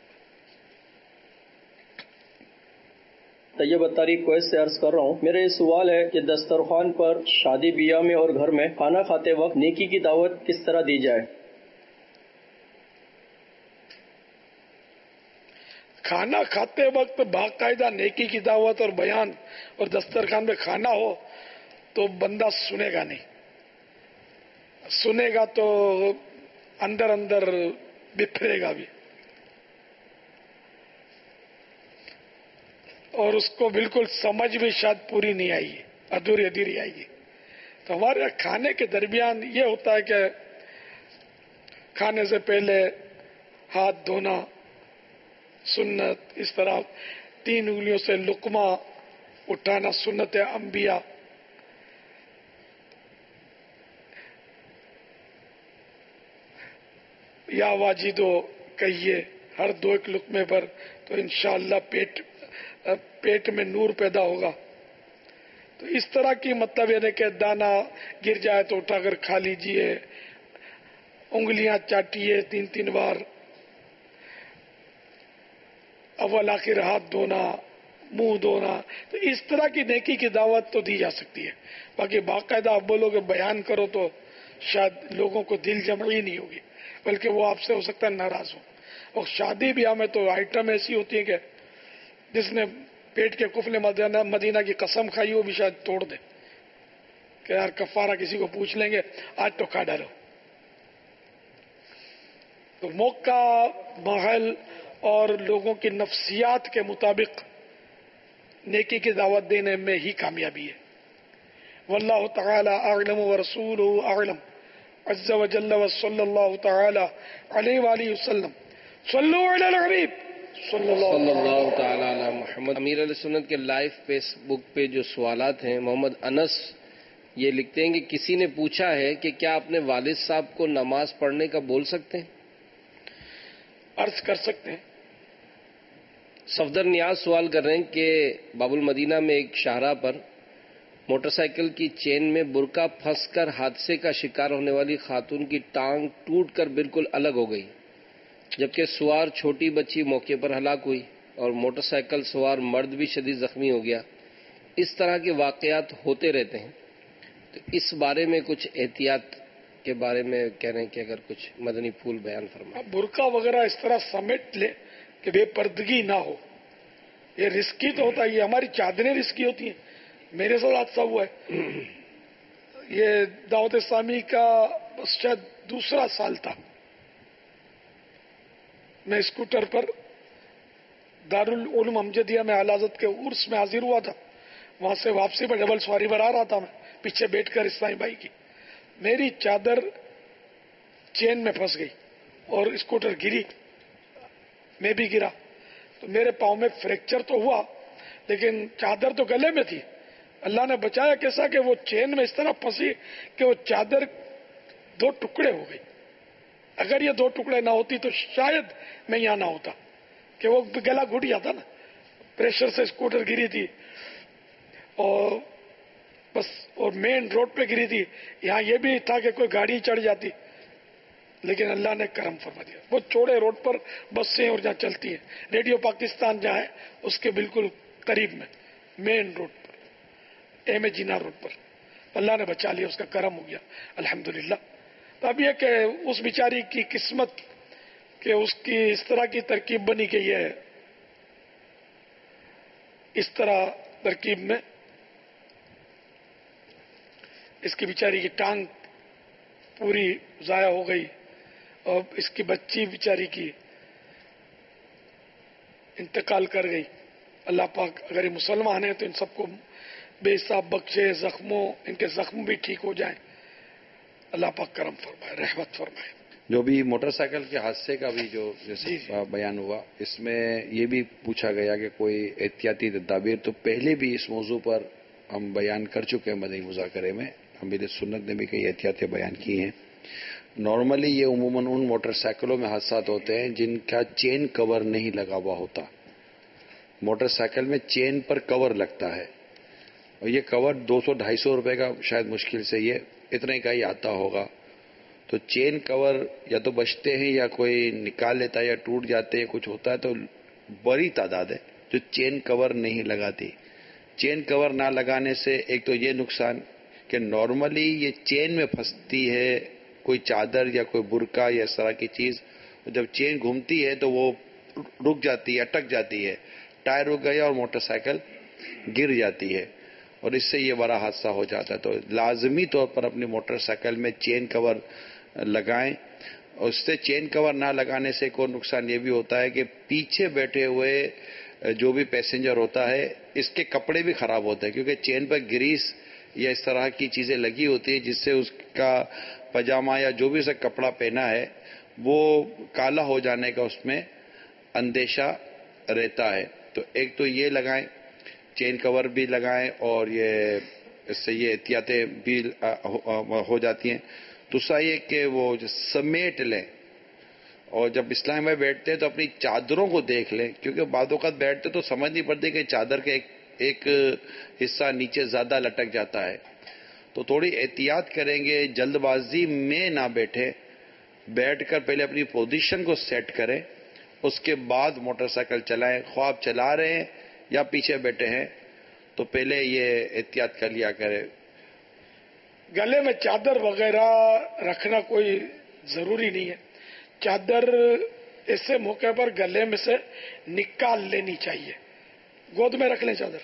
طیب اتاری کویت سے عرض کر رہا ہوں. میرا یہ سوال ہے کہ دسترخوان پر شادی بیاہ میں اور گھر میں کھانا کھاتے وقت نیکی کی دعوت کس طرح دی جائے؟ کھانا کھاتے وقت باقاعدہ نیکی کی دعوت اور بیان اور دسترخوان میں کھانا ہو تو بندہ سنے گا نہیں. سنے گا تو اندر اندر بکھرے گا بھی اور اس کو بالکل سمجھ بھی شاید پوری نہیں آئی ہے, ادھوری ادھوری آئے گی. تو ہمارے کھانے کے درمیان یہ ہوتا ہے کہ کھانے سے پہلے ہاتھ دھونا سنت, اس طرح تین انگلیوں سے لقمہ اٹھانا سنت انبیاء. یا واجدو کہیے ہر دو ایک لقمے پر تو انشاءاللہ پیٹ پیٹ میں نور پیدا ہوگا. تو اس طرح کی مطلب یہ کہ دانا گر جائے تو اٹھا کر کھا لیجئے, انگلیاں چاٹیے تین تین بار, اول آخر ہاتھ دھونا منہ دھونا. تو اس طرح کی نیکی کی دعوت تو دی جا سکتی ہے. باقی باقاعدہ آپ بولو کہ بیان کرو تو شاید لوگوں کو دل جمعی نہیں ہوگی, بلکہ وہ آپ سے ہو سکتا ہے ناراض ہو. اور شادی بیاہ میں تو آئٹم ایسی ہوتی ہے کہ جس نے پیٹ کے کفل مدینہ کی قسم کھائی وہ بھی شاید توڑ دے کہ یار کفارہ کسی کو پوچھ لیں گے, آج تو کھا ڈالو. تو موقع ماحول اور لوگوں کی نفسیات کے مطابق نیکی کی دعوت دینے میں ہی کامیابی ہے. واللہ تعالی اعلم ورسولہ اعلم عز وجل وصلی اللہ تعالی علیہ وآلہ وسلم. صلو علی الحبیب صلی اللہ تعالی علی محمد. امیر علیہ سنت کے لائیو فیس بک پہ جو سوالات ہیں, محمد انس یہ لکھتے ہیں کہ کسی نے پوچھا ہے کہ کیا اپنے والد صاحب کو نماز پڑھنے کا بول سکتے ہیں؟ عرض کر سکتے ہیں. صفدر نیاز سوال کر رہے ہیں کہ باب المدینہ میں ایک شاہراہ پر موٹر سائیکل کی چین میں برقع پھنس کر حادثے کا شکار ہونے والی خاتون کی ٹانگ ٹوٹ کر بالکل الگ ہو گئی, جبکہ سوار چھوٹی بچی موقع پر ہلاک ہوئی اور موٹر سائیکل سوار مرد بھی شدید زخمی ہو گیا. اس طرح کے واقعات ہوتے رہتے ہیں, تو اس بارے میں کچھ احتیاط کے بارے میں کہہ رہے ہیں کہ اگر کچھ مدنی پھول بیان فرمائیں. برقع وغیرہ اس طرح سمیٹ لے کہ بے پردگی نہ ہو. یہ رسکی تو ہوتا ہے, یہ ہماری چادریں رسکی ہوتی ہیں. میرے ساتھ حادثہ ہوا ہے, یہ دعوت اسلامی کا شاید دوسرا سال تھا. میں اسکوٹر پر دارالعلوم امجدیہ میں اعلی حضرت کے عرس میں حاضر ہوا تھا. وہاں سے واپسی پر ڈبل سواری پر آ رہا تھا, میں پیچھے بیٹھ کر اسلامی بھائی کی. میری چادر چین میں پھنس گئی اور اسکوٹر گری, میں بھی گرا. تو میرے پاؤں میں فریکچر تو ہوا لیکن چادر تو گلے میں تھی. اللہ نے بچایا کیسا کہ وہ چین میں اس طرح پھنسی کہ وہ چادر دو ٹکڑے ہو گئی. اگر یہ دو ٹکڑے نہ ہوتی تو شاید میں یہاں نہ ہوتا, کہ وہ گلا گھٹ جاتا نا. پریشر سے اسکوٹر گری تھی اور بس, اور مین روڈ پہ گری تھی. یہاں یہ بھی تھا کہ کوئی گاڑی چڑھ جاتی, لیکن اللہ نے کرم فرما دیا. وہ چوڑے روڈ پر بسیں اور جہاں چلتی ہیں, ریڈیو پاکستان جہاں ہے اس کے بالکل قریب میں مین روڈ پر, ایم اے جینا روڈ پر, اللہ نے بچا لیا, اس کا کرم ہو گیا الحمدللہ. تو اب یہ کہ اس بیچاری کی قسمت کہ اس کی اس طرح کی ترکیب بنی کہ یہ اس طرح ترکیب میں اس کی بیچاری کی ٹانگ پوری ضائع ہو گئی اور اس کی بچی بیچاری کی انتقال کر گئی. اللہ پاک اگر یہ مسلمان ہیں تو ان سب کو بے حساب بخشے، زخموں ان کے زخم بھی ٹھیک ہو جائیں. اللہ پاک کرم فرمائے، رحمت فرمائے. جو بھی موٹر سائیکل کے حادثے کا بھی جو جیسے بیان ہوا، اس میں یہ بھی پوچھا گیا کہ کوئی احتیاطی تدابیر، تو پہلے بھی اس موضوع پر ہم بیان کر چکے ہیں مدنی مذاکرے میں. امیر سنت نے بھی کئی احتیاطیں بیان کی ہیں. نارملی یہ عموماً ان موٹر سائیکلوں میں حادثات ہوتے ہیں جن کا چین کور نہیں لگا ہوا ہوتا. موٹر سائیکل میں چین پر کور لگتا ہے اور یہ کور دو سو ڈھائی سو روپے کا شاید مشکل سے یہ اتنے کا ہی آتا ہوگا. تو چین کور یا تو بچتے ہیں یا کوئی نکال لیتا ہے یا ٹوٹ جاتے ہیں، کچھ ہوتا ہے. تو بڑی تعداد ہے جو چین کور نہیں لگاتی. چین کور نہ لگانے سے ایک تو یہ نقصان کہ نارملی یہ چین میں پھنستی ہے کوئی چادر یا کوئی برقع یا اس طرح کی چیز. جب چین گھومتی ہے تو وہ رک جاتی ہے، اٹک جاتی ہے، ٹائر رک گیا اور موٹر سائیکل گر جاتی ہے اور اس سے یہ بڑا حادثہ ہو جاتا ہے. تو لازمی طور پر اپنی موٹر سائیکل میں چین کور لگائیں. اور اس سے چین کور نہ لگانے سے کوئی نقصان یہ بھی ہوتا ہے کہ پیچھے بیٹھے ہوئے جو بھی پیسنجر ہوتا ہے اس کے کپڑے بھی خراب ہوتے ہیں، کیونکہ چین پر گریس یا اس طرح کی چیزیں لگی ہوتی ہیں جس سے اس کا پاجامہ یا جو بھی اسے کپڑا پہنا ہے وہ کالا ہو جانے کا اس میں اندیشہ رہتا ہے. تو ایک تو یہ لگائیں، چین کور بھی لگائیں اور یہ اس سے یہ احتیاطیں بھی ہو جاتی ہیں. دوسرا یہ کہ وہ سمیٹ لیں اور جب اسلام میں بیٹھتے ہیں تو اپنی چادروں کو دیکھ لیں، کیونکہ بعض اوقات بیٹھتے تو سمجھ نہیں پڑتی کہ چادر کا ایک ایک حصہ نیچے زیادہ لٹک جاتا ہے. تو تھوڑی احتیاط کریں گے، جلد بازی میں نہ بیٹھیں. بیٹھ کر پہلے اپنی پوزیشن کو سیٹ کریں، اس کے بعد موٹر سائیکل چلائیں. خواب چلا رہے ہیں یا پیچھے بیٹھے ہیں تو پہلے یہ احتیاط کر لیا کریں. گلے میں چادر وغیرہ رکھنا کوئی ضروری نہیں ہے. چادر ایسے موقع پر گلے میں سے نکال لینی چاہیے، گود میں رکھ لیں چادر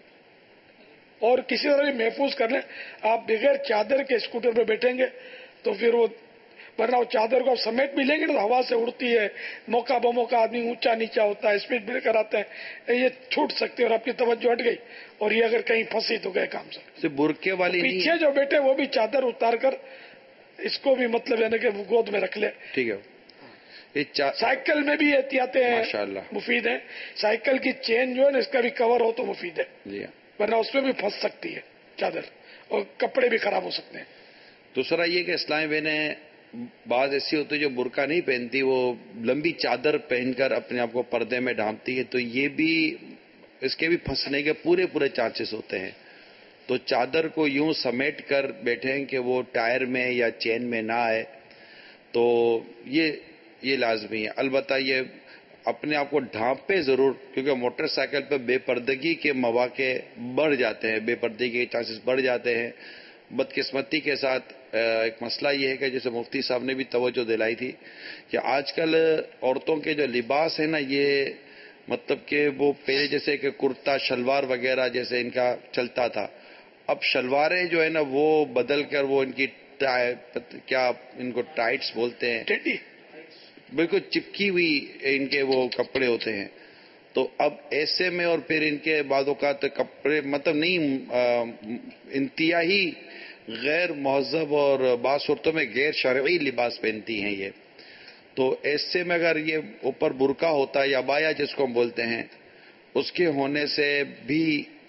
اور کسی طرح بھی محفوظ کر لیں. آپ بغیر چادر کے اسکوٹر پہ بیٹھیں گے تو پھر وہ ورنہ وہ چادر کو آپ سمیٹ بھی لیں گے تو ہوا سے اڑتی ہے، موقع بموقع آدمی اونچا نیچا ہوتا ہے، اسپیڈ بریکر آتے ہیں، یہ چھوٹ سکتے ہیں اور آپ کی توجہ ہٹ گئی اور یہ اگر کہیں پھنسی تو گئے کام سے. برقعے والی پیچھے جو بیٹھے وہ بھی چادر اتار کر اس کو بھی مطلب ہے نا کہ وہ گود میں رکھ لے. ٹھیک ہے. سائیکل میں بھی احتیاطیں مفید ہیں. سائیکل کی چین جو ہے نا اس کا بھی کور ہو تو مفید ہے، ورنہ اس میں بھی پھنس سکتی ہے چادر اور کپڑے بھی خراب ہو سکتے ہیں. دوسرا یہ کہ اسلامی بہنیں بعض ایسی ہوتی ہے جو برقع نہیں پہنتی، وہ لمبی چادر پہن کر اپنے آپ کو پردے میں ڈھانپتی ہے، تو یہ بھی اس کے بھی پھنسنے کے پورے پورے چانسز ہوتے ہیں. تو چادر کو یوں سمیٹ کر بیٹھیں کہ وہ ٹائر میں یا چین میں نہ آئے، تو یہ یہ لازمی ہے. البتہ یہ اپنے آپ کو ڈھانپے ضرور، کیونکہ موٹر سائیکل پہ بے پردگی کے مواقع بڑھ جاتے ہیں، بے پردگی کے چانسز بڑھ جاتے ہیں. بدقسمتی کے ساتھ ایک مسئلہ یہ ہے کہ جیسے مفتی صاحب نے بھی توجہ دلائی تھی کہ آج کل عورتوں کے جو لباس ہے نا، یہ مطلب کہ وہ پہلے جیسے کہ کرتا شلوار وغیرہ جیسے ان کا چلتا تھا، اب شلواریں جو ہے نا وہ بدل کر وہ ان کی کیا ان کو ٹائٹس بولتے ہیں، بالکل چپکی ہوئی ان کے وہ کپڑے ہوتے ہیں. تو اب ایسے میں اور پھر ان کے بعض اوقات کپڑے مطلب نہیں انتہائی غیر مہذب اور بعض صورتوں میں غیر شرعی لباس پہنتی ہیں یہ. تو ایسے میں اگر یہ اوپر برقع ہوتا ہے یا بایا جس کو ہم بولتے ہیں، اس کے ہونے سے بھی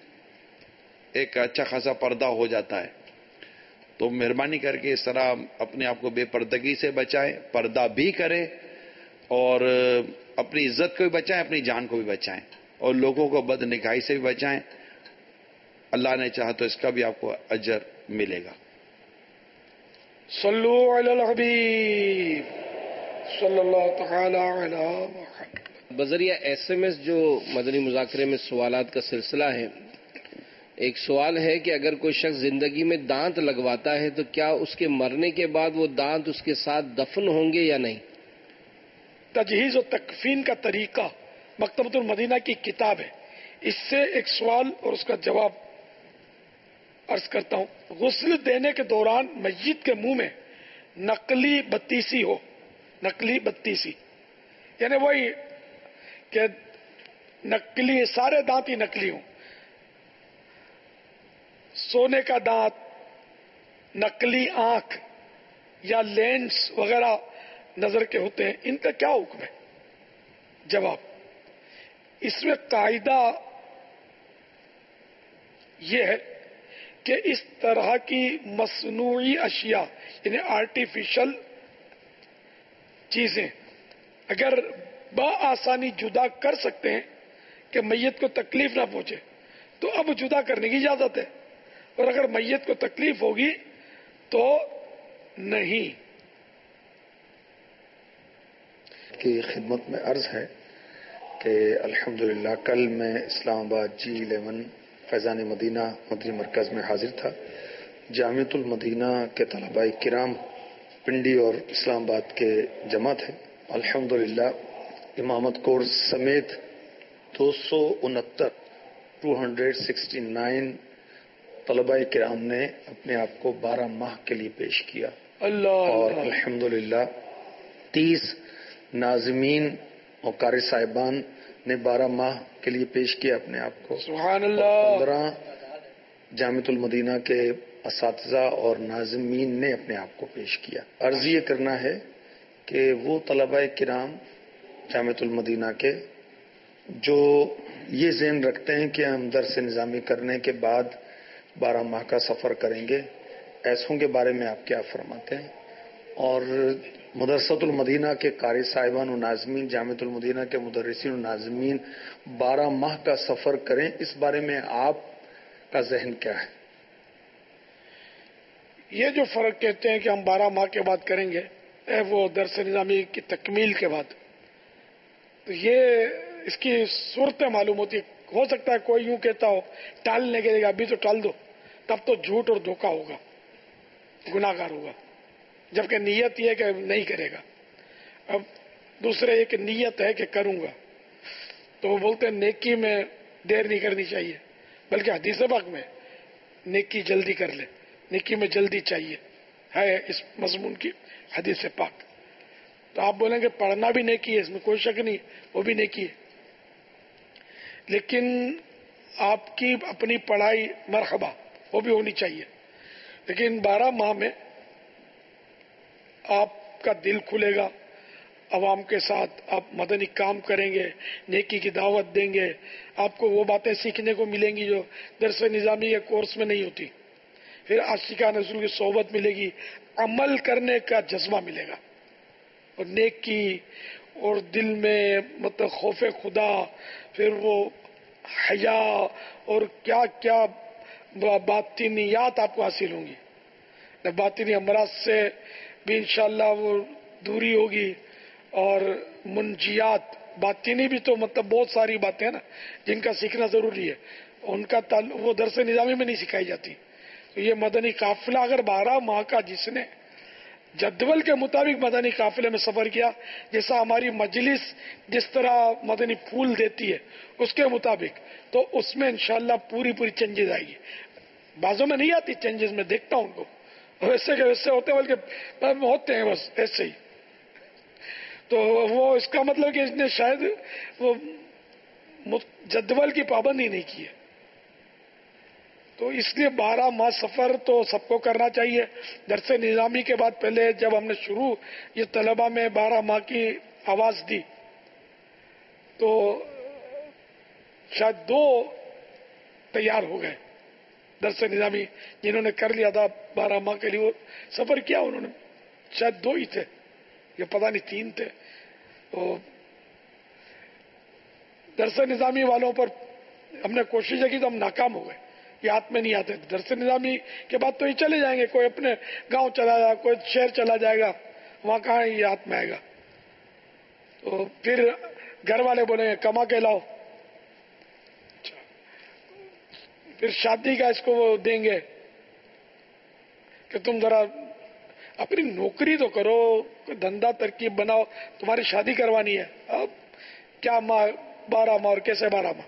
ایک اچھا خاصا پردہ ہو جاتا ہے. تو مہربانی کر کے اس طرح اپنے آپ کو بے پردگی سے بچائیں، پردہ بھی کریں اور اپنی عزت کو بھی بچائیں، اپنی جان کو بھی بچائیں اور لوگوں کو بد نگاہی سے بھی بچائیں. اللہ نے چاہا تو اس کا بھی آپ کو اجر ملے گا. صلو علی الحبیب صلی اللہ تعالی علی محمد. بذریعہ ایس ایم ایس جو مدنی مذاکرے میں سوالات کا سلسلہ ہے، ایک سوال ہے کہ اگر کوئی شخص زندگی میں دانت لگواتا ہے تو کیا اس کے مرنے کے بعد وہ دانت اس کے ساتھ دفن ہوں گے یا نہیں؟ تجہیز و تکفین کا طریقہ مکتبۃ المدینہ کی کتاب ہے. اس سے ایک سوال اور اس کا جواب عرض کرتا ہوں. غسل دینے کے دوران میت کے منہ میں نقلی بتیسی ہو، نقلی بتیسی یعنی وہی کہ نقلی سارے دانت ہی نقلی ہوں. سونے کا دانت، نقلی آنکھ یا لینس وغیرہ نظر کے ہوتے ہیں، ان کا کیا حکم ہے؟ جواب، اس میں قاعدہ یہ ہے کہ اس طرح کی مصنوعی اشیاء یعنی آرٹیفیشل چیزیں اگر بآسانی جدا کر سکتے ہیں کہ میت کو تکلیف نہ پہنچے تو اب جدا کرنے کی اجازت ہے، اور اگر میت کو تکلیف ہوگی تو نہیں. کی خدمت میں عرض ہے کہ الحمدللہ کل میں اسلام آباد جی الیون فیضان مدینہ مدنی مرکز میں حاضر تھا. جامعۃ المدینہ کے طلباء کرام پنڈی اور اسلام آباد کے جمع تھے. الحمدللہ امامت کورس سمیت دو سو انہتر ٹو ہنڈریڈ سکسٹی نائن طلباء کرام نے اپنے آپ کو بارہ ماہ کے لیے پیش کیا. اللہ اور الحمدللہ تیس ناظمین اور قاری صاحبان نے بارہ ماہ کے لیے پیش کیا اپنے آپ کو. سبحان اللہ. پندرہ جامعۃ المدینہ کے اساتذہ اور ناظمین نے اپنے آپ کو پیش کیا. عرض یہ کرنا ہے کہ وہ طلباء کرام جامعۃ المدینہ کے جو یہ ذہن رکھتے ہیں کہ ہم درس نظامی کرنے کے بعد بارہ ماہ کا سفر کریں گے، ایسوں کے بارے میں آپ کیا فرماتے ہیں؟ اور مدرسۃ المدینہ کے قاری صاحبان و ناظمین، جامعۃ المدینہ کے مدرسین و ناظمین بارہ ماہ کا سفر کریں، اس بارے میں آپ کا ذہن کیا ہے؟ یہ جو فرق کہتے ہیں کہ ہم بارہ ماہ کے بعد کریں گے، اے وہ درس نظامی کی تکمیل کے بعد، تو یہ اس کی صورتیں معلوم ہوتی ہے. ہو سکتا ہے کوئی یوں کہتا ہو ٹالنے کے لیے ابھی تو ٹال دو، تب تو جھوٹ اور دھوکہ ہوگا، گناہ گار ہوگا، جبکہ نیت یہ ہے کہ نہیں کرے گا. اب دوسرے یہ کہ نیت ہے کہ کروں گا، تو وہ بولتے ہیں نیکی میں دیر نہیں کرنی چاہیے، بلکہ حدیث پاک میں نیکی جلدی کر لے، نیکی میں جلدی چاہیے ہے اس مضمون کی حدیث پاک. تو آپ بولیں گے پڑھنا بھی نیکی ہے، اس میں کوئی شک نہیں، وہ بھی نیکی ہے، لیکن آپ کی اپنی پڑھائی مرحبا وہ بھی ہونی چاہیے. لیکن بارہ ماہ میں آپ کا دل کھلے گا، عوام کے ساتھ آپ مدنی کام کریں گے، نیکی کی دعوت دیں گے، آپ کو وہ باتیں سیکھنے کو ملیں گی جو درس نظامی کے کورس میں نہیں ہوتی. پھر عاشقان رسول کی صحبت ملے گی، عمل کرنے کا جذبہ ملے گا، اور نیکی اور دل میں مطلب خوف خدا، پھر وہ حیا اور کیا کیا باطنیات آپ کو حاصل ہوں گی. باطنی امراض سے بھی انشاءاللہ وہ دوری ہوگی، اور منجیات باطنی بھی تو مطلب بہت ساری باتیں ہیں نا جن کا سیکھنا ضروری ہے، ان کا وہ درس نظامی میں نہیں سکھائی جاتی. تو یہ مدنی قافلہ اگر بارہ ماہ کا جس نے جدول کے مطابق مدنی قافلے میں سفر کیا، جیسا ہماری مجلس جس طرح مدنی پھول دیتی ہے اس کے مطابق، تو اس میں انشاءاللہ پوری پوری چینجز آئے گی. بعضوں میں نہیں آتی چینجز، میں دیکھتا ہوں ان کو ویسے کہ ویسے ہوتے ہیں، بلکہ ہوتے ہیں بس ایسے ہی. تو وہ اس کا مطلب کہ اس نے شاید وہ جدول کی پابندی نہیں کی ہے. تو اس لیے بارہ ماہ سفر تو سب کو کرنا چاہیے. درس نظامی کے بعد پہلے جب ہم نے شروع یہ طلبہ میں بارہ ماہ کی آواز دی تو شاید دو تیار ہو گئے درس نظامی جنہوں نے کر لیا تھا بارہ ماہ کے لیے وہ سفر کیا، انہوں نے شاید دو ہی تھے، یہ پتہ نہیں تین تھے. تو درس نظامی والوں پر ہم نے کوشش کی تو ہم ناکام ہو گئے، یہ ہاتھ میں نہیں آتے. درس نظامی کے بعد تو یہ چلے جائیں گے، کوئی اپنے گاؤں چلا جائے گا، کوئی شہر چلا جائے گا، وہاں کہاں یہ ہاتھ میں آئے گا. تو پھر گھر والے بولیں گے کما کے لاؤ. پھر شادی کا اس کو وہ دیں گے کہ تم ذرا اپنی نوکری تو کرو، دھندا ترکیب بناؤ، تمہاری شادی کروانی ہے، اب کیا ماہ بارہ ماہ اور کیسے بارہ ماہ؟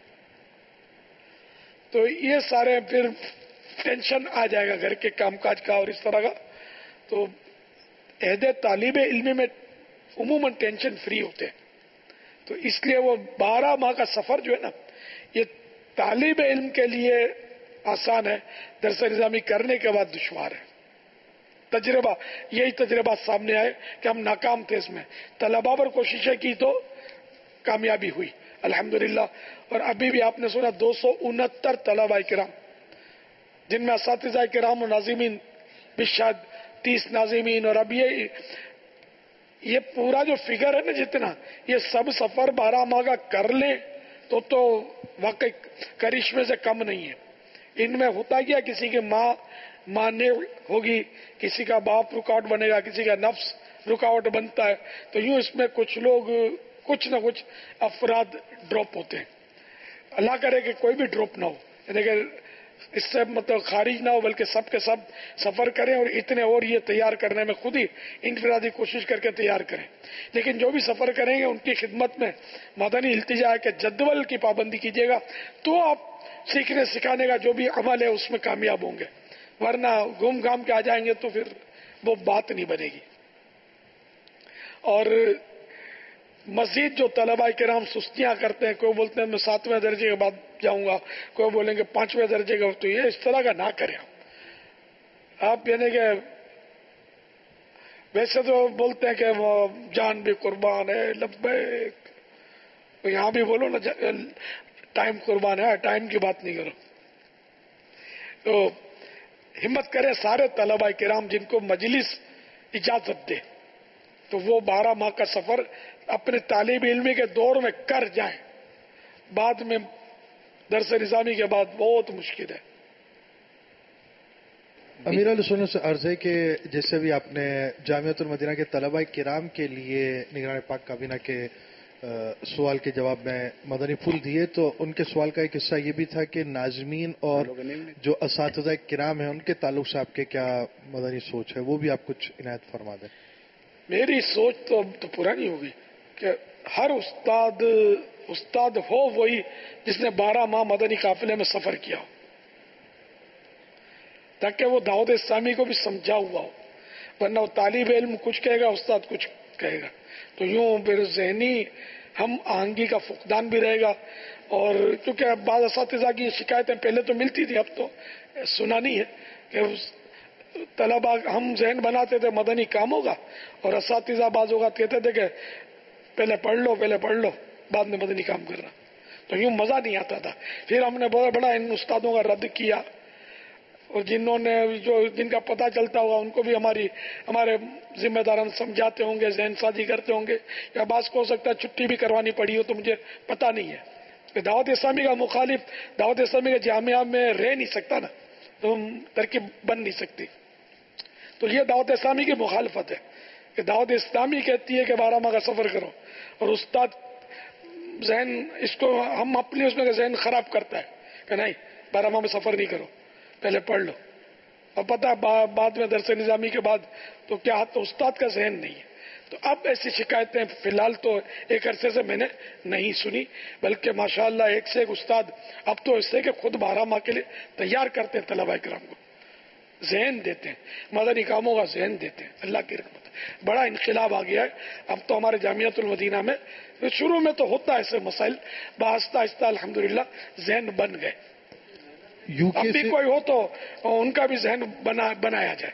تو یہ سارے پھر ٹینشن آ جائے گا گھر کے کام کاج کا اور اس طرح کا. تو عہد طالب علم میں عموماً ٹینشن فری ہوتے ہیں، تو اس لیے وہ بارہ ماہ کا سفر جو ہے نا، یہ طالب علم کے لیے آسان ہے، درس نظامی کرنے کے بعد دشوار ہے. تجربہ یہی تجربہ سامنے آئے کہ ہم ناکام تھے اس میں، طلباء پر کوششیں کی تو کامیابی ہوئی الحمدللہ. اور ابھی بھی آپ نے سنا دو سو انہتر طلباء کرام، جن میں اساتذہ کرام و ناظمین بھی شاید تیس ناظمین، اور اب یہ یہ پورا جو فگر ہے نا جتنا، یہ سب سفر بارہ ماہ کا کر لیں تو تو واقعی کرشمے سے کم نہیں ہے. ان میں ہوتا کیا، کسی کی ماں ماننے ہوگی، کسی کا باپ رکاوٹ بنے گا، کسی کا نفس رکاوٹ بنتا ہے، تو یوں اس میں کچھ لوگ کچھ نہ کچھ افراد ڈراپ ہوتے ہیں. اللہ کرے کہ کوئی بھی ڈراپ نہ ہو، یعنی کہ اس سے مطلب خارج نہ ہو، بلکہ سب کے سب سفر کریں، اور اتنے اور یہ تیار کرنے میں خود ہی انفرادی کوشش کر کے تیار کریں. لیکن جو بھی سفر کریں گے ان کی خدمت میں مدنی التجا ہے کہ جدول کی پابندی کیجیے گا، تو آپ سیکھنے سکھانے کا جو بھی عمل ہے اس میں کامیاب ہوں گے، ورنہ گھوم گھام کے آ جائیں گے تو پھر وہ بات نہیں بنے گی. اور مزید جو طلباء کرام سستیاں کرتے ہیں، کوئی بولتے ہیں میں ساتویں درجے کے بعد جاؤں گا، کوئی بولیں گے پانچویں درجے کا، تو یہ اس طرح کا نہ کریں. آپ یعنی کہ ویسے تو بولتے ہیں کہ وہ جان بھی قربان ہے، لبیک، تو یہاں بھی بولو نا ٹائم قربان ہے، ٹائم کی بات نہیں کرو. تو ہمت کرے سارے طلباء کرام جن کو مجلس اجازت دے تو وہ بارہ ماہ کا سفر اپنے طالب علمی کے دور میں کر جائیں، بعد میں درس نظامی کے بعد بہت مشکل ہے. امیر علیہ سنت سے عرض ہے کہ جیسے بھی آپ نے جامعۃ المدینہ کے طلباء کرام کے لیے نگران پاک کابینہ کے سوال کے جواب میں مدنی پھول دیے، تو ان کے سوال کا ایک حصہ یہ بھی تھا کہ ناظمین اور جو اساتذہ کرام ہیں ان کے تعلق سے آپ کے کیا مدنی سوچ ہے، وہ بھی آپ کچھ عنایت فرما دیں. میری سوچ تو تو پرانی ہوگی کہ ہر استاد استاد ہو وہی جس نے بارہ ماہ مدنی قافلے میں سفر کیا ہو، تاکہ وہ دعوت اسلامی کو بھی سمجھا ہوا ہو. ورنہ وہ طالب علم کچھ کہے گا، استاد کچھ کہے گا، تو یوں پھر ذہنی ہم آہنگی کا فقدان بھی رہے گا. اور کیونکہ بعض اساتذہ کی شکایتیں پہلے تو ملتی تھی، اب تو سنا نہیں ہے کہ طلبا ہم ذہن بناتے تھے مدنی کام ہوگا، اور اساتذہ بعض اوقات کہتے تھے کہ پہلے پڑھ لو پہلے پڑھ لو بعد میں مدنی کام کرنا، تو یوں مزہ نہیں آتا تھا. پھر ہم نے بڑا بڑا ان استادوں کا رد کیا، اور جنہوں نے جو جن کا پتہ چلتا ہوگا ان کو بھی ہماری ہمارے ذمہ داران سمجھاتے ہوں گے، ذہن سازی کرتے ہوں گے، یا بعض کو ہو سکتا ہے چھٹی بھی کروانی پڑی ہو، تو مجھے پتہ نہیں ہے کہ دعوت اسلامی کا مخالف دعوت اسلامی کے جامعہ میں رہ نہیں سکتا نا، تو ترکیب بن نہیں سکتی. تو یہ دعوت اسلامی کی مخالفت ہے کہ دعوت اسلامی کہتی ہے کہ بارہ ماہ کا سفر کرو، اور استاد ذہن اس کو ہم اپنے اس میں ذہن خراب کرتا ہے کہ نہیں بارہ ماہ میں سفر نہیں کرو، پہلے پڑھ لو. اور پتہ بعد میں درس نظامی کے بعد تو کیا تو استاد کا ذہن نہیں ہے. تو اب ایسی شکایتیں فی الحال تو ایک عرصے سے میں نے نہیں سنی، بلکہ ماشاءاللہ ایک سے ایک استاد اب تو اس سے کہ خود بارہ ماہ کے لیے تیار کرتے ہیں، طلباء کرام کو ذہن دیتے ہیں، مدنی کاموں کا ذہن دیتے ہیں. اللہ کی رحمت بڑا انقلاب آ گیا ہے اب تو ہمارے جامعۃ المدینہ میں. شروع میں تو ہوتا ایسے مسائل، بآہستہ آہستہ الحمدللہ ذہن بن گئے. اب بھی کوئی ہو تو ان کا بھی ذہن بنا بنایا جائے.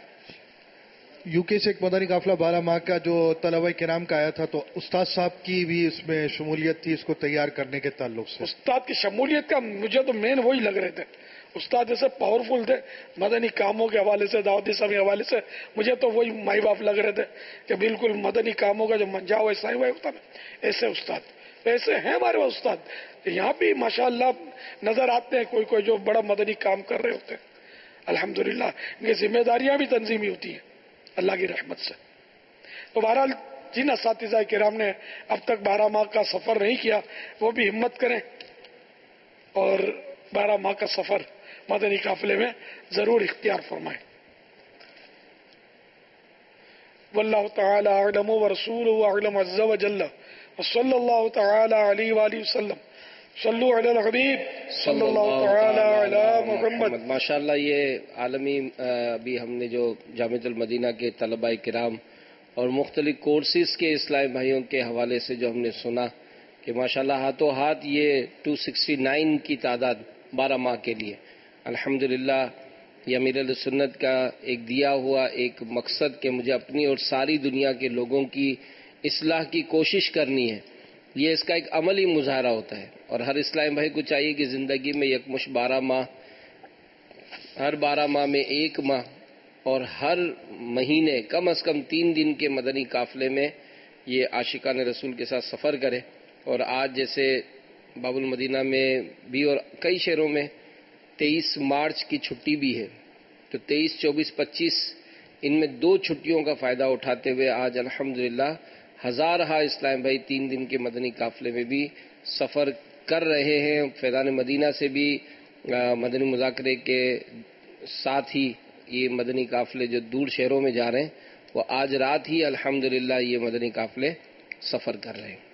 یو کے سے ایک مدنی قافلہ بارہ ماہ کا جو طلباء کرام کا آیا تھا، تو استاد صاحب کی بھی اس میں شمولیت تھی اس کو تیار کرنے کے تعلق سے. استاد کی شمولیت کا مجھے تو مین وہی لگ رہے تھے. استاد جیسے پاورفل تھے مدنی کاموں کے حوالے سے، دعوت اسلامی کے حوالے سے، مجھے تو وہی مائی باپ لگ رہے تھے کہ بالکل مدنی کاموں کا جو منجاؤ ایسا ہی ہوتا نا، ایسے استاد ایسے ہیں ہمارے وہ استاد. یہاں بھی ماشاءاللہ نظر آتے ہیں کوئی کوئی جو بڑا مدنی کام کر رہے ہوتے ہیں الحمدللہ. ان کی ذمہ داریاں بھی تنظیمی ہوتی ہیں اللہ کی رحمت سے. تو بہرحال جن اساتذہ کرام نے اب تک بارہ ماہ کا سفر نہیں کیا وہ بھی ہمت کریں اور بارہ ماہ کا سفر مدنی قافلے میں ضرور اختیار فرمائیں. واللہ تعالی اعلم ورسولہ اعلم عز وجل وصلی اللہ تعالی علیہ وآلہ وسلم. صلو علی الحبیب صلی اللہ تعالی علی محمد. ماشاءاللہ یہ عالمی ابھی ہم نے جو جامعۃ المدینہ کے طلباء کرام اور مختلف کورسز کے اسلامی بھائیوں کے حوالے سے جو ہم نے سنا کہ ماشاءاللہ ہاتھوں ہاتھ یہ دو سو انسٹھ کی تعداد بارہ ماہ کے لیے الحمدللہ یہ امیر اہل سنت کا ایک دیا ہوا ایک مقصد کہ مجھے اپنی اور ساری دنیا کے لوگوں کی اصلاح کی کوشش کرنی ہے. یہ اس کا ایک عملی مظاہرہ ہوتا ہے اور ہر اسلامی بھائی کو چاہیے کہ زندگی میں یکمش بارہ ماہ ہر بارہ ماہ میں ایک ماہ اور ہر مہینے کم از کم تین دن کے مدنی قافلے میں یہ عاشقان رسول کے ساتھ سفر کرے. اور آج جیسے باب المدینہ میں بھی اور کئی شہروں میں تیئیس مارچ کی چھٹی بھی ہے تو تیئیس چوبیس پچیس ان میں دو چھٹیوں کا فائدہ اٹھاتے ہوئے آج الحمدللہ ہزارہ اسلام بھائی تین دن کے مدنی قافلے میں بھی سفر کر رہے ہیں. فیضان مدینہ سے بھی مدنی مذاکرے کے ساتھ ہی یہ مدنی قافلے جو دور شہروں میں جا رہے ہیں وہ آج رات ہی الحمدللہ یہ مدنی قافلے سفر کر رہے ہیں.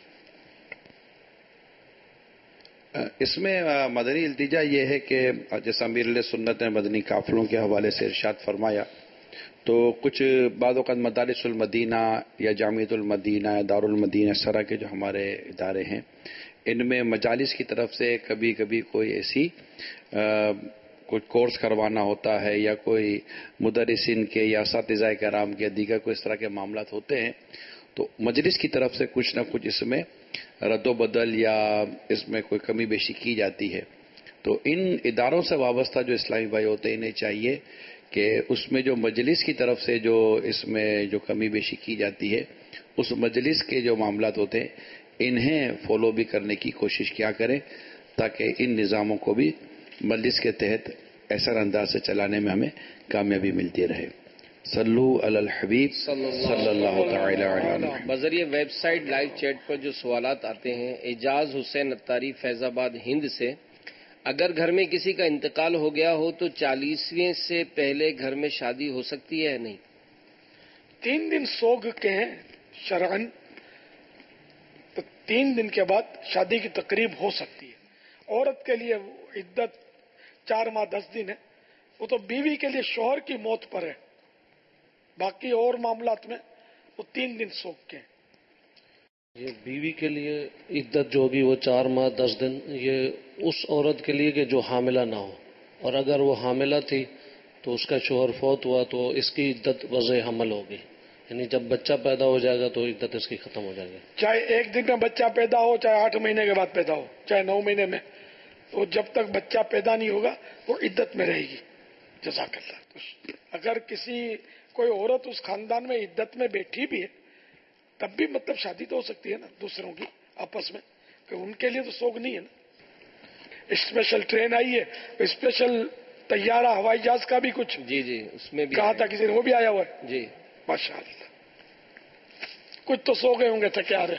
اس میں مدنی التجا یہ ہے کہ جیسا امیر علیہ سنت نے مدنی قافلوں کے حوالے سے ارشاد فرمایا تو کچھ بعض اوقات مدارس المدینہ یا جامعۃ المدینہ یا دار المدینہ اس طرح کے جو ہمارے ادارے ہیں ان میں مجالس کی طرف سے کبھی کبھی کوئی ایسی کچھ کورس کروانا ہوتا ہے یا کوئی مدرسین کے یا اساتذہ کرام کے دیگر کوئی اس طرح کے معاملات ہوتے ہیں تو مجلس کی طرف سے کچھ نہ کچھ اس میں رد و بدل یا اس میں کوئی کمی بیشی کی جاتی ہے. تو ان اداروں سے وابستہ جو اسلامی بھائی ہوتے ہیں انہیں چاہیے کہ اس میں جو مجلس کی طرف سے جو اس میں جو کمی بیشی کی جاتی ہے اس مجلس کے جو معاملات ہوتے ہیں انہیں فالو بھی کرنے کی کوشش کیا کریں تاکہ ان نظاموں کو بھی مجلس کے تحت اثر انداز سے چلانے میں ہمیں کامیابی ملتی رہے. صلو علی الحبیب صلی اللہ تعالی علیہ وسلم. بذریعہ ویب سائٹ لائیو چیٹ پر جو سوالات آتے ہیں اعجاز حسین اتاری فیض آباد ہند سے اگر گھر میں کسی کا انتقال ہو گیا ہو تو چالیسویں سے پہلے گھر میں شادی ہو سکتی ہے یا نہیں؟ تین دن سوگ کے ہیں شرعن تو تین دن کے بعد شادی کی تقریب ہو سکتی ہے. عورت کے لیے عدت چار ماہ دس دن ہے وہ تو بیوی کے لیے شوہر کی موت پر ہے. باقی اور معاملات میں وہ تین دن سوگ کے ہیں. یہ بیوی کے لیے عدت جو ہوگی وہ چار ماہ دس دن یہ اس عورت کے لیے کہ جو حاملہ نہ ہو اور اگر وہ حاملہ تھی تو اس کا شوہر فوت ہوا تو اس کی عدت وضع حمل ہوگی یعنی جب بچہ پیدا ہو جائے گا تو عدت اس کی ختم ہو جائے گی. چاہے ایک دن میں بچہ پیدا ہو چاہے آٹھ مہینے کے بعد پیدا ہو چاہے نو مہینے میں تو جب تک بچہ پیدا نہیں ہوگا وہ عدت میں رہے گی. جزاک اللہ. اگر کسی کوئی عورت اس خاندان میں عدت میں بیٹھی بھی ہے تب بھی مطلب شادی تو ہو سکتی ہے نا دوسروں کی آپس میں کہ ان کے لیے تو سوگ نہیں ہے نا. اسپیشل ٹرین آئی ہے اسپیشل طیارہ ہوائی جہاز کا بھی کچھ جی جی اس میں بھی کہا تھا کسی نے وہ بھی آیا ہوا ہے جی ماشاء اللہ. کچھ تو سو گئے ہوں گے تھکے آ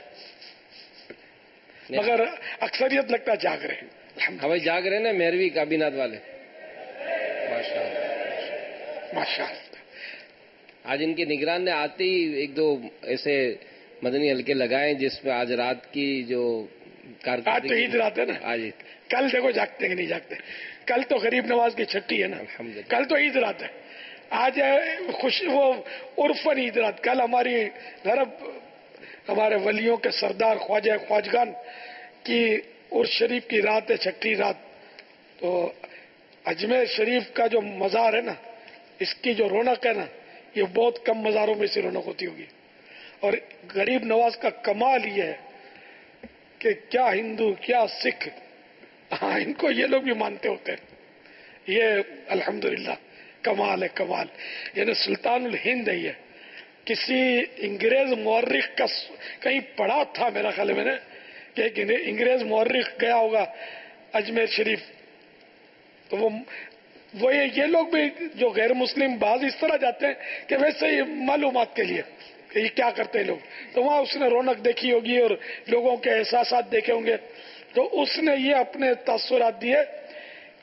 رہے مگر اکثریت لگتا جاگ رہے ہیں. ہوائی جاگ رہے نا مہروی کابینات والے ماشاء اللہ ماشاء اللہ. آج ان کے نگران نے آتے ہی ایک دو ایسے مدنی حلقے لگائے جس میں آج رات کی جو آج تو عید رات ہے نا آج کل دیکھو جاگتے کہ نہیں جاگتے. کل تو غریب نواز کی چھٹی ہے نا کل تو عید رات ہے. آج خوش وہ عرفن عید رات. کل ہماری گھرب ہمارے ولیوں کے سردار خواجہ خواجگان کی عرس شریف کی رات ہے چھٹی رات. تو اجمیر شریف کا جو مزار ہے نا اس کی جو رونق ہے نا یہ بہت کم مزاروں میں سے رونق ہوتی ہوگی. اور غریب نواز کا کمال یہ ہے کہ کیا ہندو کیا سکھ ہاں ان کو یہ لوگ بھی مانتے ہوتے ہیں. یہ الحمدللہ کمال ہے کمال. یعنی سلطان الہند ہے. یہ کسی انگریز مورخ کا کہیں پڑھا تھا میرا خیال میں نے کہ ایک انگریز مورخ گیا ہوگا اجمیر شریف تو وہ وہ یہ لوگ بھی جو غیر مسلم بعض اس طرح جاتے ہیں کہ ویسے ہی معلومات کے لیے کہ یہ کیا کرتے ہیں لوگ. تو وہاں اس نے رونق دیکھی ہوگی اور لوگوں کے احساسات دیکھے ہوں گے تو اس نے یہ اپنے تاثرات دیے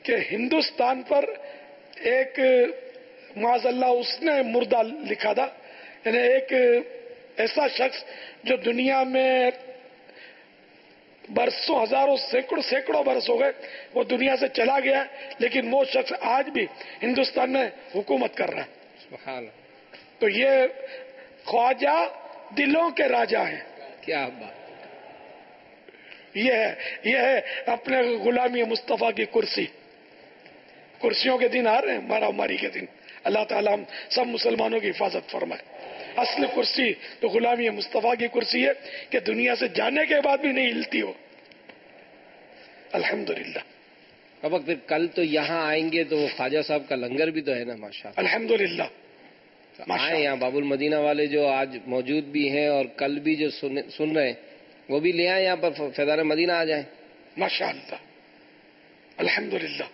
کہ ہندوستان پر ایک معاذ اللہ اس نے مردہ لکھا تھا، یعنی ایک ایسا شخص جو دنیا میں برسوں ہزاروں سینکڑوں سینکڑوں برس ہو گئے وہ دنیا سے چلا گیا ہے، لیکن وہ شخص آج بھی ہندوستان میں حکومت کر رہا ہے۔ سبحان اللہ۔ تو یہ خواجہ دلوں کے راجا ہیں۔ کیا بات! یہ ہے یہ ہے اپنے غلامی مصطفیٰ کی کرسی۔ کرسیوں کے دن آ رہے ہیں، مارا ماری کے دن۔ اللہ تعالیٰ ہم سب مسلمانوں کی حفاظت فرمائے۔ اصل کرسی تو غلامی مصطفیٰ کی کرسی ہے کہ دنیا سے جانے کے بعد بھی نہیں ہلتی ہو۔ الحمدللہ۔ اب پھر کل تو یہاں آئیں گے تو وہ خواجہ صاحب کا لنگر بھی تو ہے نا، ماشاءاللہ۔ الحمدللہ۔ آئے یہاں باب المدینہ والے جو آج موجود بھی ہیں اور کل بھی جو سن رہے ہیں وہ بھی لے آئیں یہاں پر، فیضان مدینہ آ جائیں۔ ماشاءاللہ۔ الحمدللہ۔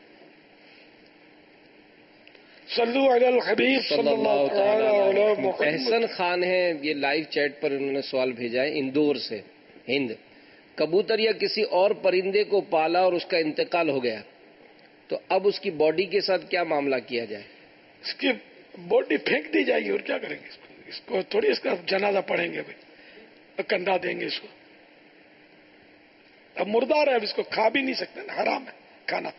صلو علی الحبیب صلی اللہ تعالی علی محمد۔ احسن خان ہیں، یہ لائیو چیٹ پر انہوں نے سوال بھیجا ہے اندور سے، ہند۔ کبوتر یا کسی اور پرندے کو پالا اور اس کا انتقال ہو گیا تو اب اس کی باڈی کے ساتھ کیا معاملہ کیا جائے؟ اس کی باڈی پھینک دی جائے گی، اور کیا کریں گے اس کو؟ اس کو تھوڑی اس کا جنازہ پڑھیں گے بھائی، کنڈا دیں گے اس کو۔ اب مردار ہے، اب اس کو کھا بھی نہیں سکتے نا، حرام ہے کھانا۔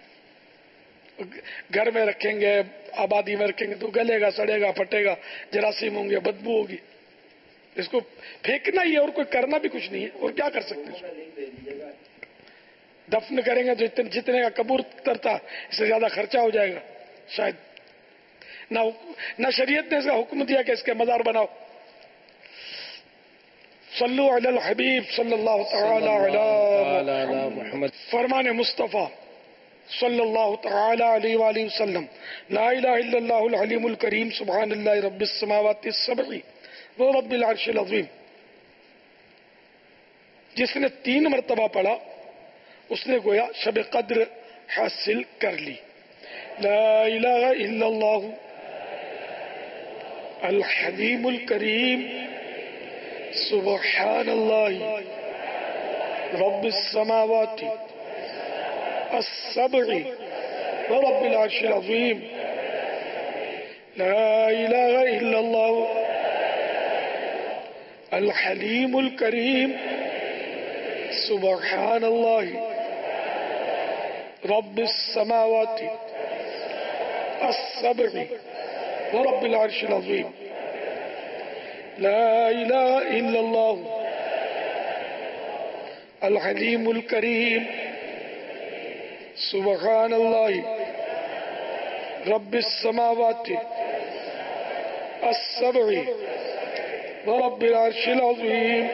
گھر میں رکھیں گے، آبادی میں رکھیں گے تو گلے گا، سڑے گا، پھٹے گا، جراثیم ہوں گے، بدبو ہوگی۔ اس کو پھینکنا ہی ہے، اور کوئی کرنا بھی کچھ نہیں ہے، اور کیا کر سکتے ہیں؟ دفن کریں گے تو جتنے کا کبوتر تھا اس سے زیادہ خرچہ ہو جائے گا شاید۔ نہ نہ شریعت نے اس کا حکم دیا کہ اس کے مزار بناؤ۔ صلو علی الحبیب صلی اللہ تعالی علی محمد۔ فرمان مصطفیٰ صلی اللہ تعالی علیہ وآلہ وسلم، لا الہ الا اللہ العلیم الکریم، سبحان اللہ رب السماوات السبع و رب العرش العظیم۔ جس نے تین مرتبہ پڑھا اس نے گویا شب قدر حاصل کر لی۔ لا الہ الا اللہ الحلیم الکریم، سبحان اللہ رب السماوات السبع ورب العرش العظیم۔ لا الہ الا اللہ الحلیم الکریم، سبحان اللہ رب السماوات السبع ورب العرش العظیم۔ لا الہ الا اللہ الحلیم الکریم، سبحان اللہ رب السماوات السبع ورب العرش العظیم۔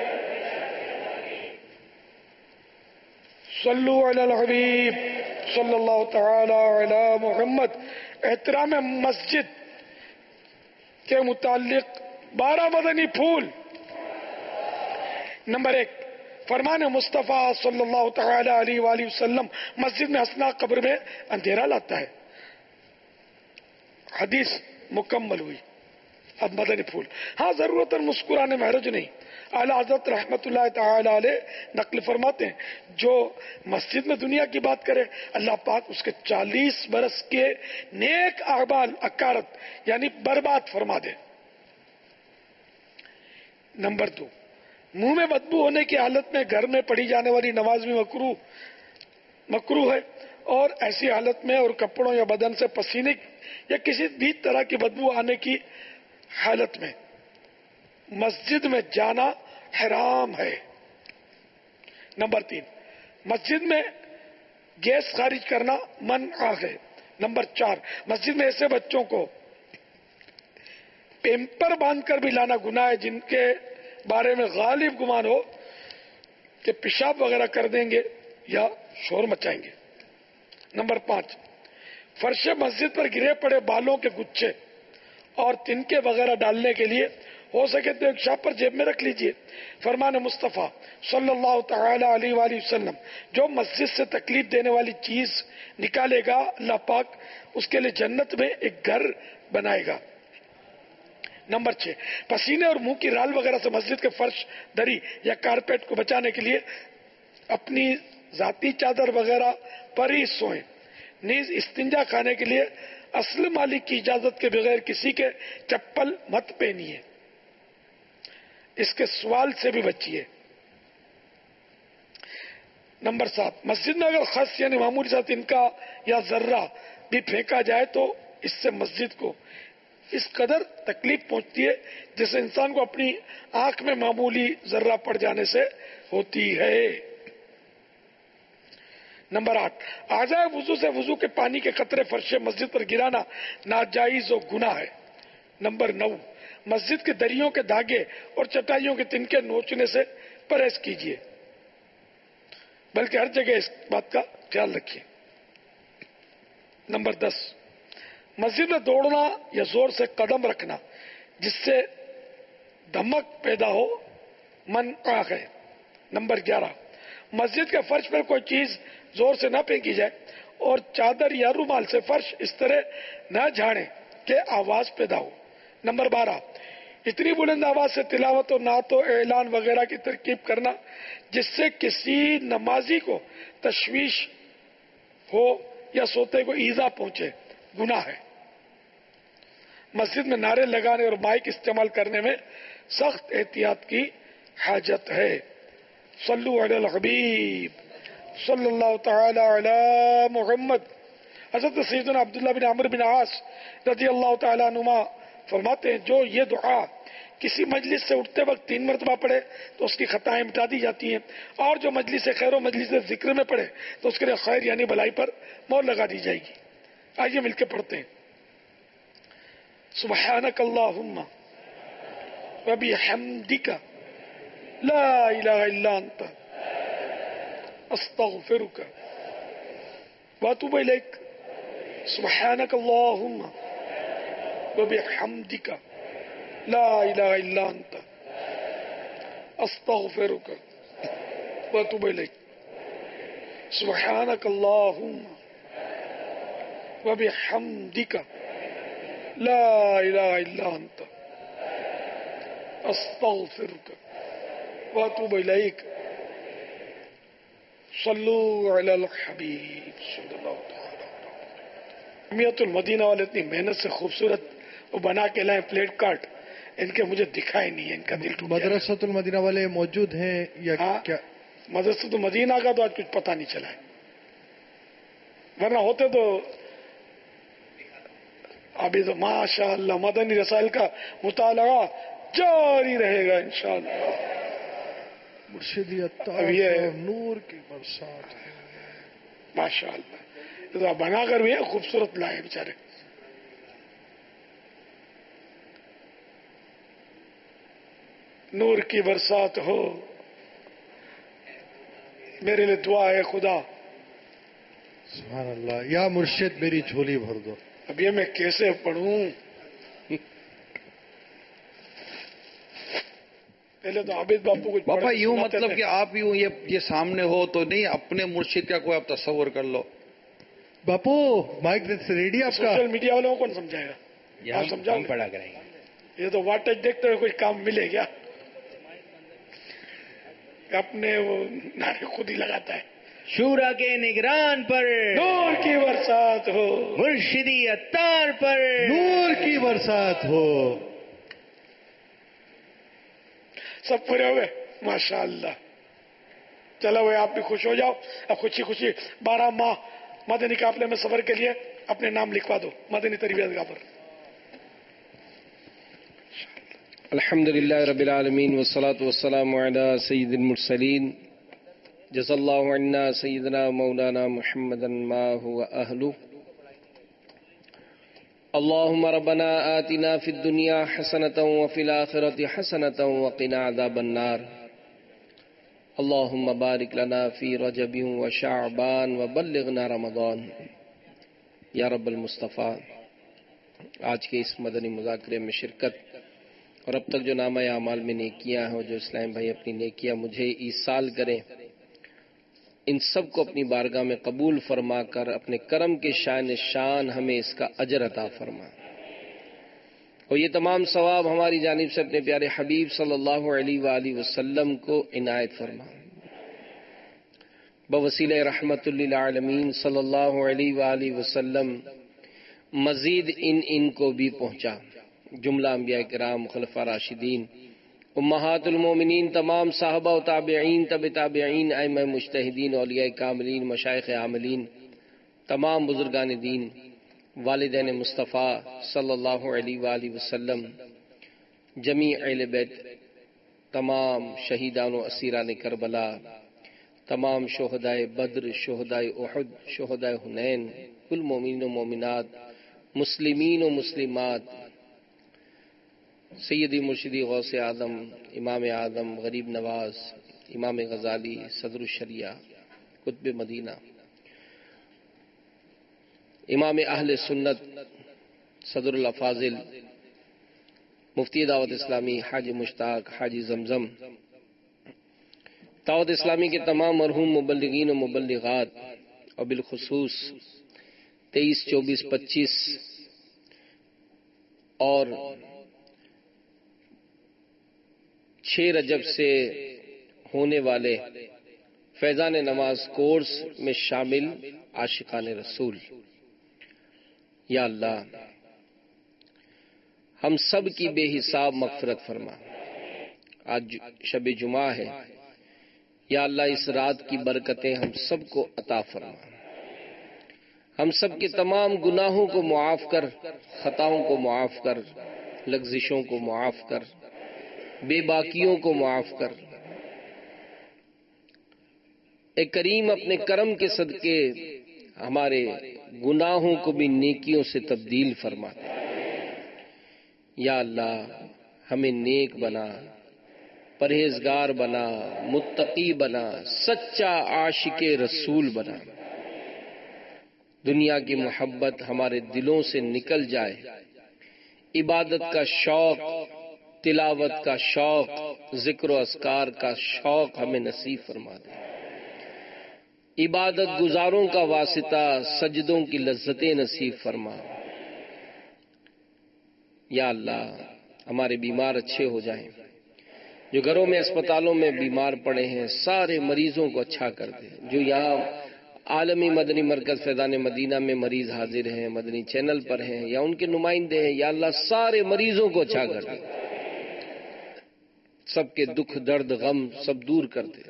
صلو علی الحبیب صلی اللہ تعالی علی محمد۔ احترام مسجد کے متعلق بارہ مدنی پھول۔ نمبر ایک، فرمان مصطفیٰ صلی اللہ تعالی علیہ وآلہ وسلم مسجد میں ہنسنا قبر میں اندھیرا لاتا ہے۔ حدیث مکمل ہوئی۔ اب مدنی پھول۔ ہاں ضرورت مسکرانے میں حرج نہیں۔ اعلیٰ حضرت رحمت اللہ تعالی علیہ نقل فرماتے ہیں جو مسجد میں دنیا کی بات کرے اللہ پاک اس کے چالیس برس کے نیک اعمال اکارت یعنی برباد فرما دے۔ نمبر دو، منہ میں بدبو ہونے کی حالت میں گھر میں پڑھی جانے والی نماز بھی مکروہ مکروہ ہے، اور ایسی حالت میں اور کپڑوں یا بدن سے پسینے یا کسی بھی طرح کی بدبو آنے کی حالت میں مسجد میں جانا حرام ہے۔ نمبر تین، مسجد میں گیس خارج کرنا منع ہے۔ نمبر چار، مسجد میں ایسے بچوں کو پیمپر باندھ کر بھی لانا گناہ ہے جن کے بارے میں غالب گمان ہو کہ پیشاب وغیرہ کر دیں گے یا شور مچائیں گے۔ نمبر پانچ، فرش مسجد پر گرے پڑے بالوں کے گچھے اور تنکے وغیرہ ڈالنے کے لیے ہو سکے تو ایک شاپ پر جیب میں رکھ لیجئے۔ فرمان مصطفیٰ صلی اللہ تعالی علیہ وآلہ وسلم، جو مسجد سے تکلیف دینے والی چیز نکالے گا اللہ پاک اس کے لیے جنت میں ایک گھر بنائے گا۔ نمبر چھ، پسینے اور منہ کی رال وغیرہ سے مسجد کے فرش، دری یا کارپیٹ کو بچانے کے لیے اپنی ذاتی چادر وغیرہ پر ہی سوئیں۔ نیز استنجا کھانے کے لیے اصل مالک کی اجازت کے بغیر کسی کے چپل مت پہنیے. اس کے سوال سے بھی بچیے. نمبر سات، مسجد میں اگر خس یعنی معمولی سا تنکا یا ذرہ بھی پھینکا جائے تو اس سے مسجد کو اس قدر تکلیف پہنچتی ہے جیسے انسان کو اپنی آنکھ میں معمولی ذرہ پڑ جانے سے ہوتی ہے. نمبر آٹھ، اعضاء وضو سے وضو کے پانی کے قطرے فرش مسجد پر گرانا ناجائز و گناہ ہے. نمبر نو، مسجد کے دریوں کے دھاگے اور چٹائیوں کے تنکے نوچنے سے پرہیز کیجیے، بلکہ ہر جگہ اس بات کا خیال رکھیے. نمبر دس، مسجد میں دوڑنا یا زور سے قدم رکھنا جس سے دھمک پیدا ہو منع ہے. نمبر گیارہ، مسجد کے فرش پر کوئی چیز زور سے نہ پھینکی جائے اور چادر یا رومال سے فرش اس طرح نہ جھاڑیں کہ آواز پیدا ہو. نمبر بارہ، اتنی بلند آواز سے تلاوت و نعت و اعلان وغیرہ کی ترکیب کرنا جس سے کسی نمازی کو تشویش ہو یا سوتے کو ایذا پہنچے گناہ ہے. مسجد میں نعرے لگانے اور مائک استعمال کرنے میں سخت احتیاط کی حاجت ہے. صلو علی الحبیب صلی اللہ تعالی علی محمد. حضرت سیدنا عبداللہ بن عمرو بن عاص رضی اللہ تعالی عنہما فرماتے ہیں جو یہ دعا کسی مجلس سے اٹھتے وقت تین مرتبہ پڑھے تو اس کی خطائیں مٹا دی جاتی ہیں، اور جو مجلس خیر و مجلس ذکر میں پڑھے تو اس کے لیے خیر یعنی بھلائی پر مہر لگا دی جائے گی. آئیے مل کے پڑھتے ہیں. سبحانک اللہم وبحمدک لا الہ الا انت استغفرک واتوب الیک. سبحانک اللہم وبحمدک لا الہ الا انت استغفرک واتوب الیک. سبحانک اللہم وبحمدک لا الہ الا انت استغفرک واتوب الیک. صلو علی الحبیب صلی اللہ تعالی. جامعۃ المدینہ والے اتنی محنت سے خوبصورت وہ بنا کے لائے پلیٹ کارڈ، ان کے مجھے دکھائے نہیں ہے. ان کا دل ٹوٹ گیا. مدرسۃ المدینہ والے موجود ہیں یا کیا؟ مدرسۃ المدینہ کا تو آج کچھ پتہ نہیں چلا ہے، ورنہ ہوتے تو ابھی تو ماشاء اللہ مدنی رسائل کا مطالعہ جاری رہے گا انشاءاللہ. مرشدی عطار نور کی برسات ہے ماشاء اللہ. بنا کر بھی ہے خوبصورت لائے بیچارے. نور کی برسات ہو، میرے لیے دعا ہے خدا. سبحان اللہ. یا مرشد میری جھولی بھر دو. اب یہ میں کیسے پڑھوں؟ پہلے تو عابد باپو کچھ باپا یوں مطلب کہ آپ یوں یہ یہ سامنے ہو تو نہیں، اپنے مرشد کا کوئی آپ تصور کر لو. باپو مائک ریڈی آپ کا؟ سوشل میڈیا والوں کو کون سمجھائے گا؟ آپ سمجھاؤ پڑا کریں گے. یہ تو واٹیج دیکھتے ہوئے کوئی کام ملے گا؟ اپنے وہ نعرے خود ہی لگاتا ہے. شورا کے نگران پر نور کی برسات ہو، مرشدی عطار پر نور کی برسات ہو. سب پورے ہوئے ماشاء اللہ. چلو بھائی آپ بھی خوش ہو جاؤ. اب خوشی خوشی بارہ ماہ مدنی قافلے میں سفر کے لیے اپنے نام لکھوا دو مدنی تربیت گاہ پر. الحمد للہ رب العالمین والصلاة والسلام علی سید المرسلین. جزا اللہ عنا سیدنا مولانا محمدا ما هو اہلہ. اللهم ربنا آتنا في الدنيا حسنة وفي الآخرة حسنة وقنا عذاب النار. اللهم بارك لنا في رجب وشعبان وبلغنا رمضان. یا رب المصطفیٰ، آج کے اس مدنی مذاکرے میں شرکت اور اب تک جو نامہ اعمال میں نیکیاں ہیں، جو اسلام بھائی اپنی نیکیاں مجھے ایصال کریں، ان سب کو اپنی بارگاہ میں قبول فرما کر اپنے کرم کے شان شان ہمیں اس کا اجر عطا فرما، اور یہ تمام ثواب ہماری جانب سے اپنے پیارے حبیب صلی اللہ علیہ وآلہ وسلم کو عنایت فرما. بوسیلہ رحمت للعالمین صلی اللہ علیہ وآلہ وسلم مزید ان ان کو بھی پہنچا. جملہ انبیاء کرام، خلفاء راشدین، امہات المومنین، تمام صحابہ و تابعین، تب تابعین، ائمہ مجتہدین، اولیاء کاملین، مشائخ عاملین، تمام بزرگان دین، والدین مصطفیٰ صلی اللہ علیہ وآلہ وسلم، جمیع اہل بیت، تمام شہیدان و اسیران کربلا، تمام شہدائے بدر، شہدائے احد، شہدائے حنین، کل مومنین و مومنات، مسلمین و مسلمات، سیدی مرشدی غوث اعظم، امام اعظم، غریب نواز، امام غزالی، صدر الشریعہ، قطب مدینہ، امام اہل سنت، صدر الافاضل، مفتی دعوت اسلامی حاجی مشتاق حاجی زمزم، دعوت اسلامی کے تمام مرحوم مبلغین و مبلغات، اور بالخصوص تیئیس چوبیس پچیس اور چھ رجب سے ہونے والے فیضان نماز کورس میں شامل عاشقان رسول. یا اللہ ہم سب کی بے حساب مغفرت فرما. آج شب جمعہ ہے، یا اللہ اس رات کی برکتیں ہم سب کو عطا فرما. ہم سب کے تمام گناہوں کو معاف کر، خطاؤں کو معاف کر، لغزشوں کو معاف کر، بے باکیوں کو معاف کر. اے کریم اپنے کرم کے صدقے ہمارے گناہوں کو بھی نیکیوں سے تبدیل فرما. یا اللہ ہمیں نیک بنا، پرہیزگار بنا، متقی بنا، سچا عاشق رسول بنا. دنیا کی محبت ہمارے دلوں سے نکل جائے، عبادت کا شوق، تلاوت کا شوق، ذکر و اذکار کا شوق ہمیں نصیب فرما دے. عبادت گزاروں کا واسطہ سجدوں کی لذتیں نصیب فرما. یا اللہ ہمارے بیمار اچھے ہو جائیں، جو گھروں میں اسپتالوں میں بیمار پڑے ہیں سارے مریضوں کو اچھا کر دے. جو یہاں عالمی مدنی مرکز فیضان مدینہ میں مریض حاضر ہیں، مدنی چینل پر ہیں یا ان کے نمائندے ہیں، یا اللہ سارے مریضوں کو اچھا کر دے، سب کے دکھ درد غم سب دور کر دے.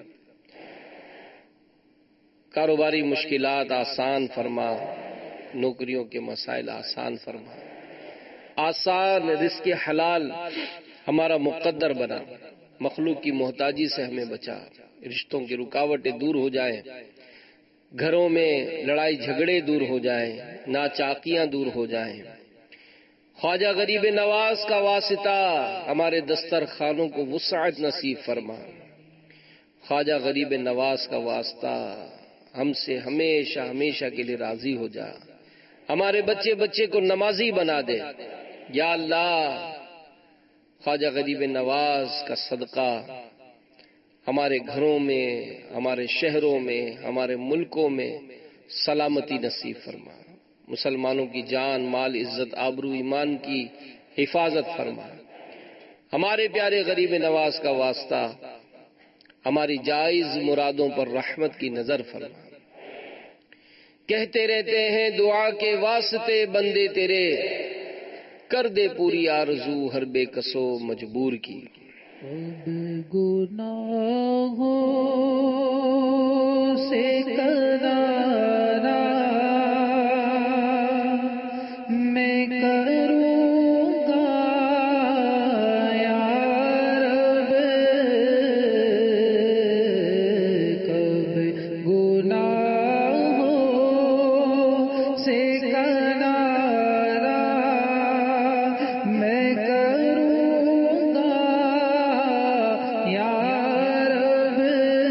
کاروباری مشکلات آسان فرما، نوکریوں کے مسائل آسان فرما، آسان رزق حلال ہمارا مقدر بنا. مخلوق کی محتاجی سے ہمیں بچا، رشتوں کی رکاوٹیں دور ہو جائیں، گھروں میں لڑائی جھگڑے دور ہو جائیں، ناچاکیاں دور ہو جائیں. خواجہ غریب نواز کا واسطہ ہمارے دسترخوانوں کو وسعت نصیب فرما. خواجہ غریب نواز کا واسطہ ہم سے ہمیشہ ہمیشہ کے لیے راضی ہو جا. ہمارے بچے بچے کو نمازی بنا دے. یا اللہ خواجہ غریب نواز کا صدقہ ہمارے گھروں میں، ہمارے شہروں میں، ہمارے ملکوں میں سلامتی نصیب فرما. مسلمانوں کی جان، مال، عزت، آبرو، ایمان کی حفاظت فرما. ہمارے پیارے غریب نواز کا واسطہ ہماری جائز مرادوں پر رحمت کی نظر فرما. کہتے رہتے ہیں دعا کے واسطے بندے تیرے، کر دے پوری آرزو ہر بے کسو مجبور کی. گناہوں سے کنارہ میں کروں گا یا رب، کب گناہوں سے کنارہ میں کروں گا یا رب.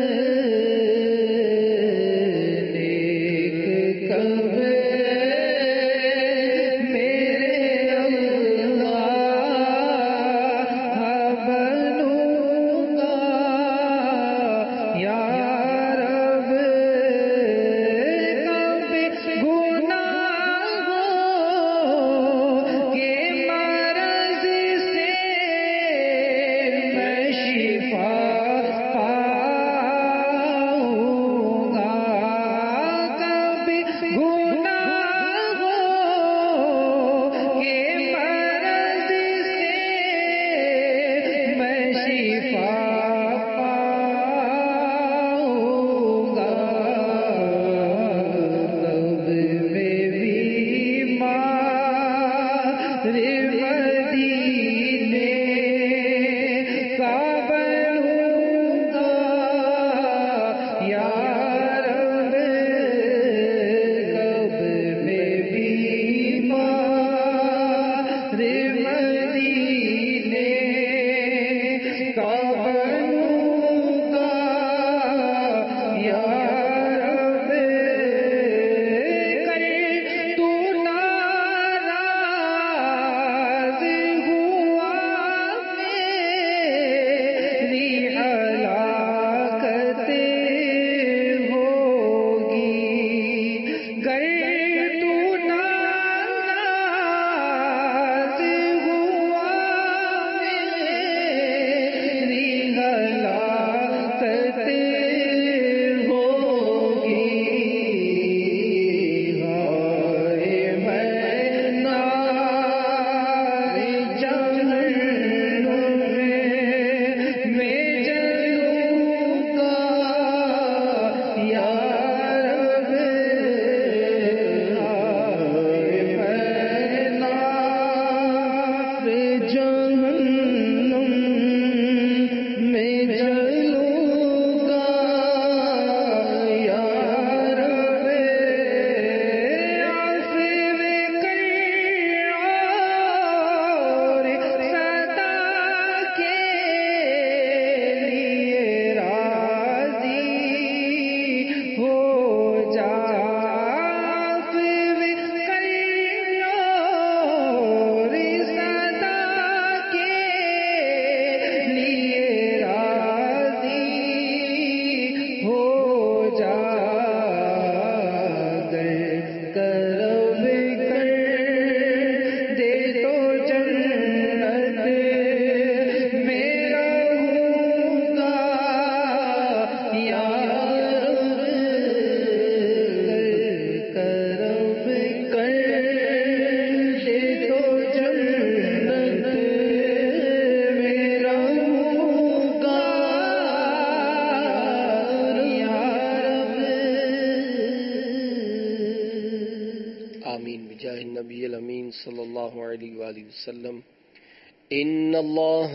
بجاہ النبی الامین صلی اللہ علیہ وآلہ وسلم ان اللہ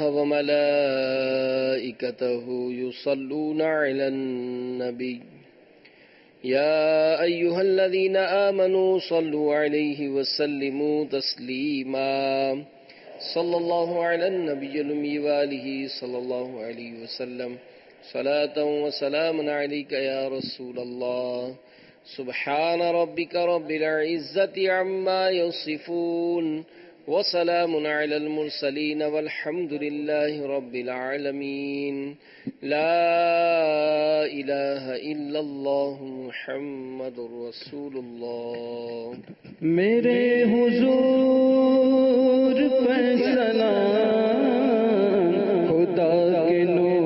وملائکتہ یصلون علی النبی یا ایہا الذین آمنوا صلوا علیہ وسلموا تسلیما صلی اللہ علی النبی الأمی وآلہ صلی اللہ علیہ وسلم صلاة وسلام علیک یا رسول اللہ سبحان ربک رب العزة عما یصفون وسلام علی المرسلین والحمد للہ رب العالمین لا الہ الا اللہ محمد رسول اللہ. میرے حضور پر سلام خدا کے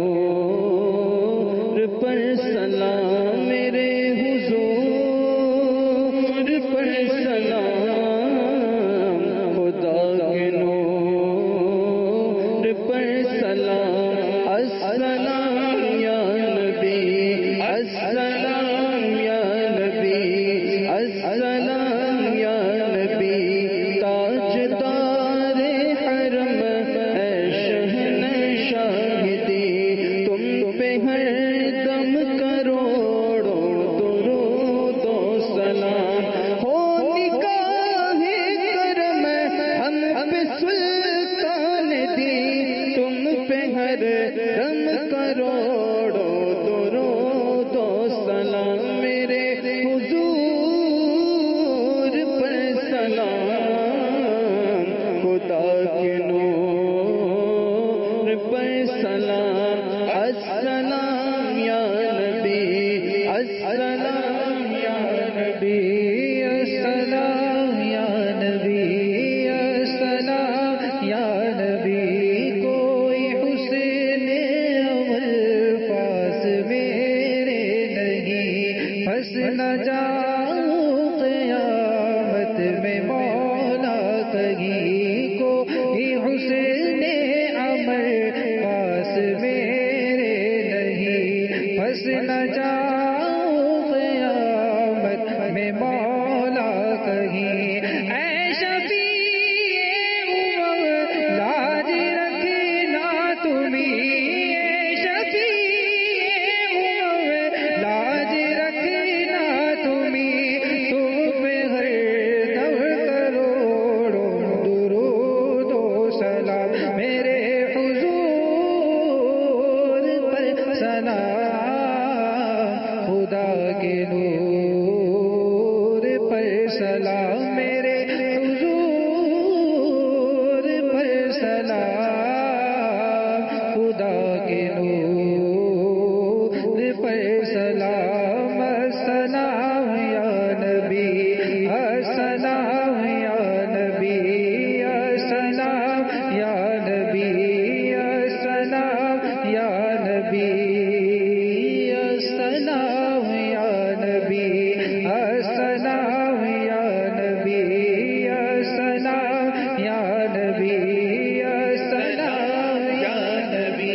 نور پر سلام میرے حضور پر سلام خدا کے نور پر سلام السلام یا نبی السلام یا نبی السلام یا نبی تاجدار حرم اے شہنشاہی تم پہ ہر دم کروڑوں درود و سلام ہو نگاہ کرم ہم پہ سلطان دی تم پہ ہر دم کروڑوں درود و سلام میرے حضور پر سلام خدا کے نور پر سلام السلام یا نبی السلام یا نبی السلام یا نبی السلام یا نبی کوئی حسین اول پاس میرے نہیں پھنس نہ جاؤ قیامت میں مولا کہیں کوئی حسین عمر پاس میرے نہیں پھنس نہ جاؤ قیامت میں مولا کہیں اے شفیع امم لاج رکھنا تمہیں اے شفیع امم لاج رکھنا تمہیں تم پہ ہر دم کروڑوں درود و سلام میرے حضور پر سلام خدا کے نور پر سلام میرے حضور پر سلام خدا کے نور پر سلام السلام یا نبی السلام یا نبی السلام یا نبی السلام یا نبی السلام یا نبی السلام یا نبی السلام یا نبی السلام یا نبی.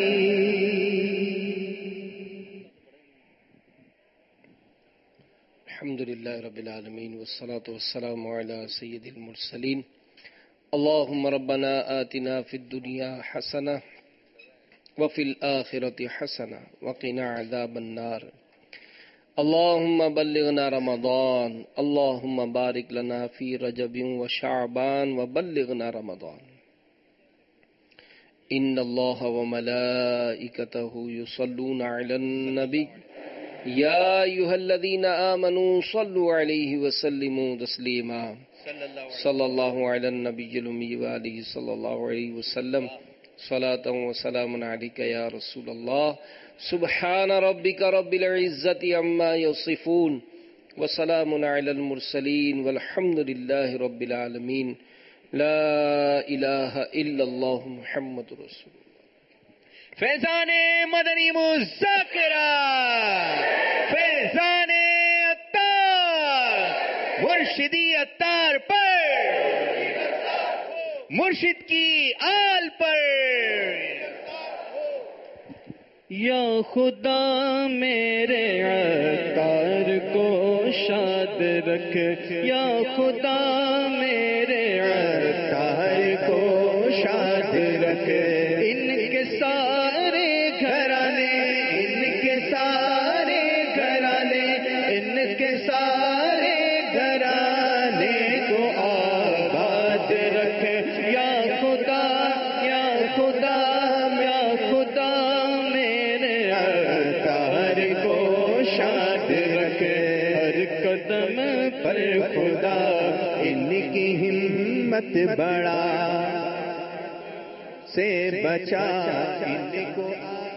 الحمد للہ رب العالمین والصلاة والسلام علی سید المرسلین اللہم ربنا آتنا فی الدنیا حسنہ وفی الآخرة حسنہ وقنا عذاب النار اللہم بلغنا رمضان اللہم بارک لنا فی رجب وشعبان وبلغنا رمضان ان اللہ وملائکتہ یصلون علی النبی یا ایہا الذین آمنوا صلوا علیہ وسلموا تسلیما صلی اللہ علی النبی الأمی وآلہ صلی اللہ علیہ وسلم صلاة وسلام علیک یا رسول اللہ سبحان ربک رب العزة عما یصفون وسلام علی المرسلین والحمد للہ رب العالمین لا الہ الا اللہ محمد رسول اللہ. فیضان مدنی مذاکرہ فیضان عطار مرشدی عطار پر مرشد کی آل پر یا خدا میرے عطار کو شاد یاد رکھ یا خدا میرے عطار کو شاد رکھ ان کے سارے گھرانے ان کے سارے گھرانے ان کے سارے گھرانے کو آباد رکھ یا خدا یا خدا یا خدا میرے عطار کو شاد رکھ ہر قدم پر خدا ان کی ہمت بڑا سے بچا ان کو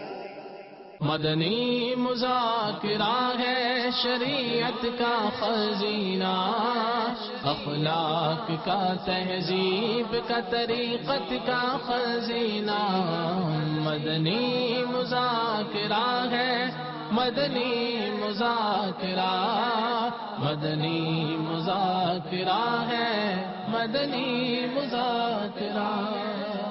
مدنی مذاکرہ ہے شریعت کا خزینہ اخلاق کا تہذیب کا طریقت کا خزینہ مدنی مذاکرہ ہے مدنی مذاکرہ مدنی مذاکرہ ہے مدنی مذاکرہ